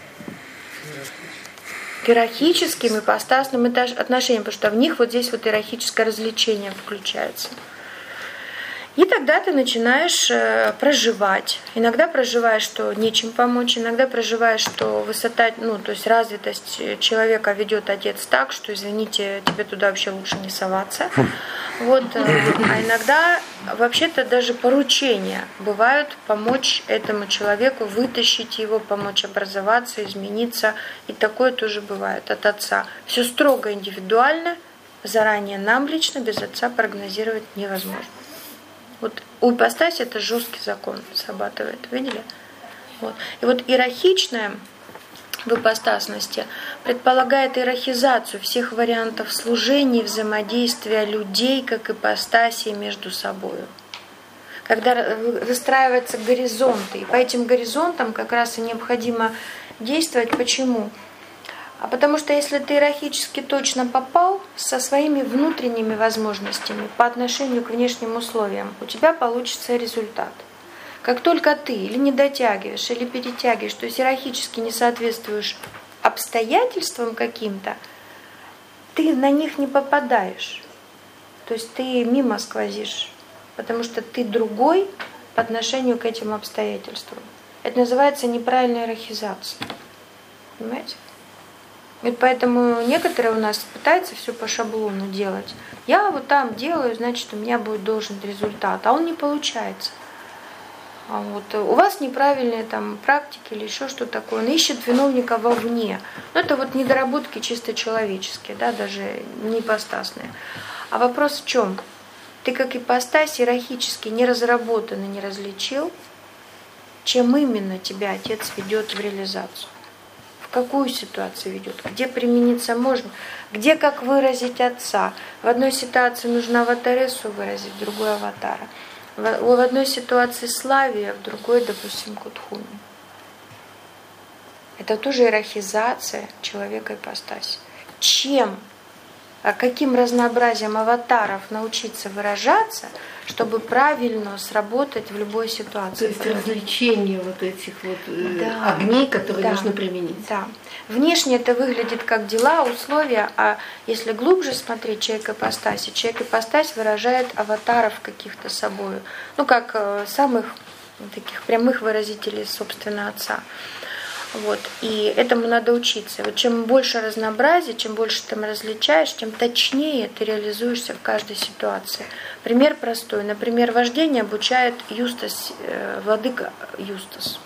К иерархическим ипостасным отношениям, потому что в них вот здесь вот иерархическое развлечение включается. И тогда ты начинаешь проживать. Иногда проживаешь, что нечем помочь, иногда проживаешь, что высота, ну, то есть развитость человека ведет отец так, что, извините, тебе туда вообще лучше не соваться. Вот. А иногда вообще-то даже поручения бывают помочь этому человеку, вытащить его, помочь образоваться, измениться. И такое тоже бывает от отца. Все строго индивидуально, заранее нам лично без отца прогнозировать невозможно. Вот у ипостаси это жесткий закон срабатывает, видели? Вот. И вот иерархичное в ипостасности предполагает иерархизацию всех вариантов служения и взаимодействия людей как ипостасии между собой. Когда выстраиваются горизонты, и по этим горизонтам как раз и необходимо действовать. Почему? А потому что если ты иерархически точно попал со своими внутренними возможностями по отношению к внешним условиям, у тебя получится результат. Как только ты или не дотягиваешь, или перетягиваешь, то есть иерархически не соответствуешь обстоятельствам каким-то, ты на них не попадаешь. То есть ты мимо сквозишь, потому что ты другой по отношению к этим обстоятельствам. Это называется неправильная иерархизация. Понимаете? И поэтому некоторые у нас пытаются все по шаблону делать. Я вот там делаю, значит, у меня будет должен результат, а он не получается. А вот у вас неправильные там практики или еще что такое. Он ищет виновника вовне. Но это вот недоработки чисто человеческие, да, даже не ипостасные. А вопрос в чем? Ты как ипостась иерархически не разработан и не различил, чем именно тебя отец ведет в реализацию. в какую ситуацию ведет, где примениться можно, где как выразить отца. В одной ситуации нужно аватаресу выразить, в другой аватара. В одной ситуации славия, в другой, допустим, кутхуми. Это тоже иерархизация человека ипостаси. Чем, а каким разнообразием аватаров научиться выражаться, чтобы правильно сработать в любой ситуации. То есть развлечение вот этих вот да. огней, которые да. нужно применить. Да. Внешне это выглядит как дела, условия, а если глубже смотреть человек ипостаси, человек ипостась выражает аватаров каких-то собою. Ну, как э, самых таких прямых выразителей, собственно, отца. Вот. И этому надо учиться. Вот чем больше разнообразия, чем больше ты различаешь, тем точнее ты реализуешься в каждой ситуации. Пример простой. Например, вождение обучает Юстас, э, владыка Юстас.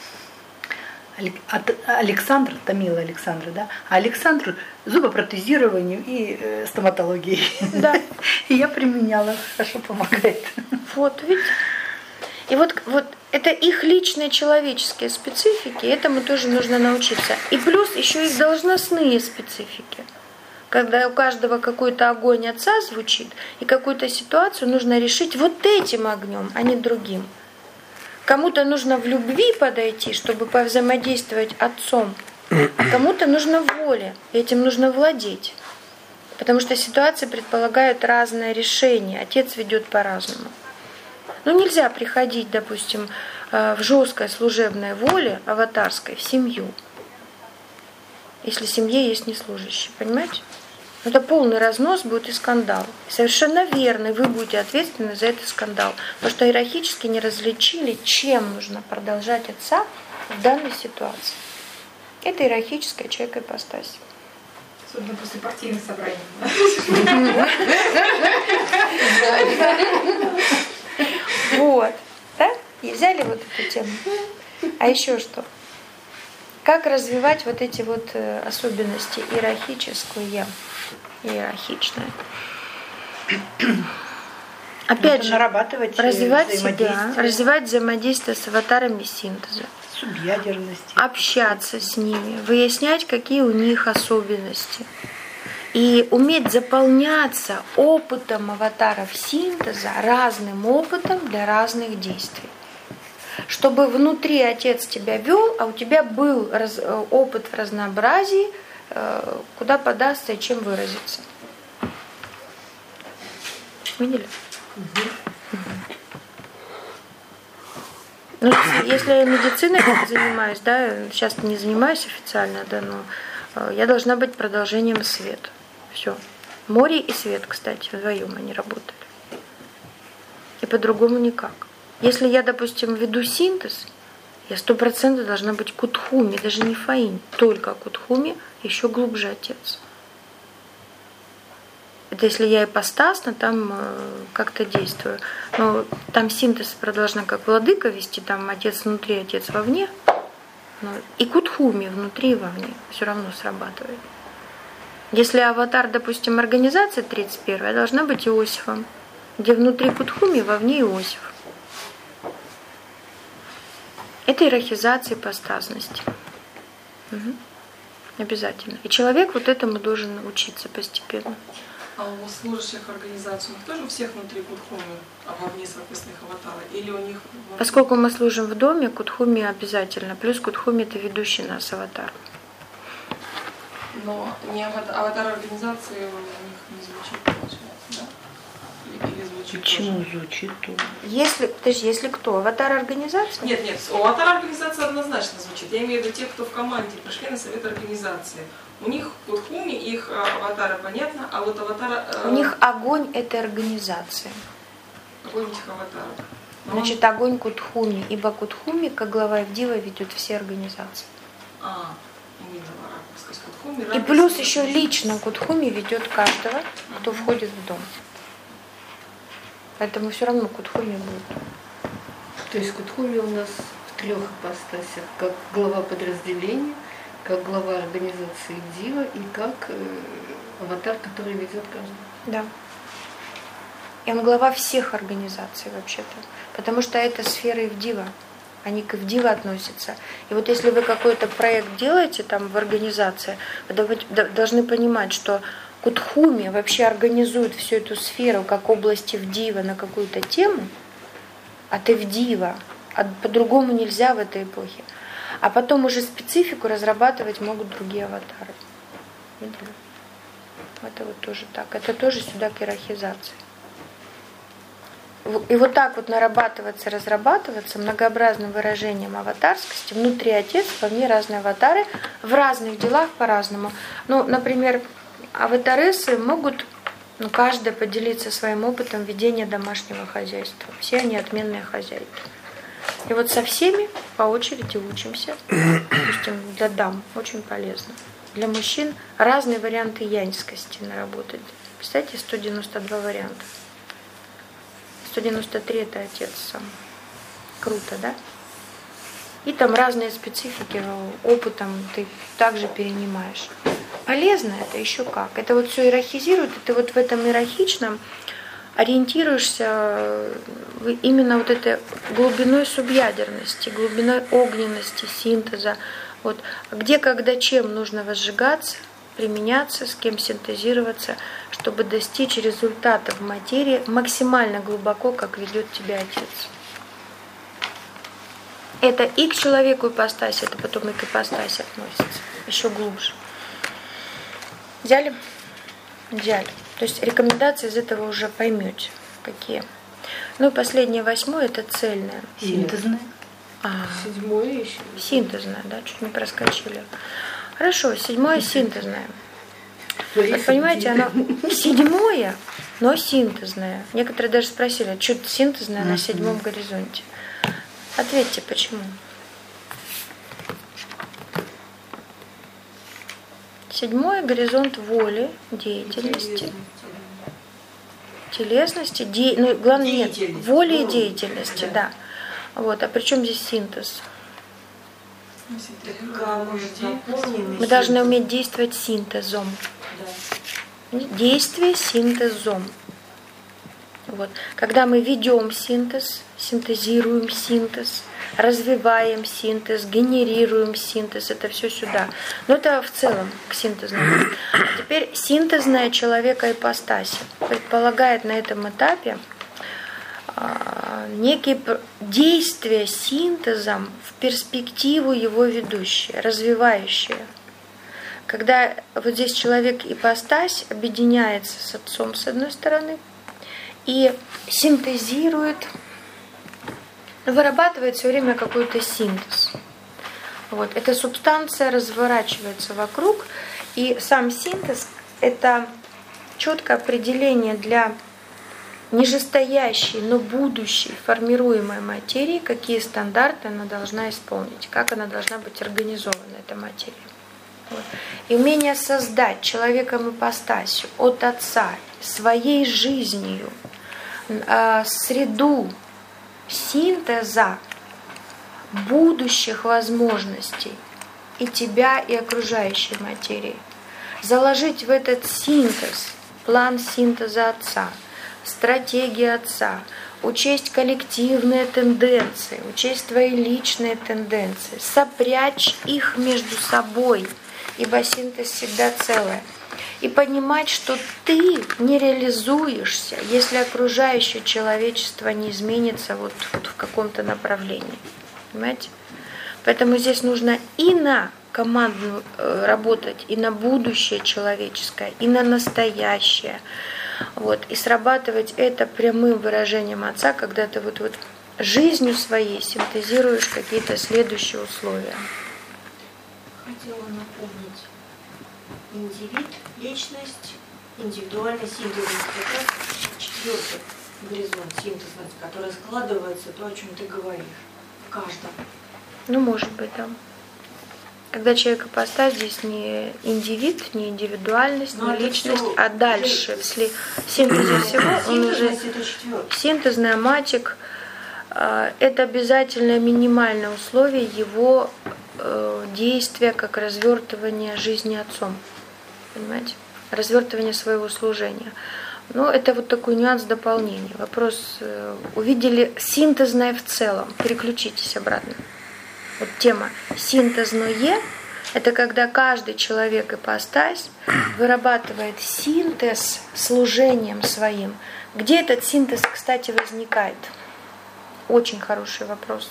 Александр, Томила Александра, да? А Александр зубопротезированию и э, стоматологией. Да. И я применяла, хорошо помогает. Вот, видите? И вот, вот это их личные человеческие специфики, этому тоже нужно научиться. И плюс еще их должностные специфики. Когда у каждого какой-то огонь отца звучит, и какую-то ситуацию нужно решить вот этим огнем, а не другим. Кому-то нужно в любви подойти, чтобы повзаимодействовать отцом, а кому-то нужно в воле, и этим нужно владеть. Потому что ситуации предполагают разное решение, отец ведет по-разному. Ну, нельзя приходить, допустим, в жесткой служебной воле, аватарской, в семью, если в семье есть неслужащие, понимаете? Это полный разнос будет и скандал. И совершенно верно, вы будете ответственны за этот скандал, потому что иерархически не различили, чем нужно продолжать отца в данной ситуации. Это иерархическая человека-ипостась. Особенно после партийных собраний. Вот, да? И взяли вот эту тему. А еще что? Как развивать вот эти вот особенности иерархическую, иерархичное? Опять же, нарабатывать развивать себя, развивать взаимодействие с аватарами синтеза. Субъядерности. Общаться с ними, выяснять, какие у них особенности. И уметь заполняться опытом аватаров синтеза, разным опытом для разных действий. Чтобы внутри отец тебя вел, а у тебя был раз, опыт в разнообразии, куда подастся и чем выразиться. Видели? Угу. Ну, если я медициной занимаюсь, да, сейчас не занимаюсь официально, да, но я должна быть продолжением света. Все. Море и свет, кстати, вдвоем они работали. И по-другому никак. Если я, допустим, веду синтез, я сто процентов должна быть кутхуми, даже не фаинь, только кутхуми, еще глубже отец. Это если я ипостасно, там как-то действую. Но там синтез должна как владыка вести, там отец внутри, отец вовне. Но и кутхуми внутри и вовне все равно срабатывает. Если аватар, допустим, организации тридцать первая, должна быть Иосифом, где внутри кутхуми, вовне Иосиф. Это иерархизация ипостасности. Угу. Обязательно. И человек вот этому должен учиться постепенно. А у служащих организаций у них тоже у всех внутри кутхуми, а вовне, соответственно, их аватары? Или у них... Поскольку мы служим в доме, кутхуми обязательно. Плюс кутхуми — это ведущий нас аватар. Но не аватар организации у них не звучит, получается, да? Или звучит Почему тоже? звучит то? Если, подожди, если кто? Аватар организации? Нет, нет, у аватара организации однозначно звучит. Я имею в виду тех, кто в команде пришли на совет организации. У них кутхуми, их аватара понятно, а вот аватара... У них огонь этой организации. Огонь этих аватаров. Но Значит, он... огонь кутхуми, ибо кутхуми, как глава Эвдива, ведет все организации. А, именно ракурс кутхуми. И плюс еще лично кутхуми ведет каждого, кто входит в дом. Поэтому все равно кутхуми будет. То есть кутхуми у нас в трех ипостасях, как глава подразделения, как глава организации Эвдива и как э, аватар, который ведет каждого. Да. И он глава всех организаций вообще-то. Потому что это сфера Эвдива. они к Ивдива относятся. И вот если вы какой-то проект делаете там в организации, вы должны понимать, что Кутхуми вообще организует всю эту сферу как область Ивдива на какую-то тему, от Ивдива, а по-другому нельзя в этой эпохе. А потом уже специфику разрабатывать могут другие аватары. Видели? Это вот тоже так. Это тоже сюда к иерархизации. И вот так вот нарабатываться, разрабатываться многообразным выражением аватарскости. Внутри Отец, вовне разные аватары, в разных делах по-разному. Ну, например, аватарессы могут, ну, каждая поделиться своим опытом ведения домашнего хозяйства. Все они отменные хозяйки. И вот со всеми по очереди учимся. Допустим, для дам очень полезно. Для мужчин разные варианты яньскости наработать. Представляете, сто девяносто два варианта. сто девяносто три это Отец сам. Круто, да? И там разные специфики, опытом ты также перенимаешь. Полезно это еще как. Это вот все иерархизирует, и ты вот в этом иерархичном ориентируешься именно вот этой глубиной субъядерности, глубиной огненности, синтеза. Вот где, когда, чем нужно возжигаться, применяться, с кем синтезироваться, чтобы достичь результатов в материи максимально глубоко, как ведет тебя Отец. Это и к человеку ипостаси, это потом и к ипостаси относится, еще глубже. Взяли? Взяли. То есть рекомендации из этого уже поймете, какие. Ну и последнее, восьмое, это цельное. Синтезное. А, Седьмое еще. Синтезное, да, чуть не проскочили. Хорошо, седьмое синтезное. Вот понимаете, оно седьмое, но синтезное. Некоторые даже спросили, а что это синтезное на седьмом горизонте? Ответьте, почему? Седьмой горизонт воли, деятельности, телесности, де... ну, главное, нет, воли и деятельности, да. Вот, а при чем здесь синтез? Мы должны уметь действовать синтезом. Действие синтезом. Вот. Когда мы ведем синтез, синтезируем синтез, развиваем синтез, генерируем синтез, это все сюда. Но это в целом к синтезному. А теперь синтезная человека ипостаси предполагает на этом этапе некие действия синтезом в перспективу его ведущие, развивающие. Когда вот здесь человек ипостась объединяется с Отцом с одной стороны и синтезирует, вырабатывает все время какой-то синтез. Вот. Эта субстанция разворачивается вокруг, и сам синтез – это четкое определение для нижестоящей, но будущей формируемой материи, какие стандарты она должна исполнить, как она должна быть организована, эта материя. Вот. И умение создать человеком ипостасью от Отца своей жизнью э, среду синтеза будущих возможностей и тебя, и окружающей материи. Заложить в этот синтез план синтеза Отца, стратегии Отца, учесть коллективные тенденции, учесть твои личные тенденции, сопрячь их между собой, ибо синтез всегда целое. И понимать, что ты не реализуешься, если окружающее человечество не изменится вот, вот в каком-то направлении. Понимаете? Поэтому здесь нужно и на команду работать, и на будущее человеческое, и на настоящее. Вот. И срабатывать это прямым выражением Отца, когда ты вот, вот жизнью своей синтезируешь какие-то следующие условия. Хотела напомнить. Индивид, личность, индивидуальность, синтезность. Как раз четвертый горизонт синтезности, который складывается то, о чем ты говоришь. В каждом. Ну, может быть, да. Когда человек ипостась, здесь не индивид, не индивидуальность, Но не личность, все, а дальше, в синтезе всего, он уже синтезный аматик. Это обязательное минимальное условие его действия как развертывание жизни Отцом. Понимаете? Развертывание своего служения. Ну, это вот такой нюанс дополнения. Вопрос, э, увидели синтезное в целом, переключитесь обратно. Вот тема синтезное – это когда каждый человек ипостась вырабатывает синтез служением своим. Где этот синтез, кстати, возникает? Очень хороший вопрос.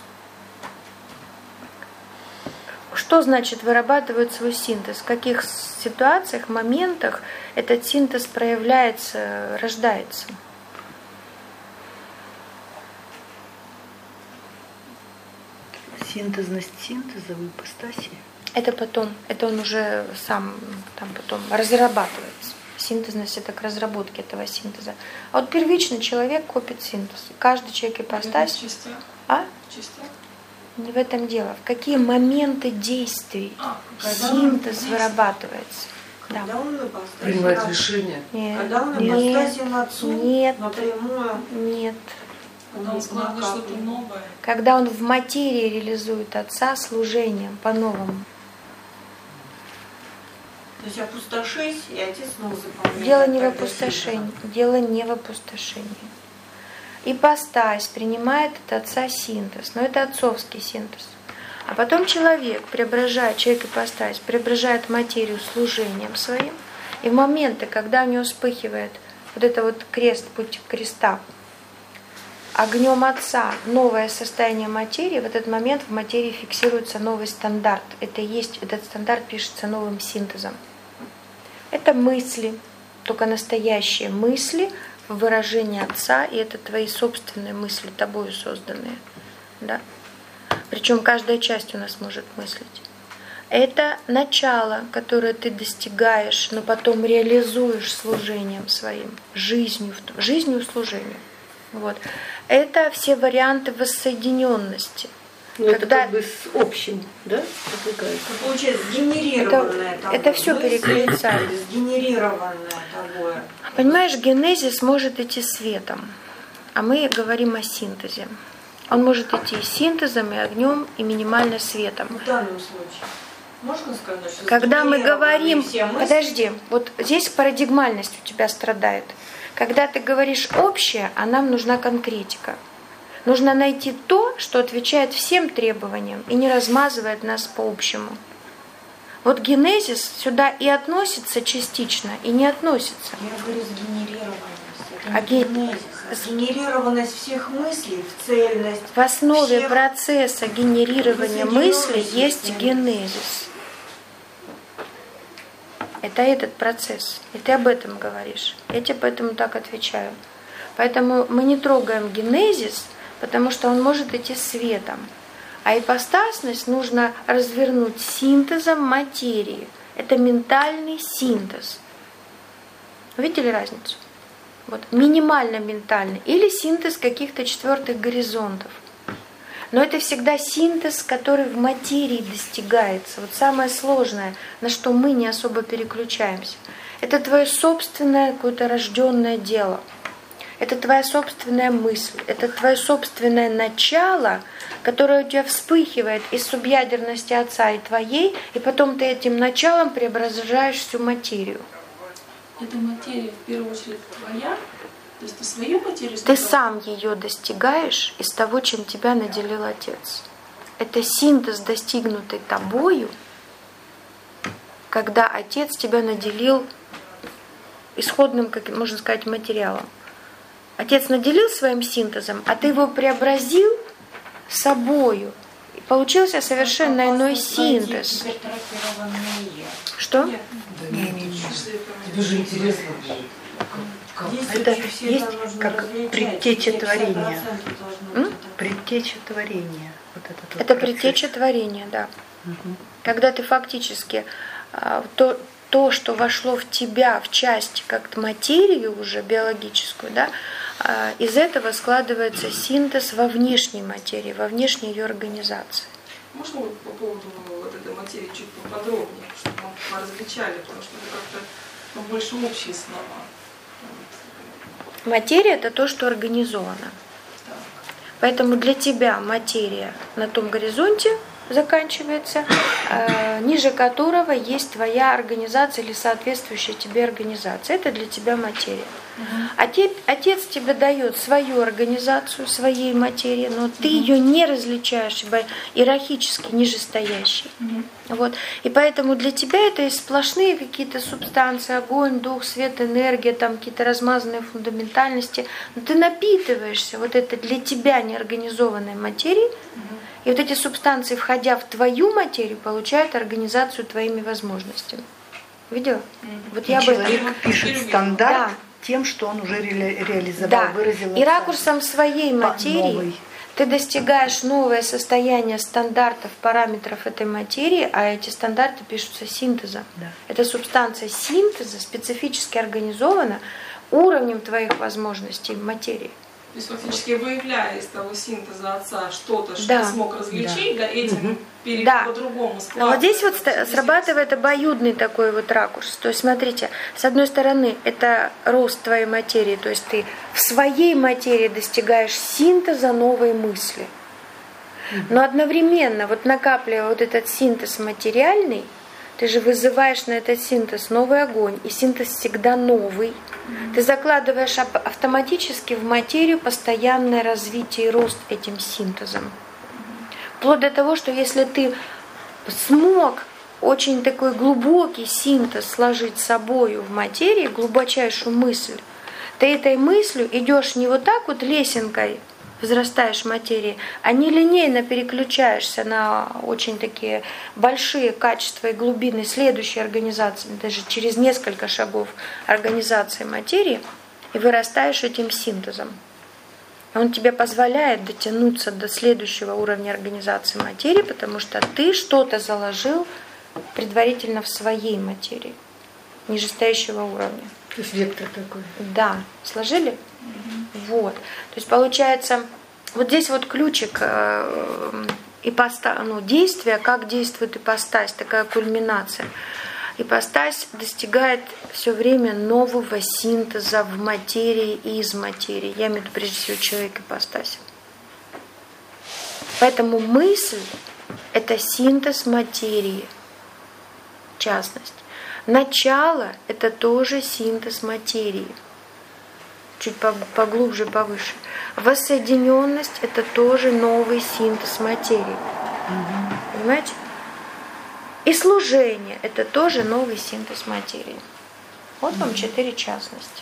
Что значит вырабатывают свой синтез? В каких ситуациях, моментах этот синтез проявляется, рождается? Синтезность синтеза в ипостаси. Это потом, это он уже сам там потом разрабатывается. Синтезность – это к разработке этого синтеза. А вот первичный человек копит синтез. Каждый человек ипостась. А? Не в этом дело. В какие моменты действий а, синтез вырабатывается? Когда да. он ипостась, принимает на... решение. Нет. Когда он ипостасен отцу, нет. напрямую. Нет. Когда он складывает что-то новое. Когда он в материи реализует отца служением по-новому. То есть опустошись, и отец снова заполняет. Дело не в опустошении. Дело не в опустошении. Ипостась принимает от отца синтез, но это отцовский синтез. А потом человек преображает, человек ипостась преображает материю служением своим, и в моменты, когда у него вспыхивает вот это вот крест, путь креста, огнем отца новое состояние материи, в этот момент в материи фиксируется новый стандарт. Это и есть, этот стандарт пишется новым синтезом. Это мысли, только настоящие мысли, выражение отца, и это твои собственные мысли, тобою созданные. Да? Причем каждая часть у нас может мыслить. Это начало, которое ты достигаешь, но потом реализуешь служением своим, жизнью, жизнью служением. Вот. Это все варианты воссоединенности. Ну, когда... это как бы с общим, да? Получается, сгенерированное это, это все перекликается. Сгенерированное тобой. Понимаешь, генезис может идти светом, а мы говорим о синтезе. Он может идти синтезом, и огнем, и минимально светом. В данном случае. Можно сказать, что когда мы говорим, мысли... подожди, вот здесь парадигмальность у тебя страдает. Когда ты говоришь общее, а нам нужна конкретика. Нужно найти то, что отвечает всем требованиям и не размазывает нас по общему. Вот генезис сюда и относится частично, и не относится. Я говорю сгенерированность. Это а не генезис. Сгенерированность всех мыслей в цельность. В основе всех... процесса генерирования мыслей есть генезис. Это этот процесс. И ты об этом говоришь. Я тебе поэтому так отвечаю. Поэтому мы не трогаем генезис, потому что он может идти светом. А ипостасность нужно развернуть синтезом материи. Это ментальный синтез. Видели разницу? Вот, минимально ментальный. Или синтез каких-то четвертых горизонтов. Но это всегда синтез, который в материи достигается. Вот самое сложное, на что мы не особо переключаемся. Это твое собственное какое-то рожденное дело. Это твоя собственная мысль. Это твое собственное начало, которое у тебя вспыхивает из субъядерности отца и твоей, и потом ты этим началом преображаешь всю материю. Эта материя в первую очередь твоя? То есть ты свою материю... Ты сам ее достигаешь из того, чем тебя наделил Отец. Это синтез, достигнутый тобою, когда Отец тебя наделил исходным, как можно сказать, материалом. Отец наделил своим синтезом, а ты его преобразил собою. И получился совершенно иной синтез. Что? Нет. Да, нет, нет. Тебе же интересно. Это есть как предтеча творения. Предтеча творения. Вот этот вот это процесс. предтеча творения, да. Угу. Когда ты фактически то, то, что вошло в тебя в части как материю уже биологическую, да, из этого складывается синтез во внешней материи, во внешней ее организации. Можно по поводу вот этой материи чуть поподробнее, чтобы мы различали, потому что это как-то ну, больше общие слова. Материя – это то, что организовано. Так. Поэтому для тебя материя на том горизонте заканчивается, э, ниже которого есть твоя организация или соответствующая тебе организация. Это для тебя материя. Отец, отец тебе дает свою организацию, своей материи, но ты ее не различаешь, ибо иерархически нижестоящий. Вот. И поэтому для тебя это сплошные какие-то субстанции, огонь, дух, свет, энергия, там какие-то размазанные фундаментальности. Но ты напитываешься вот это для тебя неорганизованной материей, и вот эти субстанции, входя в твою материю, получают организацию твоими возможностями. Видела? Вот и я человек бы... пишет стандарт да. тем, что он уже ре- реализовал, да. выразил. И ракурсом своей материи новый. Ты достигаешь новое состояние стандартов, параметров этой материи, а эти стандарты пишутся синтезом. Да. Эта субстанция синтеза специфически организована уровнем твоих возможностей материи. То есть фактически выявляя из того синтеза отца что-то, что Да. ты смог различить, да, этим Угу. пере- Да. по-другому складывать. Но вот здесь вот срабатывает обоюдный такой вот ракурс. То есть смотрите, с одной стороны это рост твоей материи, то есть ты в своей материи достигаешь синтеза новой мысли. Но одновременно, вот накапливая вот этот синтез материальный, ты же вызываешь на этот синтез новый огонь, и синтез всегда новый. Ты закладываешь автоматически в материю постоянное развитие и рост этим синтезом. Вплоть до того, что если ты смог очень такой глубокий синтез сложить с собою в материи, глубочайшую мысль, ты этой мыслью идешь не вот так вот лесенкой, возрастаешь в материи, а нелинейно переключаешься на очень такие большие качества и глубины следующей организации, даже через несколько шагов организации материи, и вырастаешь этим синтезом. Он тебе позволяет дотянуться до следующего уровня организации материи, потому что ты что-то заложил предварительно в своей материи, нижестоящего уровня. То есть вектор такой. Да, сложили? Mm-hmm. Вот. То есть получается, вот здесь вот ключик э, ипоста, ну, действия, как действует ипостась, такая кульминация. Ипостась достигает все время нового синтеза в материи и из материи. Я имею в виду прежде всего человек ипостась. Поэтому мысль – это синтез материи, в частности. Начало – это тоже синтез материи, чуть поглубже, повыше. Воссоединенность – это тоже новый синтез материи. Угу. Понимаете? И служение – это тоже новый синтез материи. Вот вам четыре частности.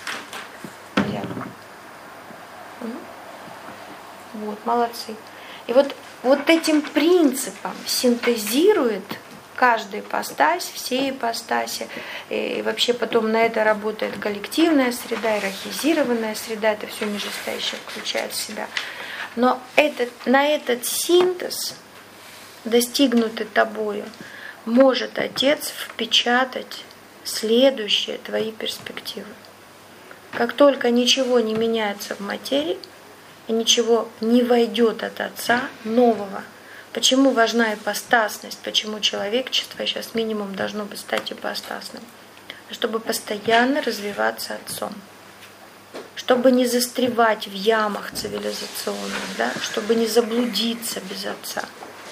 Вот, молодцы. И вот, вот этим принципом синтезирует каждая ипостась, все ипостаси. И вообще потом на это работает коллективная среда, иерархизированная среда. Это все нижестоящее включает в себя. Но этот, на этот синтез, достигнутый тобою, может Отец впечатать следующие твои перспективы. Как только ничего не меняется в материи, и ничего не войдет от Отца нового. Почему важна ипостасность? Почему человечество сейчас минимум должно быть стать ипостасным? Чтобы постоянно развиваться Отцом. Чтобы не застревать в ямах цивилизационных, да? Чтобы не заблудиться без Отца.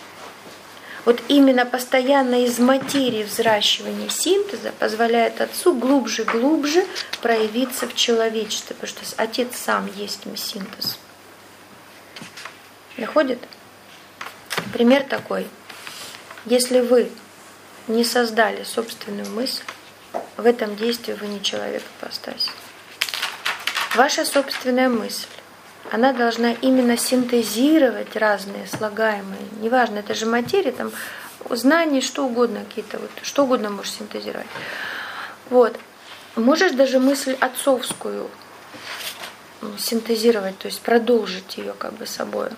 Вот именно постоянно из материи взращивание синтеза позволяет Отцу глубже и глубже проявиться в человечестве, потому что Отец сам есть синтез. Доходит? Пример такой. Если вы не создали собственную мысль, в этом действии вы не человек ипостаси. Ваша собственная мысль, она должна именно синтезировать разные слагаемые. Неважно, это же материя, там знания, что угодно, какие-то вот, что угодно можешь синтезировать. Вот. Можешь даже мысль отцовскую синтезировать, то есть продолжить ее как бы собой.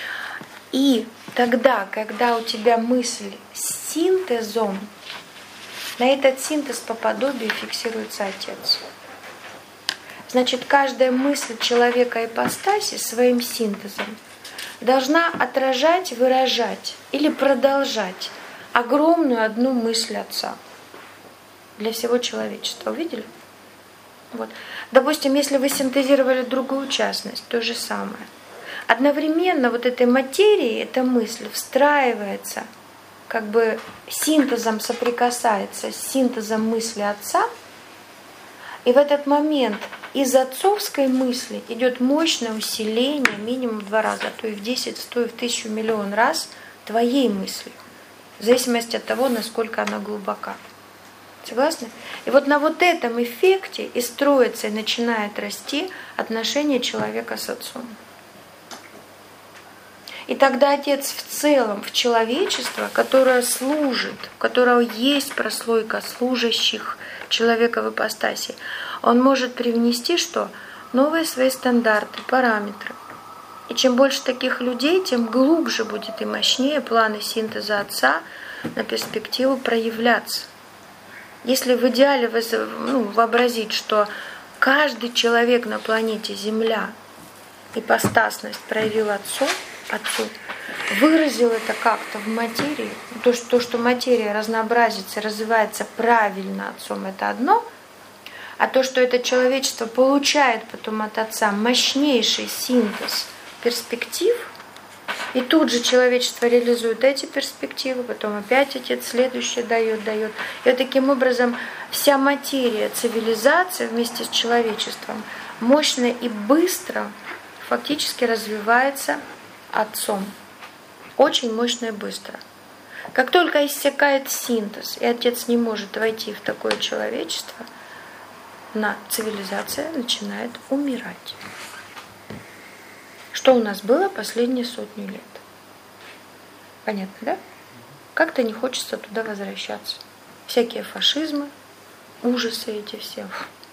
И тогда, когда у тебя мысль с синтезом, на этот синтез по подобию фиксируется Отец. Значит, каждая мысль человека ипостаси своим синтезом должна отражать, выражать или продолжать огромную одну мысль Отца для всего человечества. Увидели? Вот. Допустим, если вы синтезировали другую частность, то же самое. Одновременно вот этой материи, эта мысль встраивается, как бы синтезом соприкасается с синтезом мысли Отца, и в этот момент из отцовской мысли идет мощное усиление минимум в два раза, а то и в десять, сто, и в тысячу, миллион раз твоей мысли, в зависимости от того, насколько она глубока. Согласны? И вот на вот этом эффекте и строится, и начинает расти отношение человека с отцом. И тогда Отец в целом, в человечество, которое служит, у которого есть прослойка служащих человека в ипостаси, он может привнести что? Новые свои стандарты, параметры. И чем больше таких людей, тем глубже будет и мощнее планы синтеза Отца на перспективу проявляться. Если в идеале ну, вообразить, что каждый человек на планете Земля ипостасность проявил Отцу, Отцу, выразил это как-то в материи, то что, то, что материя разнообразится, развивается правильно Отцом, это одно, а то, что это человечество получает потом от Отца мощнейший синтез перспектив, и тут же человечество реализует эти перспективы, потом опять Отец следующее дает, дает. И вот таким образом вся материя, цивилизация вместе с человечеством мощно и быстро фактически развивается Отцом. Очень мощно и быстро. Как только иссякает синтез, и Отец не может войти в такое человечество, на цивилизация начинает умирать. Что у нас было последние сотню лет? Понятно, да? Как-то не хочется туда возвращаться. Всякие фашизмы, ужасы эти все.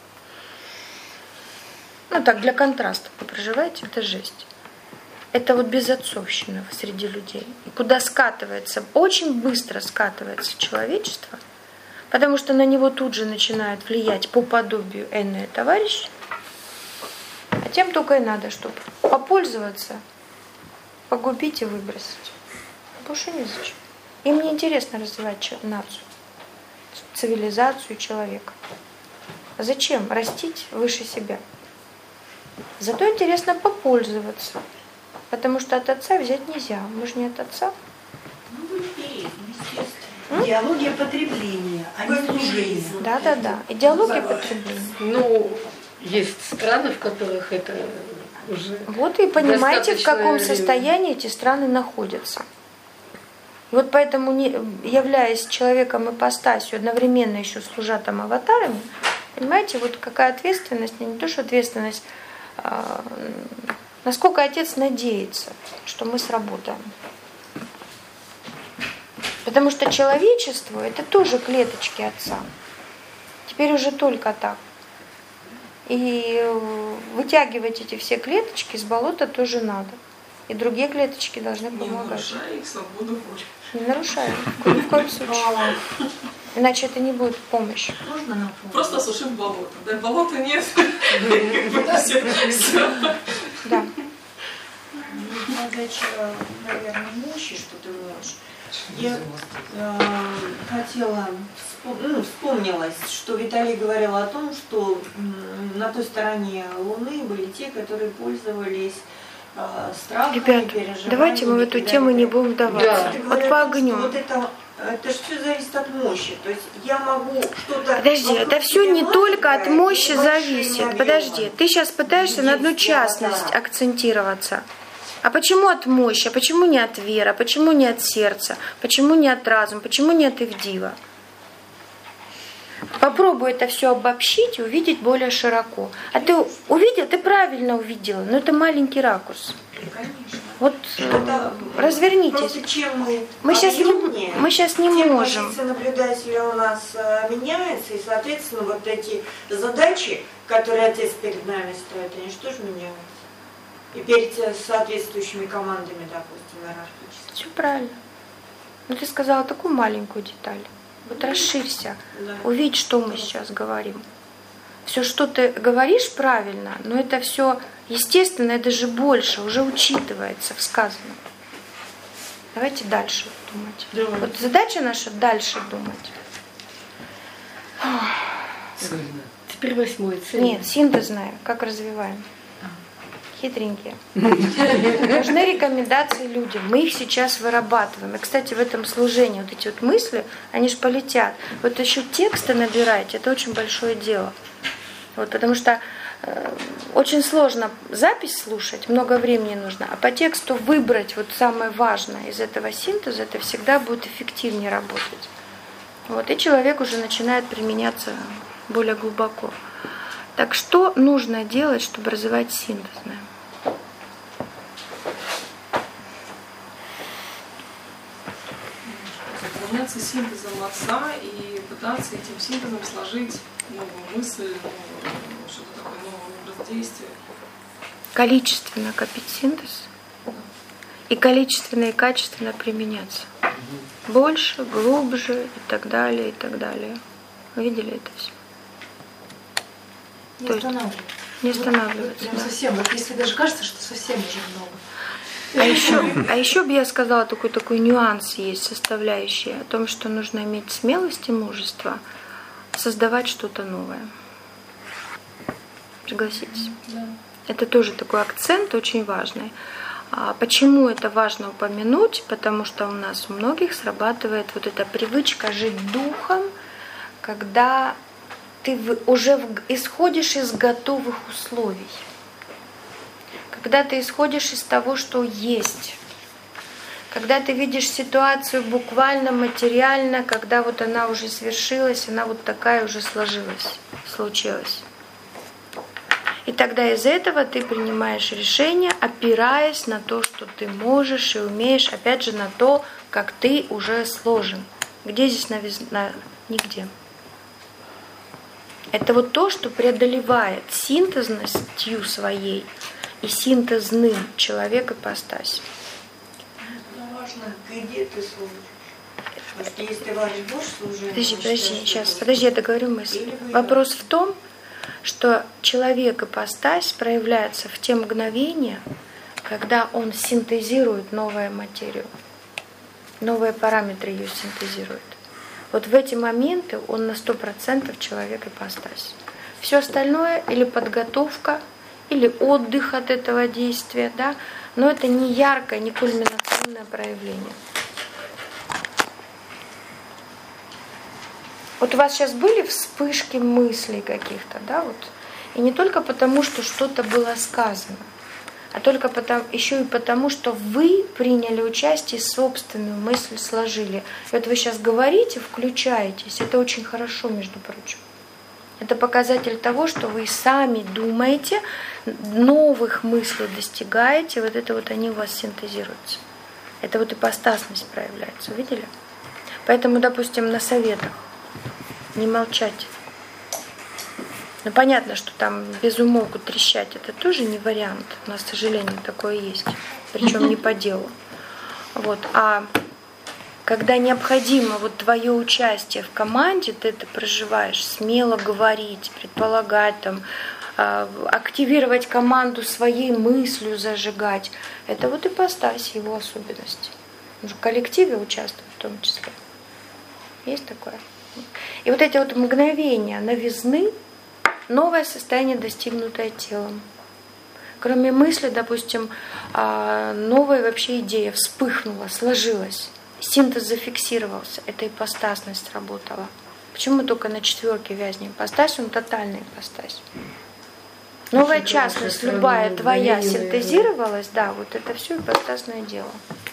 Ну так, для контраста вы проживаете, это жесть. Это вот безотцовщина среди людей. И куда скатывается, очень быстро скатывается человечество, потому что на него тут же начинает влиять по подобию энные товарищи, а тем только и надо, чтобы попользоваться, погубить и выбросить. Больше незачем. Им не интересно развивать нацию, цивилизацию человека. Зачем растить выше себя? Зато интересно попользоваться. Потому что от Отца взять нельзя. Мы же не от Отца. Ну, интересно, естественно. Идеология потребления, а не служения. Да, да, да. Идеология потребления. Ну, есть страны, в которых это уже. Вот и понимаете, в каком состоянии эти страны находятся. И вот поэтому, не, являясь человеком ипостасью, одновременно еще служа там аватарами, понимаете, вот какая ответственность, не то что ответственность, а, насколько Отец надеется, что мы сработаем. Потому что человечество — это тоже клеточки Отца. Теперь уже только так. И вытягивать эти все клеточки из болота тоже надо. И другие клеточки должны помогать. Не нарушая их свободу воли. Не нарушаем. Ни в коем случае. Иначе это не будет помощь. Можно напомнить? Просто осушим болото. Да, болота нет. Да. Задача, наверное, мощи, что ты можешь. Я э, хотела, ну, вспомнилась, что Виталий говорил о том, что э, на той стороне Луны были те, которые пользовались э, страхом, Ребят, переживаниями. давайте мы в эту тему не будем вдаваться. Да. Вот по огню. Вот это, это же все зависит от мощи. То есть я могу что-то... Подожди, это все не только от мощи зависит. Подожди, ты сейчас пытаешься на одну частность акцентироваться. А почему от мощи? А почему не от веры? А почему не от сердца? Почему не от разума? Почему не от Ивдива? Попробуй это все обобщить и увидеть более широко. А ты увидел, ты правильно увидела, но это маленький ракурс. Конечно. Вот Это развернитесь. Просто чем мы, Мы сейчас не, объемнее, мы сейчас не тем можем. позиция наблюдателя у нас э, меняется, и, соответственно, вот эти задачи, которые Отец перед нами ставит, они же тоже меняются. И перед соответствующими командами, допустим, иерархически. Все правильно. Но ты сказала такую маленькую деталь. Вот расширься, Да. увидь, что мы сейчас говорим. Все, что ты говоришь, правильно, но это все естественно, и даже больше уже учитывается в сказанном. Давайте дальше думать. Давай. Вот задача наша дальше думать. Теперь восьмой цель. Нет, синтезная, как развиваем. Хитренькие. Нужны рекомендации людям. Мы их сейчас вырабатываем. И, кстати, в этом служении вот эти вот мысли, они же полетят. Вот еще тексты набирайте, это очень большое дело. Вот, потому что очень сложно запись слушать, много времени нужно, а по тексту выбрать вот самое важное из этого синтеза, это всегда будет эффективнее работать. Вот, и человек уже начинает применяться более глубоко. Так что нужно делать, чтобы развивать синтезное? Заполняться синтезом отца и пытаться этим синтезом сложить новую мысль, новую, что-то такое, новый образ действия. Количественно копить синтез и количественно и качественно применяться. Больше, глубже и так далее, и так далее. Вы видели это все? Не То есть останавливаться. Не останавливаться. Прям Да. совсем. Вот если даже кажется, что совсем уже много. А еще, а еще бы я сказала, такой, такой нюанс есть, составляющий, о том, что нужно иметь смелость и мужество создавать что-то новое. Согласитесь? Да. Это тоже такой акцент очень важный. А почему это важно упомянуть? Потому что у нас у многих срабатывает вот эта привычка жить духом, когда ты уже исходишь из готовых условий. Когда ты исходишь из того, что есть. Когда ты видишь ситуацию буквально, материально, когда вот она уже свершилась, она вот такая уже сложилась, случилась. И тогда из этого ты принимаешь решение, опираясь на то, что ты можешь и умеешь, опять же, на то, как ты уже сложен. Где здесь новизна? Нигде. Это вот то, что преодолевает синтезностью своей и синтезным человека ипостась. Важно, где ты служишь. Потому что если ты варишь борщ, служи. Подожди, подожди, сейчас, подожди, я договорю мысль. Вопрос в том, что человек ипостась проявляется в те мгновения, когда он синтезирует новую материю, новые параметры ее синтезирует. Вот в эти моменты он на сто процентов человек ипостась. Все остальное или подготовка, или отдых от этого действия, да, но это не яркое, не кульминационное проявление. Вот у вас сейчас были вспышки мыслей каких-то, да, вот, и не только потому, что что-то было сказано, а только потому, еще и потому, что вы приняли участие, собственную мысль сложили. И вот вы сейчас говорите, включаетесь, это очень хорошо, между прочим. Это показатель того, что вы сами думаете, новых мыслей достигаете, вот это вот они у вас синтезируются. Это вот ипостасность проявляется, увидели? Поэтому, допустим, на советах не молчать. Ну, понятно, что там без умолку трещать, это тоже не вариант. У нас, к сожалению, такое есть. Причем не по делу. Вот. А когда необходимо вот твое участие в команде, ты это проживаешь, смело говорить, предполагать, там, активировать команду своей мыслью, зажигать. Это вот ипостась, его особенности. Он же в коллективе участвует в том числе. Есть такое? И вот эти вот мгновения новизны, новое состояние, достигнутое телом. Кроме мысли, допустим, новая вообще идея вспыхнула, сложилась. Синтез зафиксировался, эта ипостасность работала. Почему мы только на четверке вязнем? Ипостась, он тотальная ипостась. Новая Очень частность, хорошая, любая сравнение, твоя галерея, синтезировалась, да, вот это все ипостасное дело.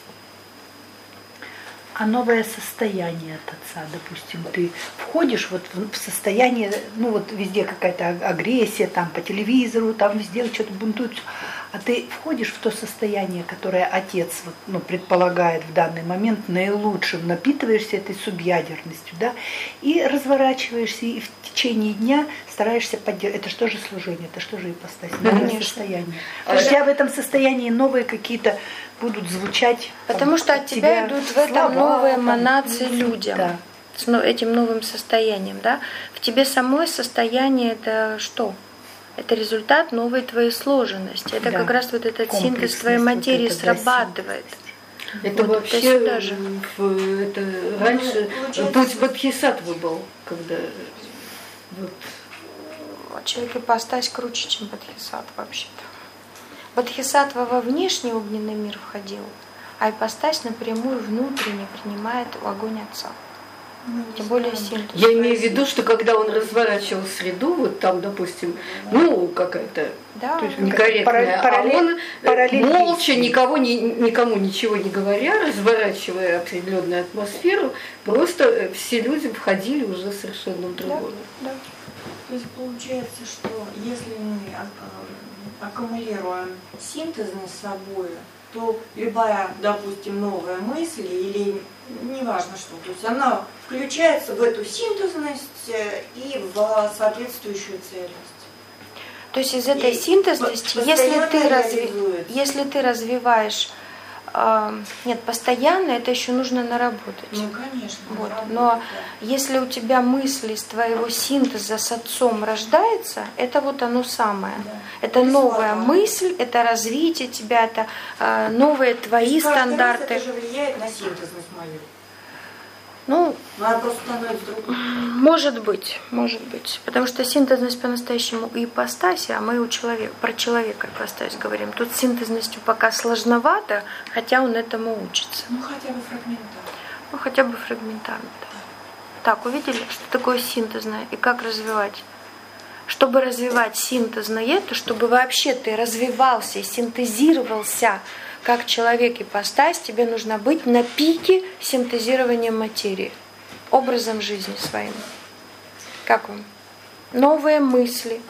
А новое состояние от отца, допустим, ты входишь вот в состояние, ну вот везде какая-то агрессия, там по телевизору, там везде что-то бунтует, а ты входишь в то состояние, которое отец вот, ну, предполагает в данный момент наилучшим, напитываешься этой субъядерностью, да, и разворачиваешься, и в течение дня стараешься поддерживать. Это что же служение, это что же ипостась, новое Конечно. состояние. А у тебя в этом состоянии новые какие-то будут звучать. Потому там, что от тебя идут в этом слова, новые там, эманации людям. Да. С этим новым состоянием, да? В тебе самой состояние это что? Это результат новой твоей сложенности. Это Да. как раз вот этот синтез Комплексность, твоей материи вот это, да, срабатывает. Это Вот, вообще это сюда же. в- это раньше путь Бодхисаттвы был, когда вот Вот человек ипостась круче, чем Бодхисаттва вообще-то. Бодхисаттва во внешний огненный мир входил, а ипостась напрямую внутренне принимает огонь Отца. Тем более синтез. Я имею в виду, что когда он разворачивал среду, вот там, допустим, ну, какая-то Да. некорректная, Параллель- а он параллель молча, действий. никого, ни, никому ничего не говоря, разворачивая определенную атмосферу, просто все люди входили уже совершенно в другое. Да. То есть получается, что если мы а- а- аккумулируем синтезность с собой, то любая, допустим, новая мысль или неважно что, то есть она включается в эту синтезность э, и в соответствующую цельность. То есть из этой И синтезности, по- если постоянно ты, разви... реализуется. если ты развиваешь, э, нет, постоянно, это еще нужно наработать. Ну, конечно. Вот. работает, Но да. если у тебя мысль из твоего синтеза с отцом рождается, это вот оно самое. Да. Это Без новая слова. мысль, это развитие тебя, это э, новые То твои есть каждый раз стандарты. это же влияет на синтезность мою. Ну, Но она просто становится другой. может быть, может быть. Потому что синтезность по-настоящему и ипостаси, а мы у человека, про человека ипостась говорим. Тут с синтезностью пока сложновато, хотя он этому учится. Ну, хотя бы фрагментарно. Ну, хотя бы фрагментарно. Да. Так, увидели, что такое синтезное и как развивать? Чтобы развивать синтезное, то чтобы вообще ты развивался и синтезировался как человек ипостась, тебе нужно быть на пике синтезирования материи, образом жизни своим. Как вам? Новые мысли,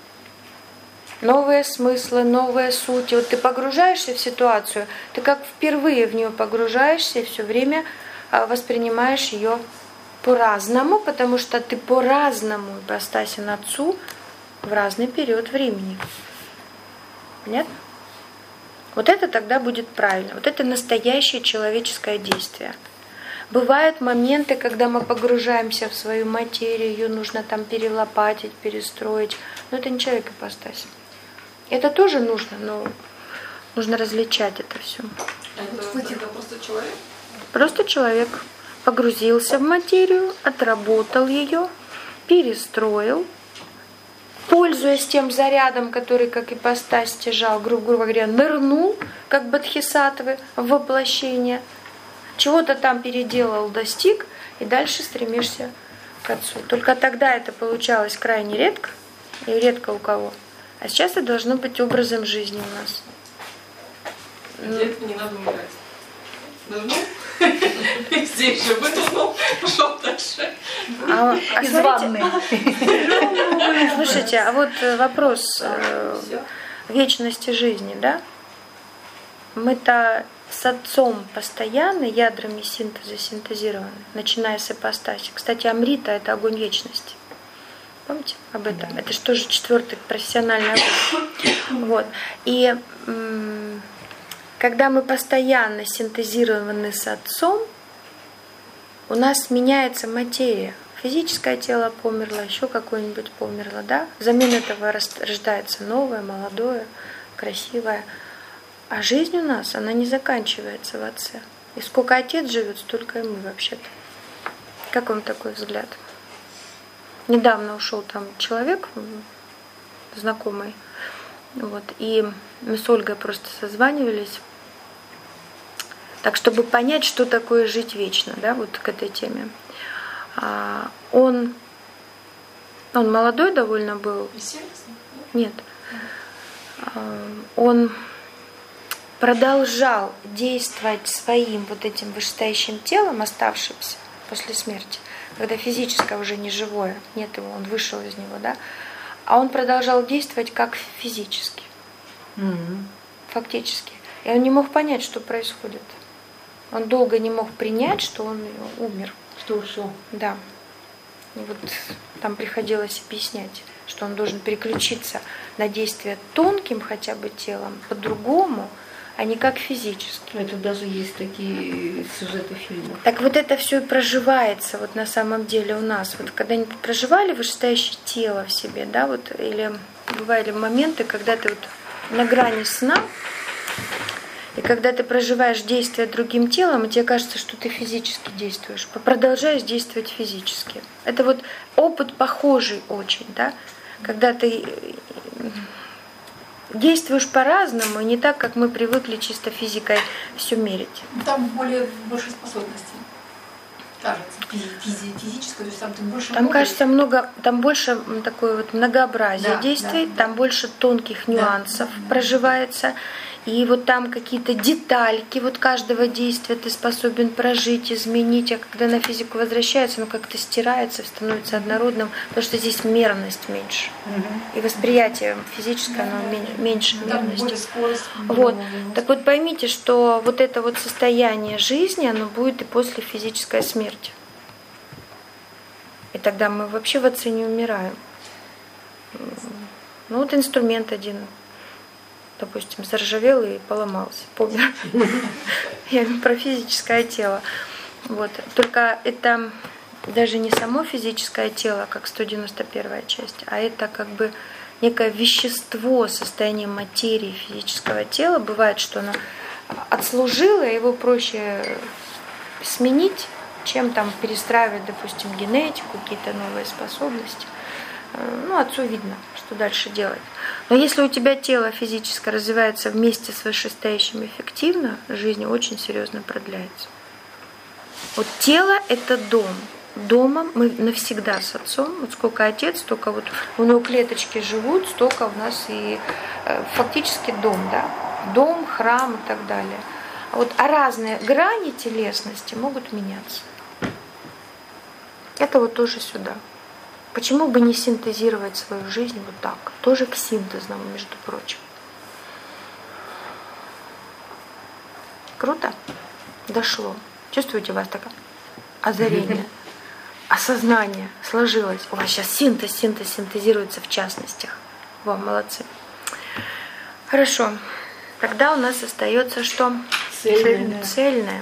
новые смыслы, новые сути. Вот ты погружаешься в ситуацию, ты как впервые в нее погружаешься и все время воспринимаешь ее по-разному, потому что ты по-разному ипостасен Отцу в разный период времени. Понятно? Вот это тогда будет правильно. Вот это настоящее человеческое действие. Бывают моменты, когда мы погружаемся в свою материю, ее нужно там перелопатить, перестроить. Но это не человек ипостась. Это тоже нужно, но нужно различать это все. Это, это просто человек? Просто человек погрузился в материю, отработал ее, перестроил, пользуясь тем зарядом, который как ипостась стяжал, грубо говоря, нырнул, как бодхисаттвы, в воплощение, чего-то там переделал, достиг, и дальше стремишься к Отцу. Только тогда это получалось крайне редко, и редко у кого. А сейчас это должно быть образом жизни у нас. Для этого не надо умирать. Нырнул, здесь же вытянул, пошел дальше. А, а Из смотрите, ванны. слушайте, а вот вопрос э, вечности жизни, да? Мы-то с Отцом постоянно ядрами синтеза синтезированы, начиная с ипостаси. Кстати, Амрита – это огонь вечности. Помните об этом? Это же тоже четвертый профессиональный огонь. Вот. И м- когда мы постоянно синтезированы с Отцом, у нас меняется материя. Физическое тело померло, еще какое-нибудь померло, да? Взамен этого рождается новое, молодое, красивое. А жизнь у нас, она не заканчивается в Отце. И сколько Отец живет, столько и мы вообще-то. Как вам такой взгляд? Недавно ушел там человек, знакомый, вот, и мы с Ольгой просто созванивались, так, чтобы понять, что такое жить вечно, да, вот к этой теме. А, он, он молодой довольно был. Нет. А, он продолжал действовать своим вот этим вышестоящим телом, оставшимся после смерти, когда физическое уже не живое, нет его, он вышел из него, да, а он продолжал действовать как физически, mm-hmm. фактически. И он не мог понять, что происходит. Он долго не мог принять, что он умер. Что ушел? Да. И вот там приходилось объяснять, что он должен переключиться на действие тонким хотя бы телом, по-другому, а не как физически. Это даже есть такие сюжеты фильмов. Так вот это все и проживается вот на самом деле у нас. Вот когда-нибудь проживали вышестоящее тело в себе, да, вот, или бывали моменты, когда ты вот на грани сна, и когда ты проживаешь действие другим телом, и тебе кажется, что ты физически действуешь, продолжаешь действовать физически. Это вот опыт похожий очень, да, когда ты действуешь по-разному, не так, как мы привыкли чисто физикой все мерить. Там более больше способностей. кажется, физи- физи- физическое, то есть там, там больше... Там, много... кажется, много, там больше такое вот многообразие Да, действий, да, там да. больше тонких нюансов Да. проживается. И вот там какие-то детальки вот каждого действия ты способен прожить, изменить, а когда на физику возвращается, оно как-то стирается, становится однородным, потому что здесь мерность меньше. И восприятие физическое, оно мен- меньше Там мерности. более скорость. Вот. Так вот поймите, что вот это вот состояние жизни, оно будет и после физической смерти. И тогда мы вообще в отце не умираем. Ну вот инструмент один, допустим, заржавел и поломался, помер. Я говорю про физическое тело. Вот. Только это даже не само физическое тело, как сто девяносто первая часть, а это как бы некое вещество, состояние материи физического тела. Бывает, что оно отслужило, его проще сменить, чем там перестраивать, допустим, генетику, какие-то новые способности. Ну, отцу видно, что дальше делать. Но если у тебя тело физическое развивается вместе с вышестоящим эффективно, жизнь очень серьезно продляется. Вот тело – это дом. Домом мы навсегда с отцом. Вот сколько отец, столько вот у него клеточки живут, столько у нас и э, фактически дом, да? Дом, храм и так далее. А вот а разные грани телесности могут меняться. Это вот тоже сюда. Почему бы не синтезировать свою жизнь вот так? Тоже к синтезному, между прочим. Круто? Дошло. Чувствуете, у вас такое озарение, осознание сложилось. У вас сейчас синтез, синтез синтезируется в частностях. Во, молодцы. Хорошо. Тогда у нас остается что? Цельное. Цельное.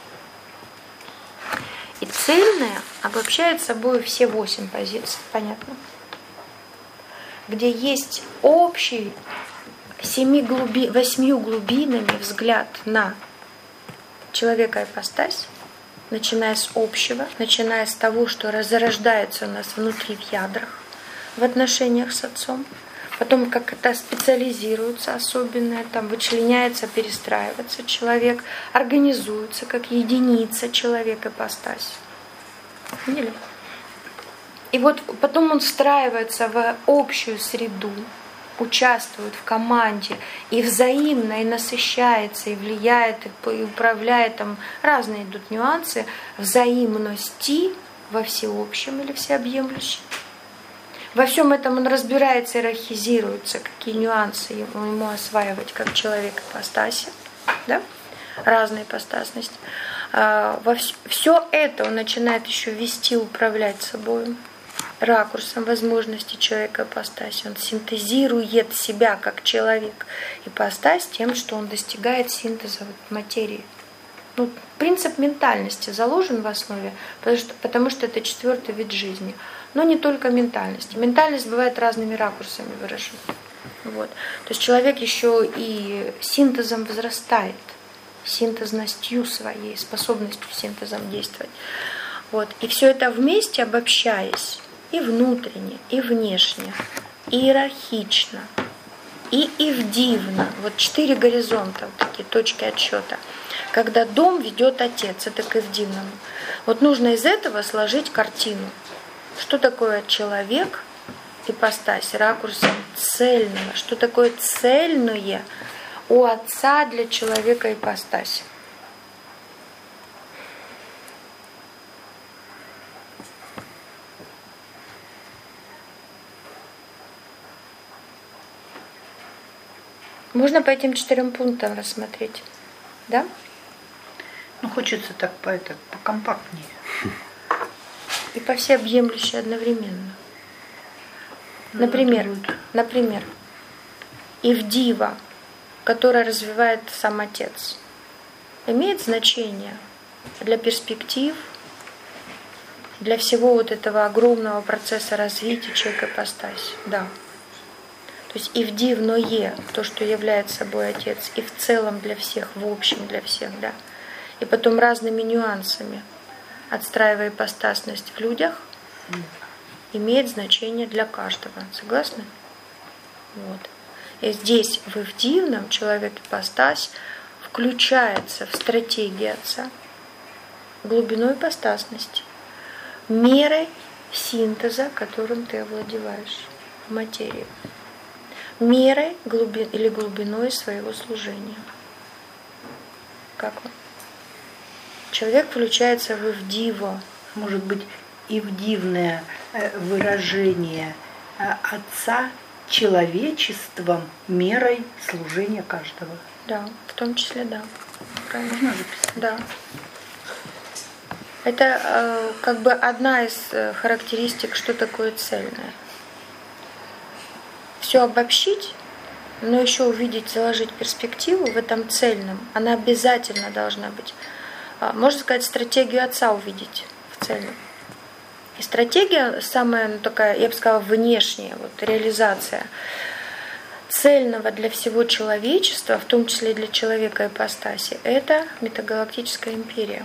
И цельное обобщает собой все восемь позиций, понятно? Где есть общий семи глуби, восьмью глубинами взгляд на человека-ипостась, начиная с общего, начиная с того, что разрождается у нас внутри в ядрах, в отношениях с отцом, потом как это специализируется особенное, там вычленяется, перестраивается человек, организуется как единица человек-ипостась. Поняли? И вот потом он встраивается в общую среду, участвует в команде и взаимно и насыщается, и влияет, и управляет, там разные идут нюансы взаимности во всеобщем или всеобъемлющем. Во всем этом он разбирается, иерархизируется, какие нюансы ему, ему осваивать как человек ипостаси, да? Разная ипостасность. Во все это он начинает еще вести, управлять собой, ракурсом возможностей человека ипостаси. Он синтезирует себя как человек ипостась тем, что он достигает синтеза вот материи. Ну, принцип ментальности заложен в основе, потому что, потому что это четвертый вид жизни. Но не только ментальность. Ментальность бывает разными ракурсами выражена. Вот. То есть человек еще и синтезом возрастает, синтезностью своей, способностью синтезом действовать. Вот. И все это вместе, обобщаясь, и внутренне, и внешне, и иерархично, и ивдивно. Вот четыре горизонта, вот такие точки отсчета. Когда дом ведет отец, это к ивдивному. Вот нужно из этого сложить картину. Что такое человек, ипостась, ракурсом цельного? Что такое цельное у отца для человека ипостась? Можно по этим четырем пунктам рассмотреть, да? Ну, хочется так по это, покомпактнее. И по всеобъемлющей одновременно. Например, например, ивдива, которая развивает сам отец, имеет значение для перспектив, для всего вот этого огромного процесса развития человека ипостаси, да. То есть ивдивное, то, что является собой отец, и в целом для всех, в общем для всех, да. И потом разными нюансами, отстраивая ипостасность в людях, имеет значение для каждого. Согласны? Вот. И здесь в ивдивном человек ипостась включается в стратегию отца, глубиной ипостасности, мерой синтеза, которым ты овладеваешь в материи, мерой глубин, или глубиной своего служения. Как он? Человек включается в ивдиво. Может быть, ивдивное выражение Отца человечеством мерой служения каждого. Да, в том числе, да. Правильно. Можно записать? Да. Это э, как бы одна из э, характеристик, что такое цельное. Все обобщить, но еще увидеть, заложить перспективу в этом цельном, она обязательно должна быть. А, можно сказать, стратегию Отца увидеть в цельном. И стратегия самая, ну, такая, я бы сказала, внешняя, вот, реализация цельного для всего человечества, в том числе и для человека ипостаси, это метагалактическая империя.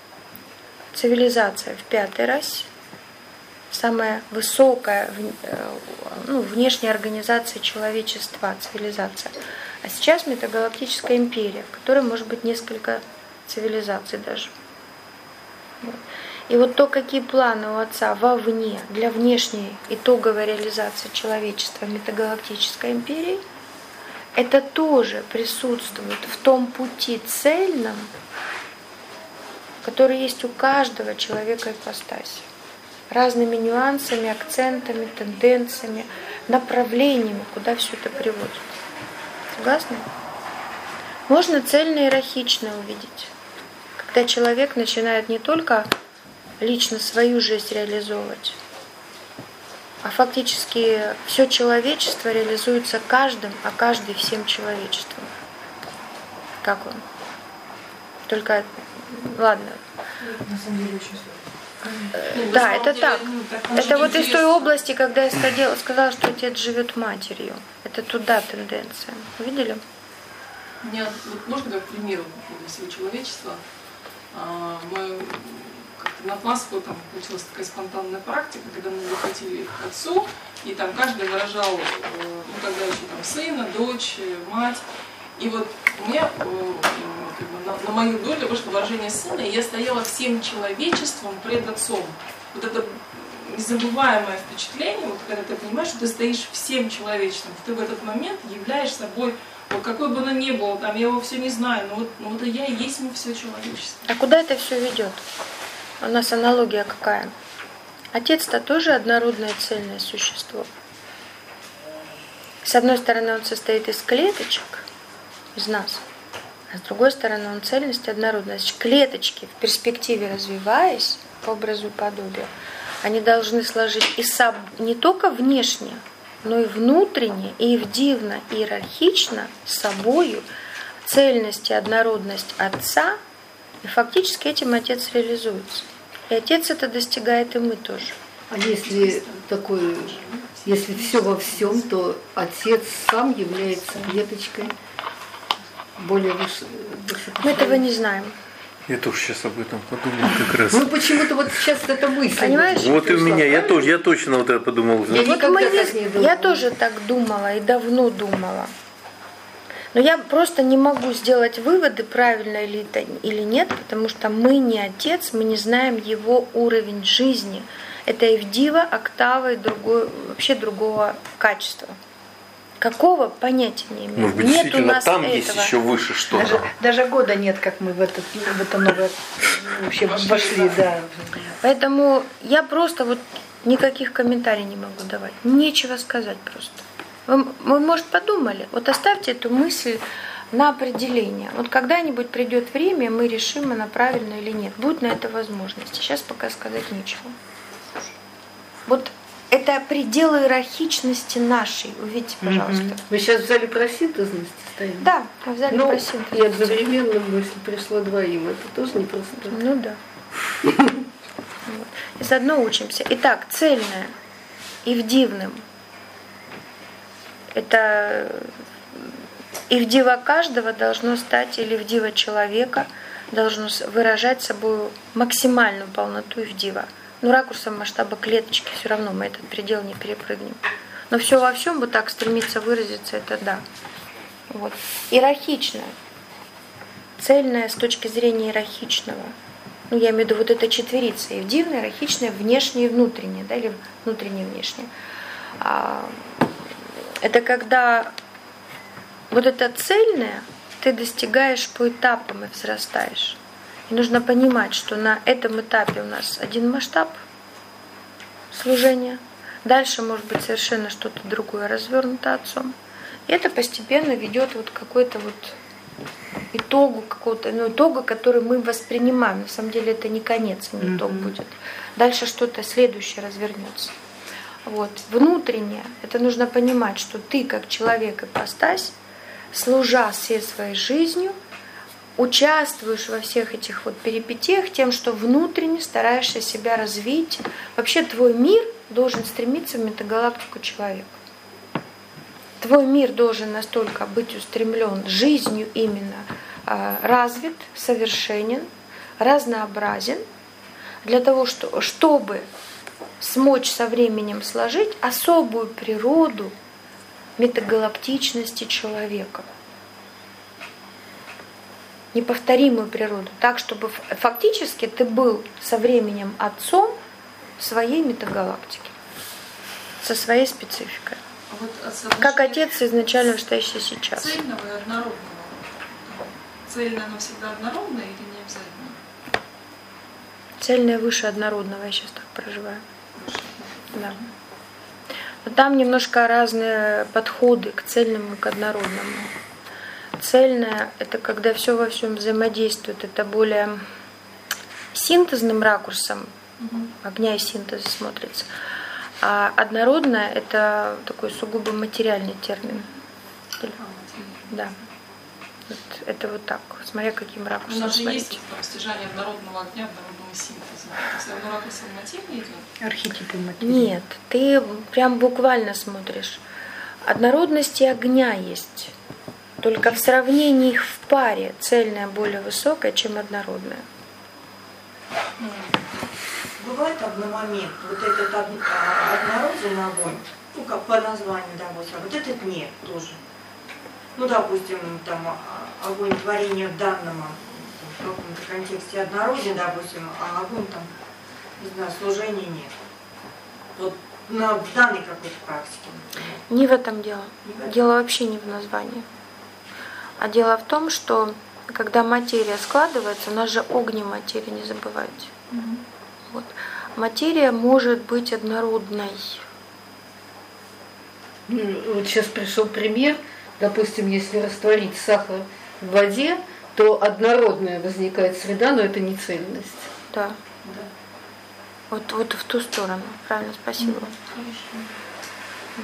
Цивилизация в пятой расе, самая высокая, ну, внешняя организация человечества, цивилизация. А сейчас метагалактическая империя, в которой может быть несколько цивилизаций даже. Вот. И вот то, какие планы у Отца вовне, для внешней итоговой реализации человечества метагалактической империи, это тоже присутствует в том пути цельном, который есть у каждого человека ипостаси. Разными нюансами, акцентами, тенденциями, направлениями, куда все это приводит. Согласны? Можно цельно иерархично увидеть, когда человек начинает не только лично свою жизнь реализовывать, а фактически все человечество реализуется каждым, а каждый всем человечеством. Как он? Только, ладно. На самом деле очень сложно. Ну, Да, это деле, так. ну, так Это вот из той интересно. области, когда я сказала, сказала, что отец живет матерью. Это туда тенденция. Видели? У меня, вот, можно как пример для всего человечества? А, мы как-то на Пасху там получилась такая спонтанная практика, когда мы выходили к отцу, и там каждый выражал, ну тогда еще там сына, дочь, мать. И вот у меня как бы, на, на мою долю вышло выражение сына, и я стояла всем человечеством пред отцом. Вот это незабываемое впечатление, вот когда ты понимаешь, что ты стоишь всем человечеством, ты в этот момент являешь собой, вот какой бы оно ни было, там, я его все не знаю, но вот, но вот я и есть мы все человечество. А куда это все ведет? У нас аналогия какая? Отец-то тоже однородное цельное существо. С одной стороны, он состоит из клеточек, из нас, а с другой стороны, он цельность однородная. Значит, клеточки, в перспективе развиваясь по образу и подобию, они должны сложить и соб... не только внешне, но и внутренне, и ивдивно, и иерархично с собою цельность и однородность Отца, и фактически этим Отец реализуется. И Отец это достигает, и мы тоже. А если такое, если все во всем, то Отец сам является клеточкой более выше. Мы этого не знаем. Я тоже сейчас об этом подумал как раз. Ну почему-то вот сейчас это мысль. Понимаешь? Вот и у меня, я тоже, я точно вот это подумал. Я Вот никогда мы так не- не думала. я тоже так думала и давно думала. Но я просто не могу сделать выводы, правильно ли это или нет, потому что мы не Отец, мы не знаем его уровень жизни. Это Ивдива, октава и другой, вообще другого качества. Какого понятия не имею. Может быть, Нет у действительно, нас там этого. есть еще выше что-то. Даже, даже года нет, как мы в, этот, в это новое вообще Вошли, вошли, да. Поэтому я просто вот никаких комментариев не могу давать. Нечего сказать просто. Вы, вы, может, подумали? Вот оставьте эту мысль на определение. Вот когда-нибудь придет время, мы решим, она правильно или нет. Будет на это возможность. Сейчас пока сказать нечего. Вот это пределы иерархичности нашей. Увидите, пожалуйста. Мгм. Мы сейчас в зале про синтезность стоим. Да, мы взяли Ну, про и синтез. одновременно мысль пришла двоим. Это тоже не просто. Ну да. Вот. И заодно учимся. Итак, цельное и вдивным. Это ивдива каждого должно стать, или ивдива человека должно выражать собой максимальную полноту ивдива. Но ракурсом масштаба клеточки все равно мы этот предел не перепрыгнем. Но все во всем вот так стремиться выразиться, это да. Вот. Иерархичное. Цельное с точки зрения иерархичного. Ну, я имею в виду вот эта четверица, евдивная, рахичная, внешняя и внутренняя, да, или внутренняя и внешняя. А, это когда вот это цельное ты достигаешь по этапам и взрастаешь. И нужно понимать, что на этом этапе у нас один масштаб служения, дальше может быть совершенно что-то другое развернуто Отцом. И это постепенно ведет вот к какой-то вот итогу, какого-то, ну, итога, который мы воспринимаем. На самом деле это не конец, не итог mm-hmm. будет. Дальше что-то следующее развернется. Вот. Внутреннее, это нужно понимать, что ты как человек ипостась, служа всей своей жизнью, участвуешь во всех этих вот перипетиях тем, что внутренне стараешься себя развить. Вообще твой мир должен стремиться в метагалактику человека. Твой мир должен настолько быть устремлен жизнью именно э, развит, совершенен, разнообразен, для того, что, чтобы смочь со временем сложить особую природу метагалактичности человека. Неповторимую природу. Так, чтобы фактически ты был со временем отцом своей метагалактики. Со своей спецификой. А вот как отец изначально настоящий сейчас. Цельного и однородного. Цельное оно всегда однородное или не обязательно? Цельное выше однородного, я сейчас так проживаю. Выше. Да. Но там немножко разные подходы к цельному и к однородному. Цельное — это когда все во всем взаимодействует, это более синтезным ракурсом угу. огня и синтеза смотрится. А однородное — это такой сугубо материальный термин. Да. Вот это вот так, смотря каким ракурсом. У нас же есть постижение однородного огня, однородного синтеза. Если одно ракурсом материи идет? Архетипы материи. Нет, ты прям буквально смотришь. Однородности огня есть. Только в сравнении их в паре цельная более высокая, чем однородная. Бывает одномомент, вот этот однородный огонь, ну как по названию, допустим, а вот этот нет тоже. Ну, допустим, там огонь творения в данном в каком-то контексте однороден, допустим, а огонь там, не знаю, служения нет. Вот на, в данной какой-то практике, например. Не в этом дело. Не в этом. Дело вообще не в названии. А дело в том, что когда материя складывается, у нас же огнематерия, не забывайте. Угу. Вот. Материя может быть однородной. Вот сейчас пришел пример. Допустим, если растворить сахар в воде, то однородная возникает среда, но это не цельность. Да. да. Вот, вот в ту сторону. Правильно, спасибо. Угу.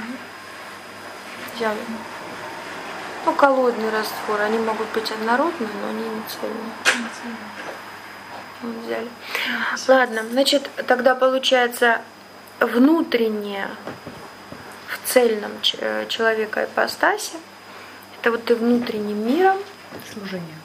Взяли. Ну, коллоидный раствор, они могут быть однородные, но они не цельные. Вот взяли. Ладно, значит, тогда получается внутреннее в цельном человека ипостаси, это вот ты внутренним миром служение.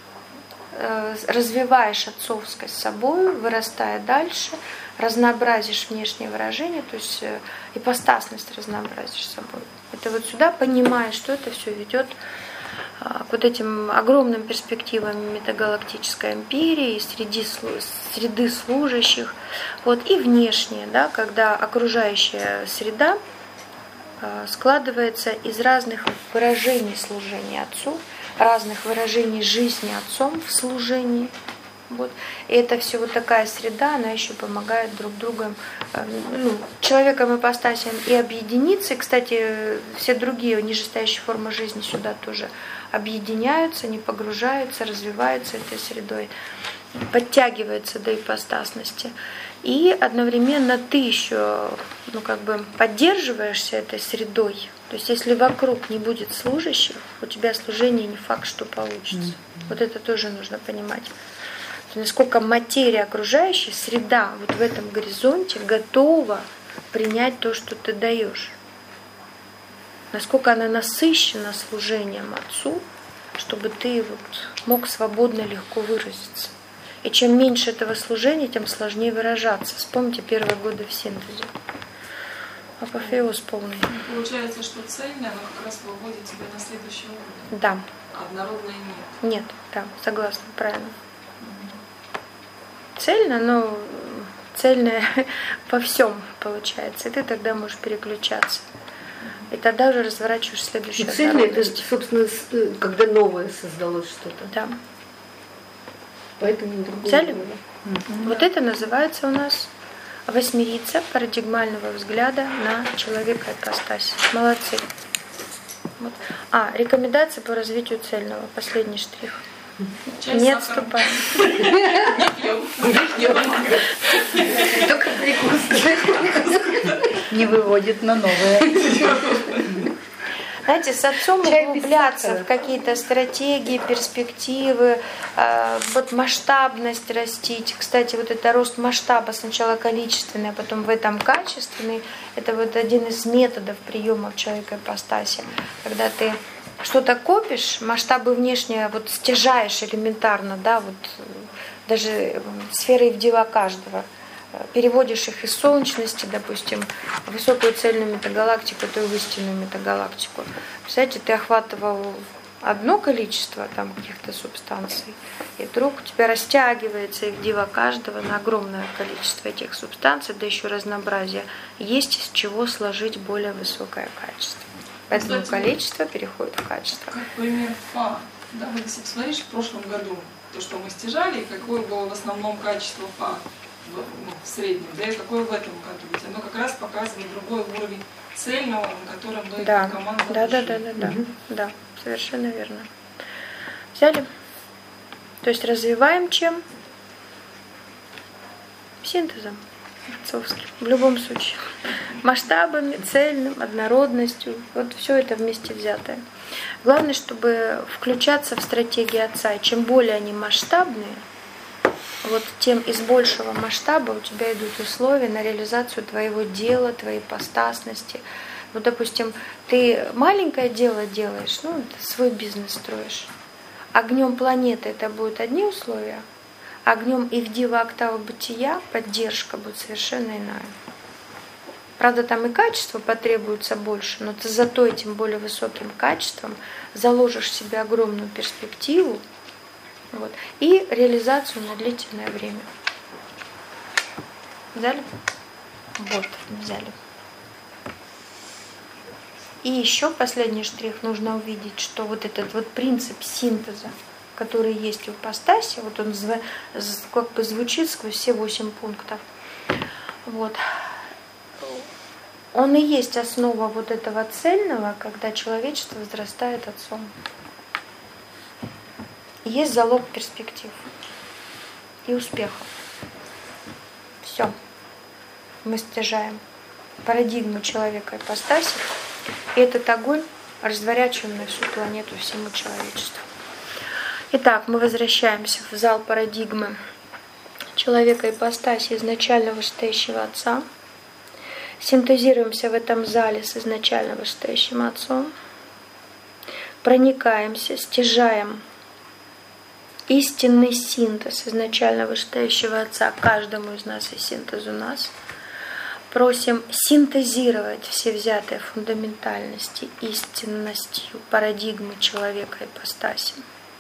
Развиваешь отцовскость с собой, вырастая дальше, разнообразишь внешнее выражение, то есть ипостасность разнообразишь с собой. Это вот сюда понимаешь, что это все ведет к вот этим огромным перспективам метагалактической империи, среди, среды служащих, вот, и внешнее, да, когда окружающая среда складывается из разных выражений служения Отцу, разных выражений жизни Отцом в служении. Вот. И это все вот такая среда, она еще помогает друг другу, ну, человеком ипостасием и объединиться. И, кстати, все другие нижестоящие формы жизни сюда тоже объединяются, не погружаются, развиваются этой средой, подтягиваются до ипостасности. И одновременно ты еще, ну, как бы поддерживаешься этой средой. То есть если вокруг не будет служащих, у тебя служение не факт, что получится. Mm-hmm. Вот это тоже нужно понимать. Насколько материя окружающая, среда вот в этом горизонте готова принять то, что ты даешь. Насколько она насыщена служением Отцу, чтобы ты вот мог свободно, легко выразиться. И чем меньше этого служения, тем сложнее выражаться. Вспомните первые годы в синтезе. Апофеоз полный. Получается, что цельное, оно как раз выводит тебя на следующий уровень. Да. А однородное нет. Нет, да, согласна, правильно. цельно, но цельное во всем получается. И ты тогда можешь переключаться. И тогда уже разворачиваешь следующую цельное, это, собственно, когда новое создалось что-то. Да. Поэтому другое. Взяли? Mm-hmm. Вот это называется у нас восьмерица парадигмального взгляда на человека ипостась. Молодцы. Вот. А, рекомендации по развитию цельного. Последний штрих. Чай не отступай. Только не выводит на новое. Знаете, с отцом углубляться в какие-то стратегии, перспективы, э, вот масштабность растить. Кстати, вот это рост масштаба, сначала количественный, а потом в этом качественный, это вот один из методов приема человека ипостаси. Когда ты что-то копишь, масштабы внешние вот стяжаешь элементарно, да, вот даже сферы в дела каждого. Переводишь их из солнечности, допустим, в высокую цельную метагалактику, то и в истинную метагалактику. Представляете, ты охватывал одно количество там каких-то субстанций, и вдруг у тебя растягивается их дива каждого на огромное количество этих субстанций, да еще разнообразие. Есть из чего сложить более высокое качество. Поэтому Кстати, количество переходит в качество. Как пример Фа. Да, вы если посмотришь в прошлом году, то, что мы стяжали, какое было в основном качество Фа. В, ну, в среднем, да, и какое в этом году. Ведь оно как раз показывает другой уровень цельного, на котором мы да. команда да, да, да, да, да, угу. да, совершенно верно. Взяли? То есть развиваем чем? Синтезом отцовским. В любом случае. Масштабами, цельным, однородностью. Вот все это вместе взятое. Главное, чтобы включаться в стратегии отца. И чем более они масштабные, вот тем из большего масштаба у тебя идут условия на реализацию твоего дела, твоей ипостасности. Вот, допустим, ты маленькое дело делаешь, ну, свой бизнес строишь. Огнем планеты это будут одни условия, огнем Ивдива октава бытия поддержка будет совершенно иная. Правда, там и качество потребуется больше, но ты зато этим более высоким качеством заложишь себе огромную перспективу, вот, и реализацию на длительное время. Взяли? Вот, взяли. И еще последний штрих, нужно увидеть, что вот этот вот принцип синтеза, который есть в ипостаси, вот он как бы звучит сквозь все восемь пунктов. Вот. Он и есть основа вот этого цельного, когда человечество возрастает отцом. Есть залог перспектив и успехов. Все. Мы стяжаем парадигму человека ипостаси, и этот огонь разворачиваем на всю планету, всему человечеству. Итак, мы возвращаемся в зал парадигмы человека ипостаси изначально вышестоящего отца. Синтезируемся в этом зале с изначально вышестоящим отцом. Проникаемся, стяжаем истинный синтез изначально вышестоящего отца каждому из нас и синтез у нас. Просим синтезировать все взятые фундаментальности, истинностью парадигмы человека ипостаси.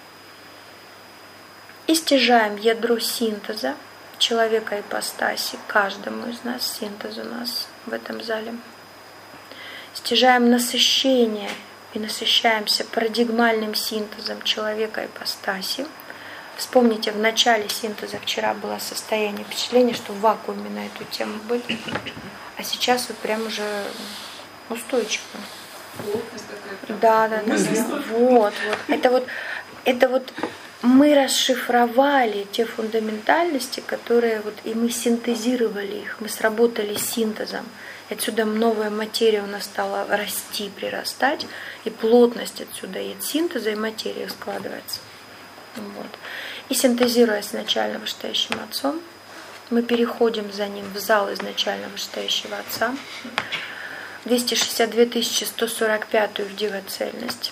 И стяжаем ядро синтеза человека ипостаси каждому из нас, синтез у нас в этом зале. Стяжаем насыщение и насыщаемся парадигмальным синтезом человека ипостаси. Вспомните, в начале синтеза вчера было состояние, впечатление, что в вакууме на эту тему были, а сейчас вот прям уже устойчиво. Да, да, да. Вот, вот. Это вот, это вот мы расшифровали те фундаментальности, которые вот, и мы синтезировали их, мы сработали с синтезом. И отсюда новая материя у нас стала расти, прирастать, и плотность отсюда и от синтеза, и материи складывается. Вот. И синтезируя с изначально вышестоящим отцом, мы переходим за ним в зал изначально вышестоящего отца, двести шестьдесят две тысячи сто сорок пятую в дивоцельность.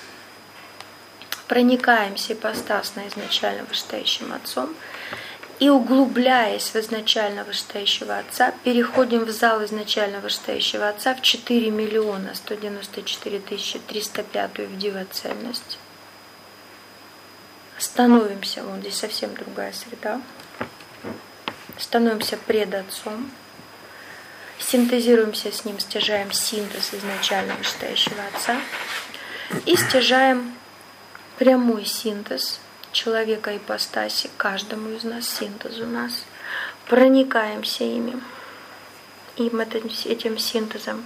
Проникаемся ипостасно изначально вышестоящим отцом и, углубляясь в изначально вышестоящего отца, переходим в зал изначально вышестоящего отца в четыре миллиона сто девяносто четыре тысячи триста пятую в дивоцельность. Становимся, вот здесь совсем другая среда. становимся пред Отцом, синтезируемся с Ним, стяжаем синтез изначально вышестоящего Отца и стяжаем прямой синтез человека ипостаси, каждому из нас, синтез у нас, проникаемся ими, им этим, этим синтезом,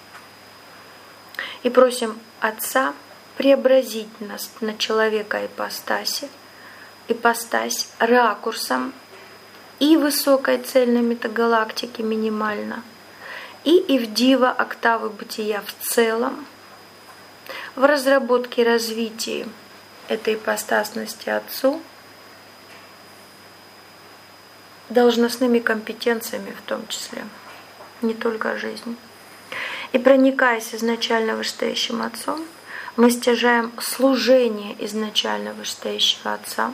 и просим Отца преобразить нас на человека ипостаси, ипостась ракурсом и высокой цельной метагалактики минимально, и ивдива октавы бытия в целом, в разработке и развитии этой ипостасности Отцу, должностными компетенциями в том числе, не только жизнь. И проникаясь изначально вышестоящим Отцом, мы стяжаем служение изначально вышестоящего Отца,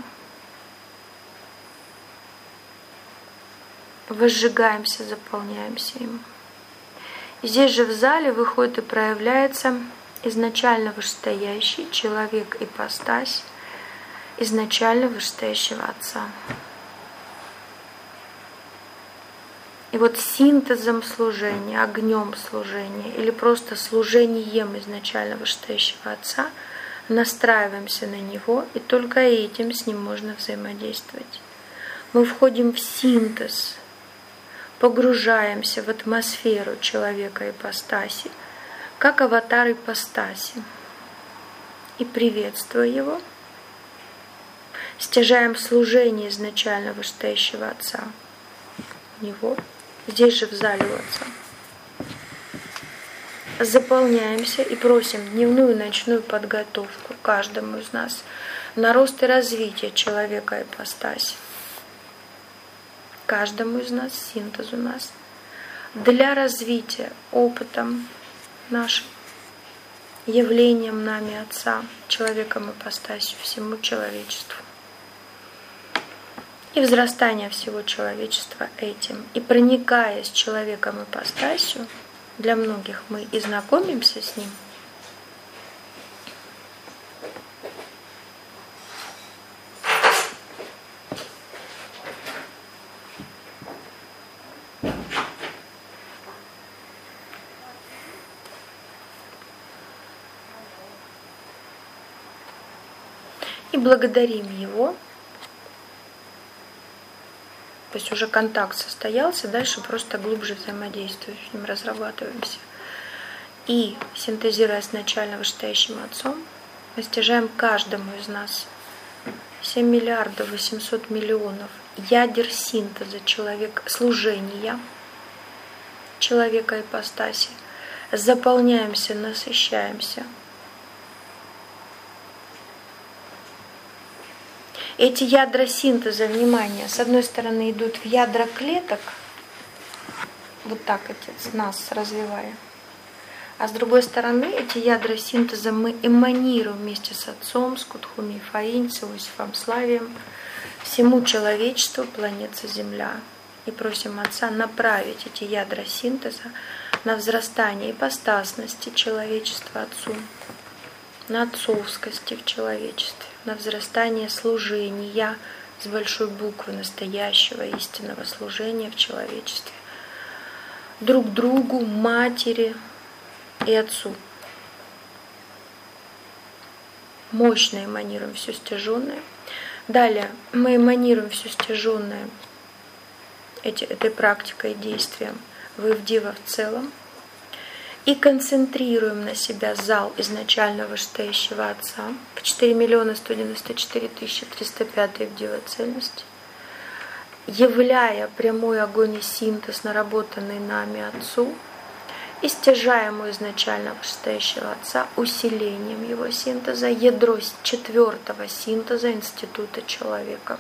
возжигаемся, заполняемся им. И здесь же в зале выходит и проявляется изначально вышестоящий человек ипостась изначально вышестоящего Отца. И вот синтезом служения, огнем служения или просто служением изначально вышестоящего Отца настраиваемся на Него, и только этим с Ним можно взаимодействовать. Мы входим в синтез, погружаемся в атмосферу человека ипостаси, как аватар ипостаси, и приветствуя Его, стяжаем служение изначально вышестоящего Отца Него, здесь же в зале у Отца. Заполняемся и просим дневную и ночную подготовку каждому из нас на рост и развитие человека ипостаси. Каждому из нас, синтез у нас, для развития опытом нашим, явлением нами Отца, человеком ипостасью, всему человечеству. И взрастание всего человечества этим. И проникая с человеком ипостасью, для многих мы и знакомимся с ним, и благодарим Его. То есть уже контакт состоялся, дальше просто глубже взаимодействуем с ним, разрабатываемся. И, синтезируя с начально вышестоящим Отцом, мы стяжаем каждому из нас семь миллиардов восемьсот миллионов ядер синтеза человека, служения человека ипостаси. Заполняемся, насыщаемся. Эти ядра синтеза, внимание, с одной стороны идут в ядра клеток, вот так Отец нас развивая, а с другой стороны эти ядра синтеза мы эманируем вместе с Отцом, с Кутхуми Фаинь, с Иосифом Славием, всему человечеству планеты Земля. И просим Отца направить эти ядра синтеза на взрастание ипостасности человечества Отцу, на отцовскости в человечестве, на взрастание служения с большой буквы настоящего истинного служения в человечестве друг другу, матери и Отцу. Мощно эманируем все стяженное. Далее мы эманируем все стяженное эти, этой практикой и действием в Ивдива в целом и концентрируем на себя зал изначально вышестоящего Отца в четыре миллиона сто девяносто четыре тысячи триста пять Ивдива цельности, являя прямой огонь и синтез, наработанный нами Отцу, и стяжаемую изначально вышестоящего Отца усилением его синтеза, ядро четвертого синтеза института человека.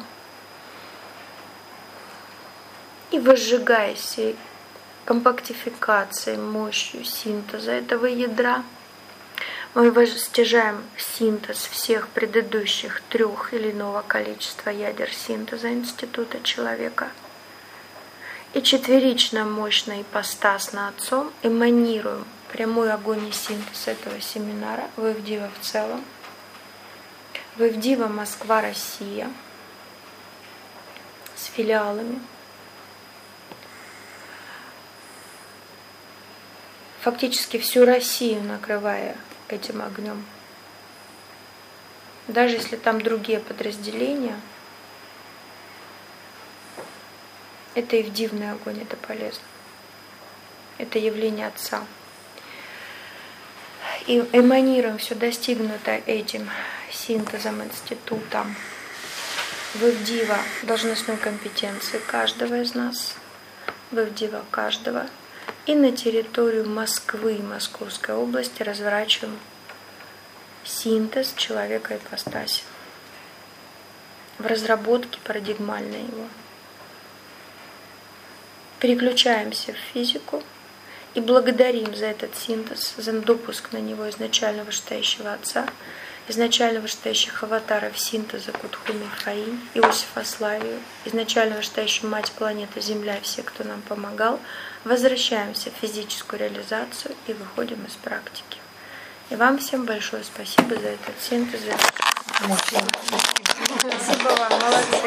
И возжигая всей компактификацией, мощью синтеза этого ядра, мы стяжаем синтез всех предыдущих трех или иного количества ядер синтеза института человека. И четверично мощно ипостасно Отцом эманируем прямой огонь и синтез этого семинара в Ивдива в целом, в Ивдива Москва, Россия, с филиалами, фактически всю Россию накрывая этим огнем. Даже если там другие подразделения, это и в дивный огонь, это полезно. Это явление Отца. И эманируем все достигнуто этим синтезом, институтом в Ивдива должностной компетенции каждого из нас, в Ивдива каждого, и на территорию Москвы и Московской области разворачиваем синтез человека ипостаси в разработке парадигмальной его. Переключаемся в физику и благодарим за этот синтез, за допуск на него изначально вышестоящего Отца, изначально вышестоящих аватаров синтеза Кутхуми Фаи, Иосифа Славию, изначально вышестоящую Мать планеты Земля и все, кто нам помогал, возвращаемся в физическую реализацию и выходим из практики. И вам всем большое спасибо за этот синтез. Спасибо вам, молодцы.